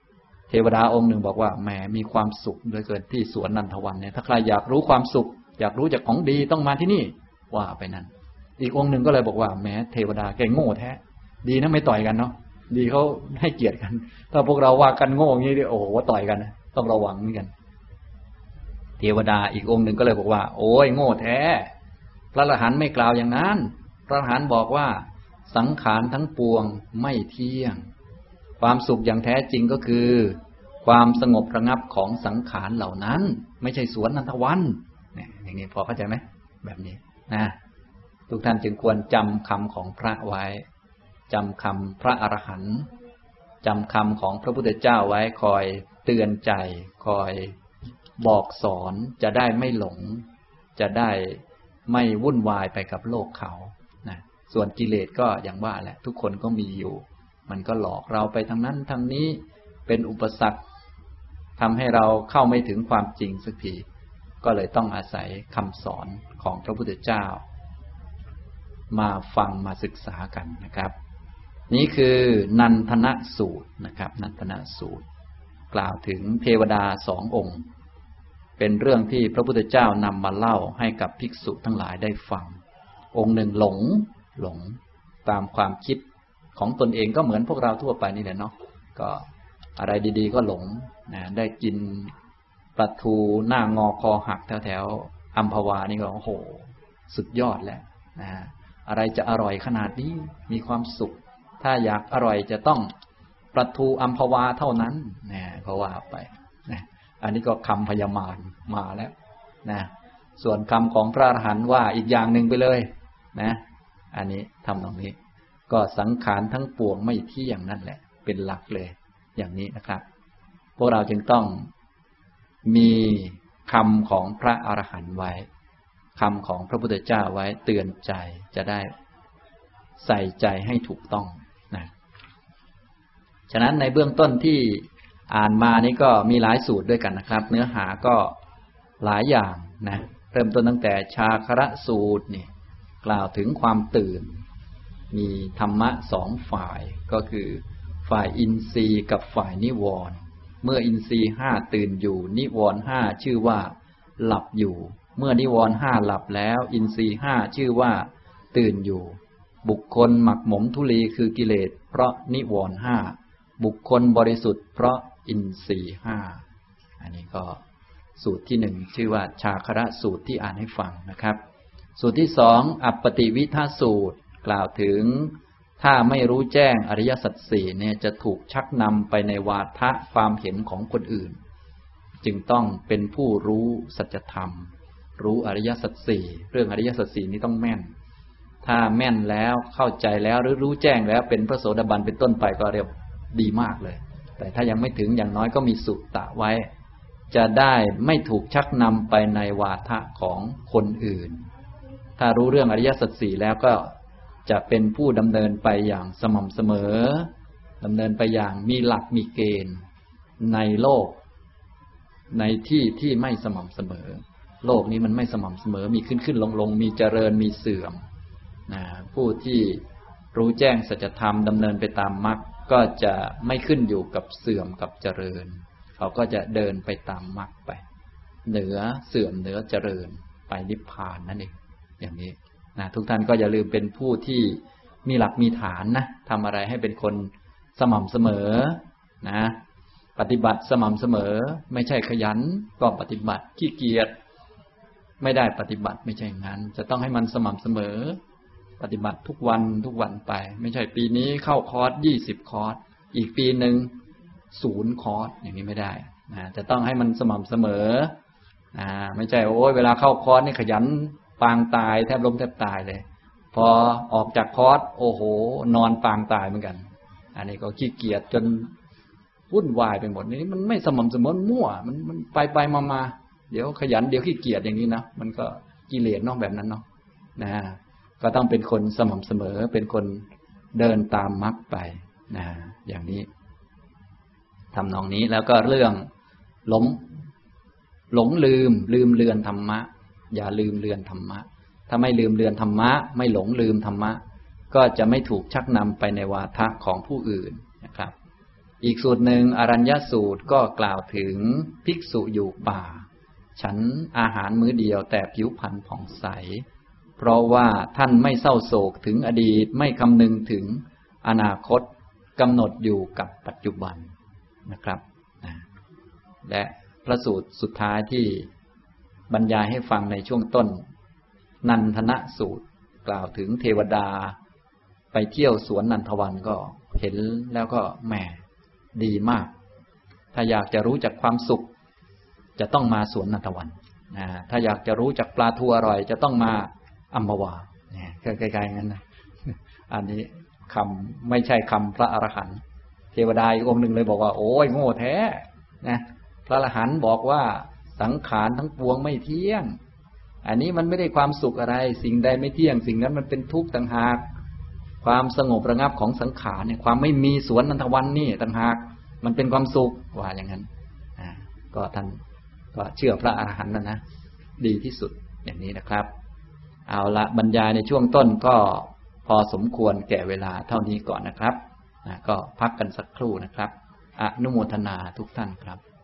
เทวดาองค์หนึ่งบอกว่าแหมมีความสุขเหลือเกินที่สวนนันทวันเนี่ยถ้าใครอยากรู้ความสุขอยากรู้จากของดีต้องมาที่นี่ว่าไปนั้นอีกองค์หนึ่งก็เลยบอกว่าแหมเทวดาแกโง่แท้ดีนะไม่ต่อยกันเนาะดีเขาให้เกียรติกันถ้าพวกเราว่ากันโง่อย่างนี้โอ้โหต่อยกันนะต้องระวังเหมือนกันเทวดาอีกองค์หนึ่งก็เลยบอกว่าโอ้ยโง่แท้พระอรหันต์ไม่กล่าวอย่างนั้นพระอรหันต์บอกว่าสังขารทั้งปวงไม่เที่ยงความสุขอย่างแท้จริงก็คือความสงบระงับของสังขารเหล่านั้นไม่ใช่สวนนันทวันเนี่ยอย่างนี้พอเข้าใจไหมแบบนี้นะทุกท่านจึงควรจำคำของพระไว้จำคำพระอรหันต์จำคำของพระพุทธเจ้าไว้คอยเตือนใจคอยบอกสอนจะได้ไม่หลงจะได้ไม่วุ่นวายไปกับโลกเขานะส่วนกิเลสก็อย่างว่าแหละทุกคนก็มีอยู่มันก็หลอกเราไปทางนั้นทางนี้เป็นอุปสรรคทำให้เราเข้าไม่ถึงความจริงสักทีก็เลยต้องอาศัยคำสอนของพระพุทธเจ้ามาฟังมาศึกษากันนะครับนี่คือนันทนสูตรนะครับนันทนสูตรกล่าวถึงเทวดาสององค์เป็นเรื่องที่พระพุทธเจ้านำมาเล่าให้กับภิกษุทั้งหลายได้ฟังองค์หนึ่งหลงตามความคิดของตนเองก็เหมือนพวกเราทั่วไปนี่แหละเนาะก็อะไรดีๆก็หลงนะได้กินปลาทูหน้างอคอหักแถวๆอัมพวานี่ก็โอ้โหสุดยอดแล้วนะอะไรจะอร่อยขนาดนี้มีความสุขถ้าอยากอร่อยจะต้องปลาทูอัมพวาเท่านั้นนะเพราะว่าไปนะอันนี้ก็คำพยามารมาแล้วนะส่วนคำของพระอรหันต์ว่าอีกอย่างหนึ่งไปเลยนะอันนี้ทำตรงนี้ก็สังขารทั้งปวงไม่เที่ยงนั่นแหละเป็นหลักเลยอย่างนี้นะครับพวกเราจึงต้องมีคำของพระอรหันต์ไว้คำของพระพุทธเจ้าไว้เตือนใจจะได้ใส่ใจให้ถูกต้องนะฉะนั้นในเบื้องต้นที่อ่านมานี้ก็มีหลายสูตรด้วยกันนะครับเนื้อหาก็หลายอย่างนะเริ่มต้นตั้งแต่ชาคระสูตรนี่กล่าวถึงความตื่นมีธรรมะสองฝ่ายก็คือฝ่ายอินทรีย์กับฝ่ายนิวรณ์เมื่ออินทรีย์ห้าตื่นอยู่นิวรณ์ห้าชื่อว่าหลับอยู่เมื่อนิวรณ์ห้าหลับแล้วอินทรีย์ห้าชื่อว่าตื่นอยู่บุคคลหมักหมมทุลีคือกิเลสเพราะนิวรณ์ห้าบุคคลบริสุทธิ์เพราะอินทรีย์ห้าอันนี้ก็สูตรที่หนึ่งชื่อว่าชาคระสูตรที่อ่านให้ฟังนะครับสูตรที่สองอัปปติวิทาสูตรกล่าวถึงถ้าไม่รู้แจ้งอริยสัจสี่เนี่ยจะถูกชักนำไปในวาทะความเห็นของคนอื่นจึงต้องเป็นผู้รู้สัจธรรมรู้อริยสัจสี่เรื่องอริยสัจสี่นี้ต้องแม่นถ้าแม่นแล้วเข้าใจแล้วหรือรู้แจ้งแล้วเป็นพระโสดาบันเป็นต้นไปก็เรียกดีมากเลยแต่ถ้ายังไม่ถึงอย่างน้อยก็มีสุตตะไว้จะได้ไม่ถูกชักนำไปในวาทะของคนอื่นถ้ารู้เรื่องอริยสัจสี่แล้วก็จะเป็นผู้ดำเนินไปอย่างสม่ำเสมอดำเนินไปอย่างมีหลักมีเกณฑ์ในโลกในที่ที่ไม่สม่ำเสมอโลกนี้มันไม่สม่ำเสมอมีขึ้นลงมีเจริญมีเสื่อมผู้ที่รู้แจ้งสัจธรรมดำเนินไปตามมรรคก็จะไม่ขึ้นอยู่กับเสื่อมกับเจริญเขาก็จะเดินไปตามมรรคไปเหนือเสื่อมเหนือเจริญไปนิพพานนั่นเองอย่างนี้นะทุกท่านก็อย่าลืมเป็นผู้ที่มีหลักมีฐานนะทำอะไรให้เป็นคนสม่ำเสมอนะปฏิบัติสม่ำเสมอไม่ใช่ขยันก็ปฏิบัติขี้เกียจไม่ได้ปฏิบัติไม่ใช่งั้นจะต้องให้มันสม่ำเสมอปฏิบัติทุกวันไปไม่ใช่ปีนี้เข้าคอร์ส20 คอร์สอีกปีหนึ่ง0 คอร์สอย่างนี้ไม่ได้นะจะต้องให้มันสม่ำเสมอไม่ใช่โอ้ยเวลาเข้าคอร์สนี่ขยันปางตายแทบล้มแทบตายเลยพอออกจากคอร์สโอ้โหนอนปางตายเหมือนกันอันนี้ก็ขี้เกียจจนวุ่นวายไปหมดนี่มันไม่สม่ำเสมอมั่วมันไปมาเดี๋ยวขยันเดี๋ยวขี้เกียจอย่างนี้นะมันก็กิเลสเนาะแบบนั้นเนาะนะก็ต้องเป็นคนสม่ำเสมอเป็นคนเดินตามมรรคไปนะอย่างนี้ทำนองนี้แล้วก็เรื่องหลงลืมเลือนธรรมะอย่าลืมเลือนธรรมะถ้าไม่ลืมเลือนธรรมะไม่หลงลืมธรรมะก็จะไม่ถูกชักนำไปในวาทะของผู้อื่นนะครับอีกสูตรหนึ่งอรัญญสูตรก็กล่าวถึงภิกษุอยู่ป่าฉันอาหารมื้อเดียวแต่ผิวพรรณผ่องใสเพราะว่าท่านไม่เศร้าโศกถึงอดีตไม่คำนึงถึงอนาคตกำหนดอยู่กับปัจจุบันนะครับและพระสูตรสุดท้ายที่บรรยายให้ฟังในช่วงต้นนันทนะสูตรกล่าวถึงเทวดาไปเที่ยวสวนนันทวันก็เห็นแล้วก็แหมดีมากถ้าอยากจะรู้จักความสุขจะต้องมาสวนนันทวันถ้าอยากจะรู้จักปลาทูอร่อยจะต้องมาอัมพวาใกล้ๆงั้นนะอันนี้คำไม่ใช่คำพระอรหันต์เทวดาอีกองค์หนึ่งเลยบอกว่าโอ้ยโง่แท้นะพระอรหันต์บอกว่าสังขารทั้งปวงไม่เที่ยงอันนี้มันไม่ได้ความสุขอะไรสิ่งใดไม่เที่ยงสิ่งนั้นมันเป็นทุกข์ต่างหากความสงบระงับของสังขารเนี่ยความไม่มีสวนนันทวันนี่ต่างหากมันเป็นความสุขว่าอย่างนั้นก็ท่านก็เชื่อพระอรหันต์นะดีที่สุดอย่างนี้นะครับเอาละบรรยายในช่วงต้นก็พอสมควรแก่เวลาเท่านี้ก่อนนะครับก็พักกันสักครู่นะครับอนุโมทนาทุกท่านครับ